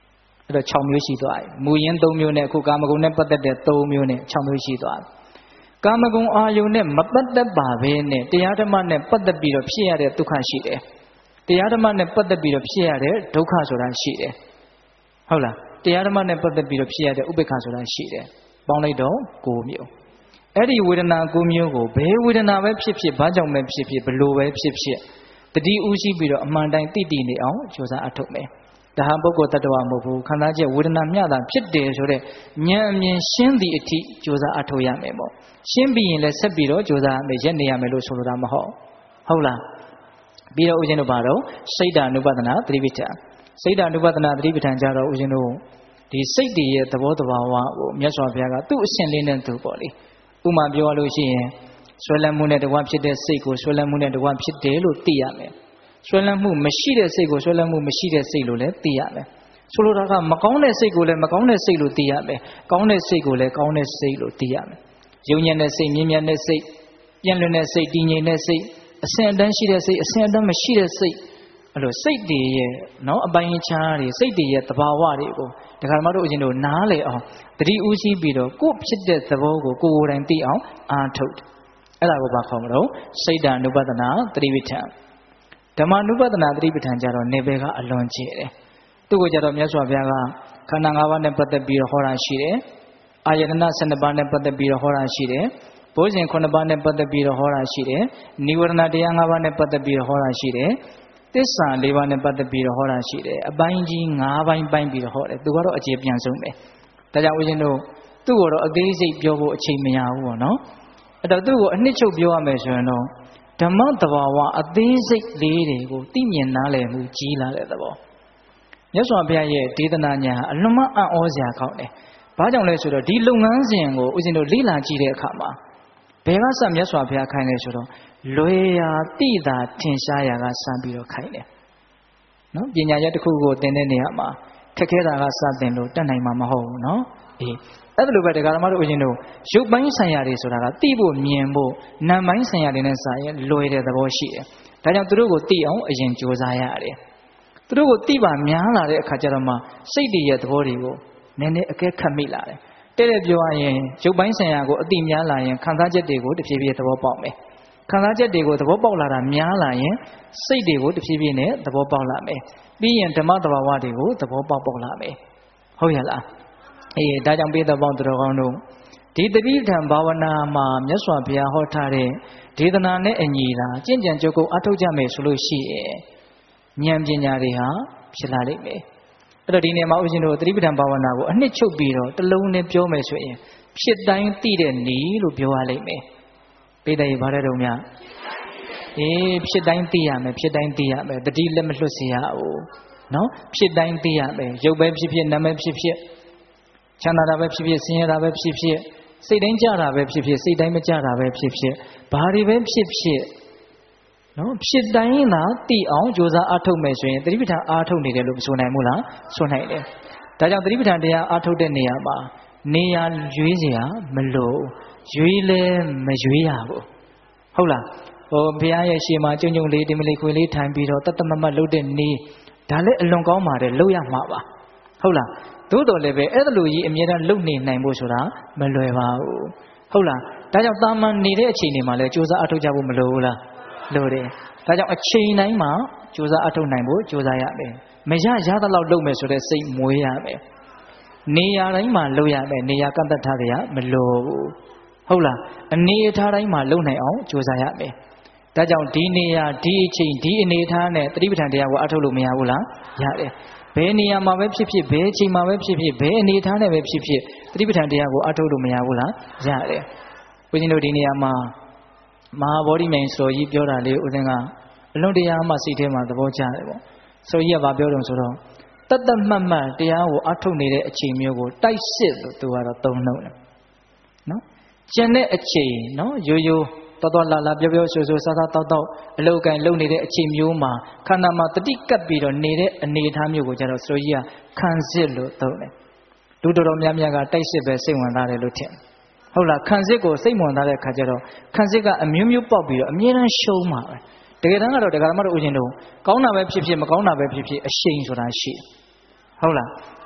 အဲ့တော့6မျိုးရှိသွားပြီမူရင်း3မျိုးနဲ့အခုကာမဂုဏ်နဲ့ပတ်သက်တဲ့3မျိုးနဲ့6မျိုးရှိသွားပြီကာမဂုဏ်အာယုန်နဲ့မပတ်သက်ပါဘဲနဲ့တရားဓမ္မနဲ့ပတ်သက်ပြီးတော့ဖြစ်ရတဲ့ဒုက္ခရှိတယ်တရားဓမ္မနဲ့ပတ်သက်ပြီးတော့ဖြစ်ရတဲ့ဒုက္ခဆိုတာရှိတယ်ဟုတ်လားတရားဓမ္မနဲ့ပတ်သက်ပြီးတော့ဖြစ်ရတဲ့ဥပေက္ခဆိုတာရှိတယ်ပေါင်းလိုက်တော့9မျိုးအဲ့ဒီဝေဒနာ9မျိုးကိုဘယ်ဝေဒနာပဲဖြစ်ဖြစ်ဘာကြောင့်ပဲဖြစ်ဖြစ်ဘလို့ပဲဖြစ်ဖြစ်တတိဥရှိပြီးတော့အမှန်တိုင်းသိတည်နေအောင်ကြိုးစားအထုတ်မယ်ဒါဟာပုဂ္ဂိုလ်တ attva မဟုတ်ဘူးခန္ဓာချက်ဝေဒနာမျှတာဖြစ်တယ်ဆိုတဲ့ဉာဏ်အမြင်ရှင်းသည့်အထိကြိုးစားအထုတ်ရမယ်ပေါ့ရှင်းပြီးရင်လည်းဆက်ပြီးတော့ကြိုးစားမယ်ရက်နေရမယ်လို့ဆိုလိုတာမဟုတ်လားပြီးတော့ဦးဇင်းတို့ဘာတော့စိတ်ဓာနုပဒနာသတိပဋ္ဌာန်စိတ်ဓာနုပဒနာသတိပဋ္ဌာန်ကြတော့ဦးဇင်းတို့ဒီစိတ်တည်ရဲ့သဘောတဘာဝကိုမြတ်စွာဘုရားကသူ့အရှင်လေးနဲ့သူပေါ့လေဥမာပြောရလို့ရှိရင်ဆွဲလန်းမှုနဲ့တကွဖြစ်တဲ့စိတ်ကိုဆွဲလန်းမှုနဲ့တကွဖြစ်တယ်လို့သိရမယ်ဆွဲလန်းမှုမရှိတဲ့စိတ်ကိုဆွဲလန်းမှုမရှိတဲ့စိတ်လို့လည်းသိရမယ်ဆိုလိုတာကမကောင်းတဲ့စိတ်ကိုလည်းမကောင်းတဲ့စိတ်လို့သိရမယ်ကောင်းတဲ့စိတ်ကိုလည်းကောင်းတဲ့စိတ်လို့သိရမယ်ယုံညံ့တဲ့စိတ်မြင်မြတ်တဲ့စိတ်ပြန့်လွင့်တဲ့စိတ်တည်ငြိမ်တဲ့စိတ်အစဉ်အတန်းရှိတဲ့စိတ်အစဉ်အတန်းမရှိတဲ့စိတ်အဲ့လိုစိတ်တွေရဲ့နော်အပိုင်းအခြားတွေစိတ်တွေရဲ့သဘာဝတွေကိုဒကာမတို့အရင်တို့နားလေအောင်တတိဥရှိပြီးတော့ကိုယ်ဖြစ်တဲ့သဘောကိုကိုယ်တိုင်သိအောင်အားထုတ်အဲ့ဒါကိုဘာခေါ်မလို့စိတ်ဓာနုပဒနာသတိပဋ္ဌာန်ဓမ္မနုပဒနာသတိပဋ္ဌာန်ကြတော့နေဘယ်ကအလွန်ကျယ်တယ်သူ့ကိုကြတော့မြတ်စွာဘုရားကခန္ဓာ၅ပါးနဲ့ပတ်သက်ပြီးတော့ဟောတာရှိတယ်အာယတနာ12ပါးနဲ့ပတ်သက်ပြီးတော့ဟောတာရှိတယ်ဘုဇဉ်9ပါးနဲ့ပတ်သက်ပြီးတော့ဟောတာရှိတယ်နိဝရဏတရား5ပါးနဲ့ပတ်သက်ပြီးတော့ဟောတာရှိတယ်သစ္စာ4ပါးနဲ့ပတ်သက်ပြီးတော့ဟောတာရှိတယ်အပိုင်းကြီး5ပိုင်းပိုင်းပြီးတော့ဟောတယ်သူကတော့အခြေပြန်ဆုံးပဲဒါကြောင့်ဦးဇင်းတို့သူ့ကိုတော့အသေးစိတ်ပြောဖို့အချိန်မရဘူးပေါ့နော်အဲ့တော့သူ့ကိုအနှစ်ချုပ်ပြောရမယ်ဆိုရင်တော့ဓမ္မတဘာဝအသေးစိတ်လေးတွေကိုသိမြင်နားလည်မှုကြီးလာတဲ့သဘောမြတ်စွာဘုရားရဲ့ဒေသနာညာအလွန်မှအံ့ဩစရာကောင်းတယ်ဘာကြောင့်လဲဆိုတော့ဒီလုပ်ငန်းစဉ်ကိုဦးဇင်းတို့လေ့လာကြည့်တဲ့အခါမှာဘယ်ကစမြတ်စွာဘုရားခိုင်းလဲဆိုတော့လွယ်ရာတိတာထင်ရှားရာကစပြီးတော့ခိုင်းတယ်နော်ပညာရက်တစ်ခုကိုသင်တဲ့နေရာမှာခက်ခဲတာကစသင်လို့တတ်နိုင်မှာမဟုတ်ဘူးနော်အေးအဲ့ဒါလိုပဲတရားဓမ္မတို့ဦးဇင်းတို့ရုပ်ပိုင်းဆိုင်ရာတွေဆိုတာကသိဖို့မြင်ဖို့နာမ်ပိုင်းဆိုင်ရာတွေနဲ့စာရင်လွယ်တဲ့သဘောရှိတယ်ဒါကြောင့်သူတို့ကိုသိအောင်အရင်ကြိုးစားရတယ်သူတို့ကိုသိပါများလာတဲ့အခါကျတော့မှစိတ်တည်ရဲ့သဘောတွေကိုနည်းနည်းအကဲခတ်မိလာတယ်တဲ့ပြောရရင်ရုပ်ပိုင်းဆိုင်ရာကိုအတိများလာရင်ခံစားချက်တွေကိုတဖြည်းဖြည်းသဘောပေါက်မယ်ခံစားချက်တွေကိုသဘောပေါက်လာတာများလာရင်စိတ်တွေကိုတဖြည်းဖြည်းနဲ့သဘောပေါက်လာမယ်ပြီးရင်ဓမ္မတဘာဝတွေကိုသဘောပေါက်လာမယ်ဟုတ်ရလားအေးဒါကြောင့်ပိဿပေါင်းသူတော်ကောင်းတို့ဒီတတိပဋ္ဌာန်ဘာဝနာမှာမြတ်စွာဘုရားဟောထားတဲ့ဒေသနာနဲ့အညီတာကျင့်ကြံကြုတ်ကုတ်အထောက်ကြမယ်ဆိုလို့ရှိရင်ဉာဏ်ပညာတွေဟာဖြစ်လာလိမ့်မယ်အဲ့တော့ဒီနေ့မှာဦးဇင်းတို့တတိပဋ္ဌာန်ဘာဝနာကိုအနှစ်ချုပ်ပြီးတော့တစ်လုံးနဲ့ပြောမယ်ဆိုရင်ဖြစ်တိုင်းသိတဲ့နည်းလို့ပြောရလိမ့်မယ်ပိဿရေဘာလဲတော့များအေးဖြစ်တိုင်းသိရမယ်ဖြစ်တိုင်းသိရမယ်တတိလက်မလွတ်စေရဘူးနော်ဖြစ်တိုင်းသိရမယ်ရုပ်ပဲဖြစ်ဖြစ်နာမ်ပဲဖြစ်ဖြစ်ချမ်းသာတာပဲဖြစ်ဖြစ်ဆင်းရဲတာပဲဖြစ်ဖြစ်စိတ်တိုင်းကြတာပဲဖြစ်ဖြစ်စိတ်တိုင်းမကြတာပဲဖြစ်ဖြစ်ဘာတွေပဲဖြစ်ဖြစ်နော်ဖြစ်တိုင်းသာသိအောင်ကြိုးစားအားထုတ်မယ်ဆိုရင်သတိပဋ္ဌာန်အားထုတ်နေတယ်လို့မဆိုနိုင်ဘူးလားဆိုနိုင်တယ်ဒါကြောင့်သတိပဋ္ဌာန်တရားအားထုတ်တဲ့နေရာမှာနေရာရွေးเสียမလို့ရွေးလဲမရွေးရဘူးဟုတ်လားဟိုဘုရားရဲ့ရှေ့မှာကြုံကြုံလေးတင်မလေးခွေလေးထိုင်ပြီးတော့တတ်တမတ်လုပ်တဲ့နေဒါလည်းအလွန်ကောင်းပါတယ်လုပ်ရမှာပါဟုတ်လားသို့တော်လည်းပဲအဲ့ဒါလိုကြီးအမြဲတမ်းလုပ်နေနိုင်ဖို့ဆိုတာမလွယ်ပါဘူးဟုတ်လားဒါကြောင့်တာမန်နေတဲ့အချိန်တွေမှာလည်းကြိုးစားအထောက်ကြဖို့မလိုဘူးလားလိုတယ်ဒါကြောင့်အချိန်တိုင်းမှာကြိုးစားအထောက်နိုင်ဖို့ကြိုးစားရမယ်မရသလောက်လုပ်မယ်ဆိုတဲ့စိတ်မွေးရမယ်နေရာတိုင်းမှာလုပ်ရမယ်နေရာကန့်သက်ထားကြမလိုဘူးဟုတ်လားအနေအထားတိုင်းမှာလုပ်နိုင်အောင်ကြိုးစားရမယ်ဒါကြောင့်ဒီနေရာဒီအချိန်ဒီအနေအထားနဲ့သတိပဋ္ဌာန်တရားကိုအထောက်လို့မရဘူးလားရတယ်ဘယ်နေရာမှာပဲဖြစ်ဖြစ်ဘယ်အချိန်မှာပဲဖြစ်ဖြစ်ဘယ်အနေအထားနဲ့ပဲဖြစ်ဖြစ်သတိပဋ္ဌာန်တရားကိုအထောက်လို့မရဘူးလားရတယ်ဘုရားတို့ဒီနေရာမှာမဟာဗောဓိမြိုင်ဆိုကြီးပြောတာလေးဦးဇင်းကအလွန်တရာမှစိတ်ထဲမှာသဘောကျတယ်ပေါ့ဆိုကြီးကဘာပြောတုံဆိုတော့တတ်တတ်မှတ်မှတ်တရားကိုအထုတ်နေတဲ့အချိန်မျိုးကိုတိုက်စစ်လို့သူကတော့သုံးနှုတ်တယ်နော်ကျန်တဲ့အချိန်နော်ရိုးရိုးတော်လာလာပြောဆိုစားစားတောက်အလုတ်ကန်လုံနေတဲ့အချိန်မျိုးမှာခန္ဓာမှာတတိကပ်ပြီးတော့နေတဲ့အနေအထားမျိုးကိုကျတော့ဆိုကြီးကခံစစ်လို့သုံးတယ်လူတော်များများကတိုက်စစ်ပဲစိတ်ဝင်စားတယ်လို့ထင်ဟုတ်လားခံစစ်ကိုစိတ်ဝင်စားတဲ့အခါကျတော့ခံစစ်ကအမျိုးမျိုးပေါက်ပြီးတော့အမြဲတမ်းရှုံးမှာပဲတကယ်တမ်းကတော့ဒကာမတို့ဦးဇင်းတို့ကောင်းတာပဲဖြစ်ဖြစ်မကောင်းတာပဲဖြစ်ဖြစ်အရှိန်ဆိုတာရှိဟုတ်လား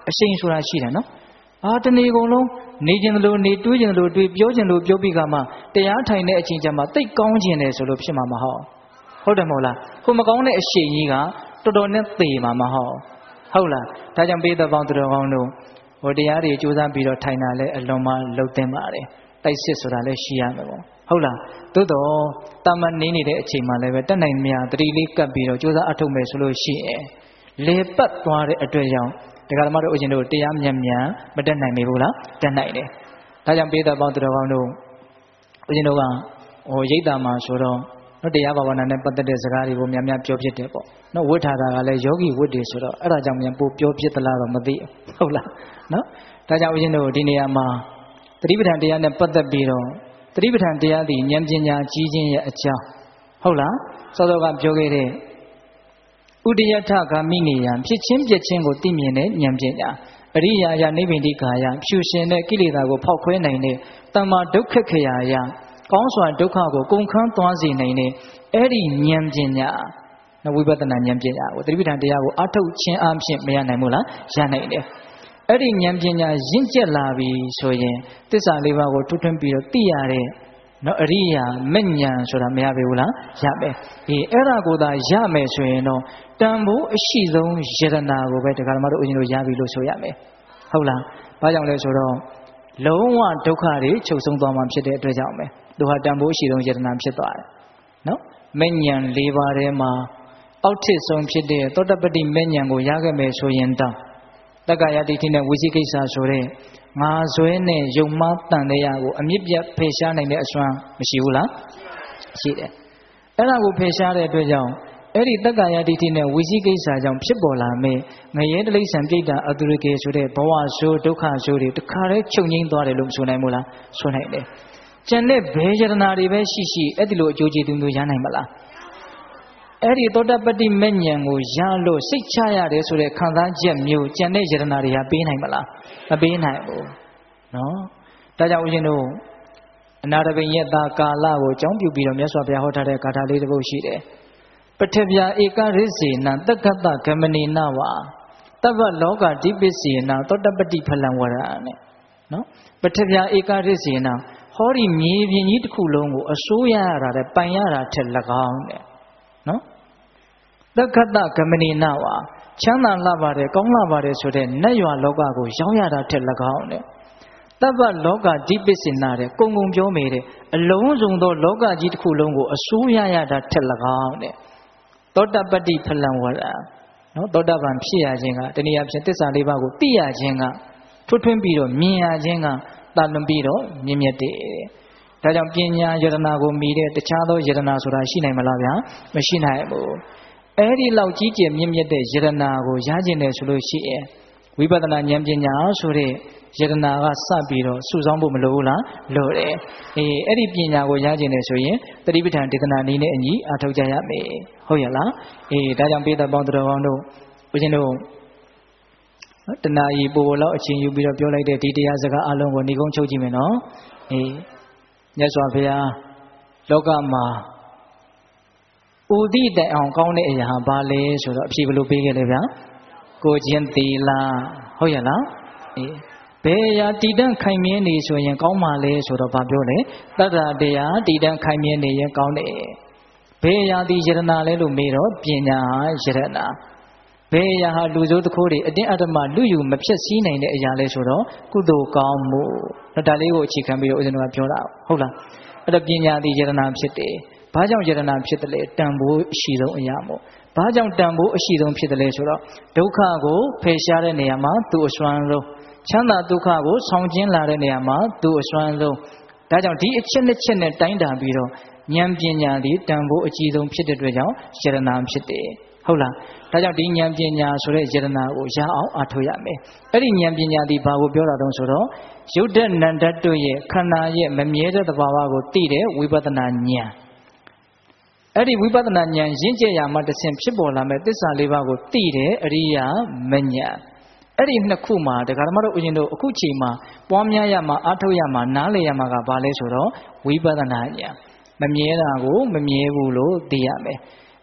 အရှိန်ဆိုတာရှိတယ်နော်တနေ့ကုန်လုံးနေခြင်းလို့နေတွေးခြင်းလို့တွေးပြောခြင်းလို့ပြောပြီးကမှတရားထိုင်တဲ့အချိန်ကျမှတိတ်ကောင်းခြင်းတယ်ဆိုလို့ဖြစ်မှာမဟုတ်တယ်မဟုတ်လားကိုမကောင်းတဲ့အရှိန်ကြီးကတော်တော်နဲ့သေမှာမဟုတ်လားဒါကြောင့်ပိဋကပေါင်းသူတော်ကောင်းတို့ဟိုတရားတွေကြိုးစားပြီးတော့ထိုင်တာလဲအလွန်မှလှုပ်သင့်ပါတယ်တိုက်စစ်ဆိုတာလဲရှိရမယ်ပေါ့ဟုတ်လားသို့တော့တာမန်နေနေတဲ့အချိန်မှလည်းပဲတက်နိုင်မြတတိလေးကပ်ပြီးတော့ကြိုးစားအထုတ်မယ်ဆိုလို့ရှိရင်လေပတ်သွားတဲ့အတွက်ကြောင့်တရားဓမ္မတို့အရှင်တို့တရားမြန်မတက်နိုင်ဘူးလားတက်နိုင်တယ်ဒါကြောင့်ပိဋကပေါင်းသူတော်ကောင်းတို့အရှင်တို့ကရိတ်တာမှာဆိုတော့တရားဘာဝနာနဲ့ပတ်သက်တဲ့စကားတွေကိုများများပြောဖြစ်တယ်ပေါ့နော်ဝိထာတာကလည်းယောဂီဝိတ္တေဆိုတော့အဲ့ဒါကြောင့်မြန်ပို့ပြောဖြစ်သလားတော့မသိဟုတ်လားနော်ဒါကြောင့်ဦးဇင်းတို့ဒီနေရာမှာသတိပဋ္ဌာန်တရားနဲ့ပတ်သက်ပြီးတော့သတိပဋ္ဌာန်တရားသည်ဉာဏ်ပညာကြီးခြင်းရဲ့အကြောင်းဟုတ်လားစောစောကပြောခဲ့တဲ့ဥဒယထဂ ामि နေယံဖြစ်ချင်းပြည့်ချင်းကိုသိမြင်တဲ့ဉာဏ်ပညာအရိယာယနိဗ္ဗိန္တိကာယဖြူရှင်တဲ့ကိလေသာကိုဖောက်ခွဲနိုင်တဲ့တမ္မာဒုက္ခခရာယကောင်းစွာဒုက္ခကိုကုန်ခန်းသွားစေနိုင်တဲ့အဲ့ဒီဉာဏ်ပညာဝိပဿနာဉာဏ်ပညာကိုသတိပဋ္ဌာန်တရားကိုအထုတ်ခြင်းအပြင်မရနိုင်ဘူးလားရနိုင်တယ်အဲ့ဒီဉာဏ်ပညာရင့်ကျက်လာပြီဆိုရင်သစ္စာလေးပါးကိုထွထွန်းပြီးတော့သိရတဲ့နော်အရိယာမဉ္ဉဏ်ဆိုတာမရပြီဘူးလားရမယ်အဲ့ဒါကိုသာရမယ်ဆိုရင်တော့တန်ဖိုးအရှိဆုံးယတနာကိုပဲတရားဓမ္မတို့ဦးဇင်းတို့ရပြီလို့ဆိုရမယ်ဟုတ်လားဘာကြောင့်လဲဆိုတော့လုံးဝဒုက္ခတွေချုပ်ဆုံးသွားမှာဖြစ်တဲ့အတွက်ကြောင့်ပဲသူဟာတန်ဖိုးအရှိဆုံးယတနာဖြစ်သွားတယ်နော်မဉ္ဉဏ်၄ပါးထဲမှာအောက်ထစ်ဆုံးဖြစ်တဲ့သောတပတ္တိမဉ္ဉဏ်ကိုရခဲ့မယ်ဆိုရင်တောင်တက္ကရာတိဋ္ဌိနဲ့ဝိသိကိစ္စဆိုတဲ့ငါဇွဲနဲ့ယုံမှားတန်တရားကိုအမြင့်ပြတ်ဖယ်ရှားနိုင်တဲ့အစွမ်းမရှိဘူးလားရှိတယ်အဲ့ဒါကိုဖယ်ရှားတဲ့အတွက်ကြောင့်အဲ့ဒီတက္ကရာတိဋ္ဌိနဲ့ဝိသိကိစ္စကြောင့်ဖြစ်ပေါ်လာမယ့်ငရဲတိဋ္ဌံပြိတ္တာအတုရကေဆိုတဲ့ဘဝဆိုးဒုက္ခဆိုးတွေတခါတည်းချုပ်ငြိမ်းသွားတယ်လို့မဆိုနိုင်ဘူးလားဆိုနိုင်တယ်ကျန်တဲ့ဘယ်ယတနာတွေပဲရှိအဲ့ဒီလိုအကျိုးကျေးဇူးမျိုးရနိုင်မလားအဲ့ဒီသောတပတ္တိမဉ္ဉဏ်ကိုရလို့စိတ်ချရတယ်ဆိုတဲ့ခံစားချက်မျိုးကျန်တဲ့ယတနာတွေဟာပေးနိုင်မလားမပေးနိုင်ဘူးနော်ဒါကြောင့်ဦးဇင်းတို့အနာတပိယတာကာလကိုအကြောင်းပြုပြီးတော့မြတ်စွာဘုရားဟောထားတဲ့ဂါထာလေးတစ်ပုဒ်ရှိတယ်ပထဗျာဧကရစ္စေနတက္ကတဂမနေနဝါတဗ္ဗလောကဓိပစ္စေနသောတပတ္တိဖလံဝရဏနဲ့နော်ပထဗျာဧကရစ္စေနဟောဒီမြေပြင်ကြီးတစ်ခုလုံးကိုအစိုးရရတာတဲ့ပိုင်ရတာထက်၎င်းတဲ့နော်တက္ကတဂမနေနဝါချမ်းသာလှပါတယ်ကောင်းလှပါတယ်ဆိုတဲ့နတ်ရွာလောကကိုရောက်ရတာထက်၎င်းတဲ့တဗ္ဗလောကဓိပစ္စေနတဲ့ကုံကုံပြောမိတဲ့အလုံးစုံသောလောကကြီးတစ်ခုလုံးကိုအစိုးရရတာထက်၎င်းတဲ့သောတပတ္တိဖလံဝရနော်သောတပန်ဖြစ်ရခြင်းကတနည်းအားဖြင့်သစ္စာလေးပါးကိုသိရခြင်းကထွထွန်းပြီးတော့မြင်ရခြင်းကတာလွန်ပြီးတော့မြင့်မြတ်တယ်ဒါကြောင့်ပညာယတနာကိုမီတဲ့တခြားသောယတနာဆိုတာရှိနိုင်မလားဗျာမရှိနိုင်ဘူးအဲ့ဒီလောက်ကြီးကျယ်မြင့်မြတ်တဲ့ယတနာကိုရကျင်တယ်ဆိုလို့ရှိရင်ဝိပဿနာဉာဏ်ပညာဆိုတဲ့ယတနာကစပြီးတော့စုဆောင်းဖို့မလိုဘူးလားလိုတယ်အဲ့ဒီပညာကိုရကျင်တယ်ဆိုရင်သတိပဋ္ဌာန်ဒေသနာနည်းနဲ့အညီအထောက်ကြရမယ်ဟုတ်ရလားဒါကြောင့်ပိဋကပေါင်းသူတော်ကောင်းတို့ဦးဇင်းတို့တဏှာကြီးပို့လောက်အချိန်ယူပြီးတော့ပြောလိုက်တဲ့ဒီတရားစကားအလုံးကိုဏိကုံးချုပ်ကြည့်မယ်နော်မြတ်စွာဘုရားလောကမှာဥဒိတိုင်အောင်ကောင်းတဲ့အရာဘာလဲဆိုတော့အဖြေဘယ်လိုပေးခဲ့လဲဗျာကိုချင်းသီလဟုတ်ရလားဘယ်အရာတည်တံ့ခိုင်မြဲနေဆိုရင်ကောင်းပါလဲဆိုတော့ဘာပြောလဲတတ္တတရားတည်တံ့ခိုင်မြဲနေရင်ကောင်းတယ်ဘယ်အရာဒီယရနာလဲလို့မေးတော့ပညာယရနာဘယ်အရာဟာလူစိုးတခိုးတွေအတင်းအဓမ္မလူယူမဖြစ်စည်းနိုင်တဲ့အရာလဲဆိုတော့ကုသိုလ်ကောင်းမှုဒါလေးကိုအခြေခံပြီးတော့ဦးဇင်းတို့ကပြောတာဟုတ်လားအဲ့တော့ပညာဒီယရနာဖြစ်တယ်ဘာကြောင့်ယရနာဖြစ်တယ်လဲတန်ဖိုးအရှိဆုံးအရာမို့ဘာကြောင့်တန်ဖိုးအရှိဆုံးဖြစ်တယ်လဲဆိုတော့ဒုက္ခကိုဖယ်ရှားတဲ့နေရာမှာသူ့အစွမ်းဆုံးချမ်းသာဒုက္ခကိုဆောင်ကျဉ်လာတဲ့နေရာမှာသူ့အစွမ်းဆုံးဒါကြောင့်ဒီအချက်နှစ်ချက်နဲ့တိုင်းတာပြီးတော့ဉာဏ်ပညာဒီတန်ဖိုးအကြီးဆုံးဖြစ်တဲ့အတွက်ကြောင့်ယရနာဖြစ်တယ်ဟုတ်လားဒါကြောင့်ဒီဉာဏ်ပညာဆိုတဲ့ယရနာကိုရအောင်အားထုတ်ရမယ်အဲ့ဒီဉာဏ်ပညာဒီဘာကိုပြောတာတုံးဆိုတော့ယုတ်တဲ့နန္တတို့ရဲ့ခန္ဓာရဲ့မမြဲတဲ့သဘာဝကိုသိတဲ့ဝိပဿနာဉာဏ်အဲ့ဒီဝိပဿနာဉာဏ်ရင့်ကျက်ရာမှာတစ်ဆင့်ဖြစ်ပေါ်လာမဲ့သစ္စာလေးပါးကိုသိတဲ့အရိယာမဉဏ်အဲ့ဒီနှစ်ခုမှာတရားဓမ္မတို့ဦးဇင်းတို့အခုချိန်မှာပွားများရမှာအားထုတ်ရမှာနားလည်ရမှာကဘာလဲဆိုတော့ဝိပဿနာဉာဏ်မမြဲတာကိုမမြဲဘူးလို့သိရမယ်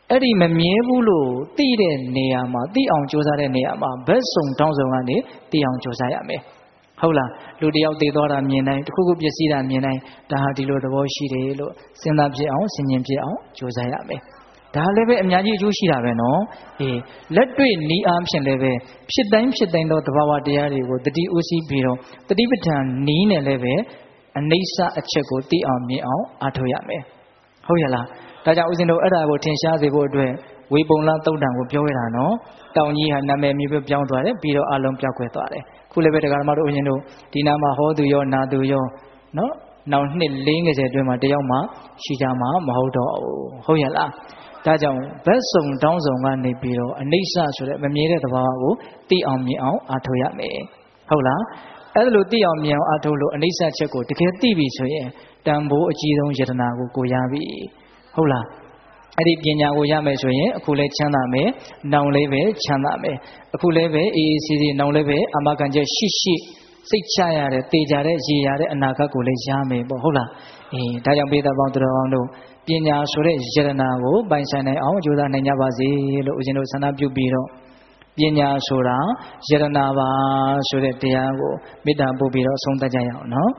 အဲ့ဒီမမြဲဘူးလို့သိတဲ့နေရာမှာသိအောင်ကြိုးစားတဲ့နေရာမှာဘက်စုံတောင်းစုံကနေသိအောင်ကြိုးစားရမယ်ဟုတ်လားလူတယောက်သိသွားတာမြင်တိုင်းတစ်ခုခုပျက်စီးတာမြင်တိုင်းဒါဟာဒီလိုသဘောရှိတယ်လို့စဉ်းစားဖြစ်အောင်ဆင်ခြင်ဖြစ်အောင်ကြိုးစားရမယ်ဒါလည်းပဲအများကြီးအကျိုးရှိတာပဲနော်လက်တွေ့နီးအားဖြင့်လည်းပဲဖြစ်တိုင်းသောသဘာဝတရားတွေကိုတတိဥစည်းပြီးတော့တတိပဋ္ဌာန်နီးနဲ့လည်းပဲအနိစ္စအချက်ကိုသိအောင်မြင်အောင်အားထုတ်ရမယ်ဟုတ်ရလားဒါကြောင့်ဦးဇင်းတို့အဲ့ဒါကိုထင်ရှားစေဖို့အတွက်ဝေပုံလသုတ်တံကိုပြောရတာနော်တောင်ကြီးဟာနာမည်မျိုးပြောင်းသွားတယ်ပြီးတော့အလုံးပြောက်ခွဲသွားတယ်ခုလည်းပဲတရားဓမ္မတို့ဦးဇင်းတို့ဒီနာမှာဟောသူရောနာသူရောနော်နောက်နှစ်40အတွင်းမှာတယောက်မှရှိကြမှာမဟုတ်တော့ဘူးဟုတ်ရလားဒါကြောင့်ဘက်စုံတောင်းစုံကနေပြီးတော့အနိစ္စဆိုတဲ့မမြဲတဲ့သဘာဝကိုသိအောင်မြင်အောင်အားထုတ်ရမယ်ဟုတ်လားအဲ့ဒါလိုသိအောင်မြင်အောင်အားထုတ်လို့အနိစ္စချက်ကိုတကယ်သိပြီဆိုရင်တန်ဖိုးအကြီးဆုံးယတနာကိုရပြီဟုတ်လားအဲ့ဒီပညာကိုရမယ်ဆိုရင်အခုလဲချမ်းသာမယ်နောင်လေးပဲချမ်းသာမယ်အခုလဲပဲအေးအေးဆေးဆေးနောင်လေးပဲအမခံချက်ရှိစိတ်ချရတဲ့တေချာတဲ့ရည်ရတဲ့အနာဂတ်ကိုလည်းရမယ်ပေါ့ဟုတ်လားဒါကြောင့်ပိဿပေါင်းတော်အောင်တို့ပညာဆိုတဲ့ယတနာကိုပိုင်ဆိုင်နိုင်အောင်ကြိုးစားနိုင်ကြပါစေလို့ဦးဇင်းတို့ဆန္ဒပြုပြီးတော့ပညာဆိုတာယတနာပါဆိုတဲ့တရားကိုမေတ္တာပို့ပြီးတော့ဆုံးသတ်ကြရအောင်နော်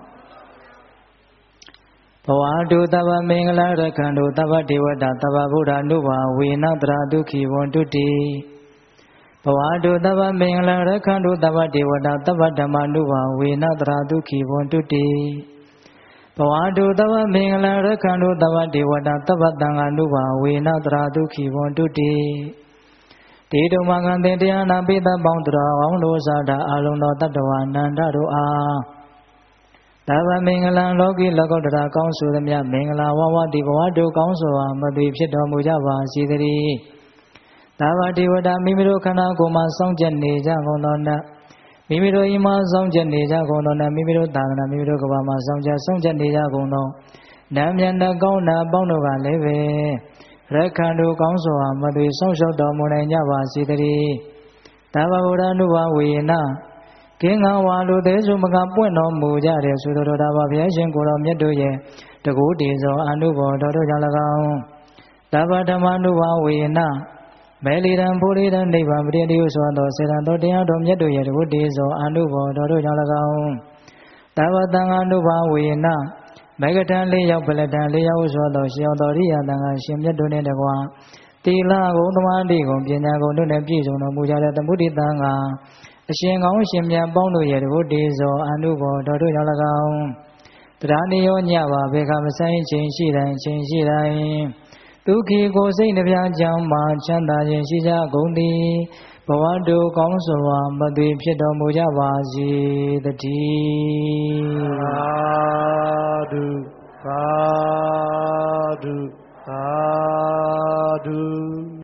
ဘဝတုတဗ္ဗမင်္ဂလာရခန္တုတဗ္ဗဒေဝတာတဗ္ဗဗုဒ္ဓ ानु ဘာဝေနတရာဒုက္ခိဝန္တုတိဘဝတုတဗ္ဗမင်္ဂလာရခန္တုတဗ္ဗဒေဝတာတဗ္ဗဓမ္မ ानु ဘာဝေနတရာဒုက္ခိဝန္တုတိဘဝတုတဗ္ဗမင်္ဂလာရခန္တုတဗ္ဗဒေဝတာတဗ္ဗသံဃာ ानु ဘာဝေနတရာဒုက္ခိဝန္တုတိဒေတုမကံတင်တရားနာပိသပေါင်းတော်အောင်လို့သာတာအလုံးသောတတ္တဝါနန္ဒတို့အားတဗ္ဗမင်္ဂလံလောကီလောကုတ္တရာကောင်းဆိုသမျှမင်္ဂလာဝဝတိဘဝတုကောင်းစွာမသွေဖြစ်တော်မူကြပါစေတည်းတဗ္ဗဒေဝတာမိမိတို့ခန္ဓာကိုယ်မှာစောင့်ကြနေကြကုန်သောနတ်မိမိတို့ဤမှာစောင့်ကြနေကြကုန်သောနတ်မိမိတို့သာသနာမိမိတို့ကဘာမှာစောင့်ကြနေကြကုန်သောနတ်မြတ်နတ်ကောင်းနာအပေါင်းတို့ကလည်းပဲရခန္တုကောင်းစွာမသွေဆောင်ရှောက်တော်မူနိုင်ကြပါစေတည်းတဗ္ဗဗုဒ္ဓ ानु ဘာဝေနကင်းငါဝါလူသေးစုမကပွင့်တော်မူကြတဲ့သုတော်တာပါဘုရားရှင်ကိုယ်တော်မြတ်တို့ရဲ့တကူတည်သောအနုဘောတော်တို့ကြောင့်၎င်းတဗ္ဗဓမ္မ ानु ဘာဝေနမေလီရန်ဘုရိရန်နိဗ္ဗာန်ပရိနိယဆိုသောစေတံတော်တရားတော်မြတ်တို့ရဲ့တကူတည်သောအနုဘောတော်တို့ကြောင့်၎င်းတဗ္ဗသံဃာ ानु ဘာဝေနမေဂတံ၄ရောက်ပလတံ၄ရောက်ဆိုသောရှင်တော်ရိယသံဃာရှင်မြတ်တို့နှင့်တကွာသီလဂုဏ်သမာဓိဂုဏ်ပညာဂုဏ်တို့နှင့်ပြည့်စုံတော်မူကြတဲ့သမုဒိသံဃာအရှင်ကောင်းရှင်မြတ်ပေါင်းတို့ရဲ့တကုတေဇောအနုဘောတော်တို့ကြောင့်၎င်းတရားနေရောညပါဘေခမဆိုင်ချိန်ရှိတိုင်းဒုက္ခိကိုစိတ်နှပြကြောင့်မှချမ်းသာခြင်းရှိကြကုန်သည်ဘဝတုကောင်းစွာမသွေဖြစ်တော်မူကြပါစေတည်းသာဓုသာဓုသာဓု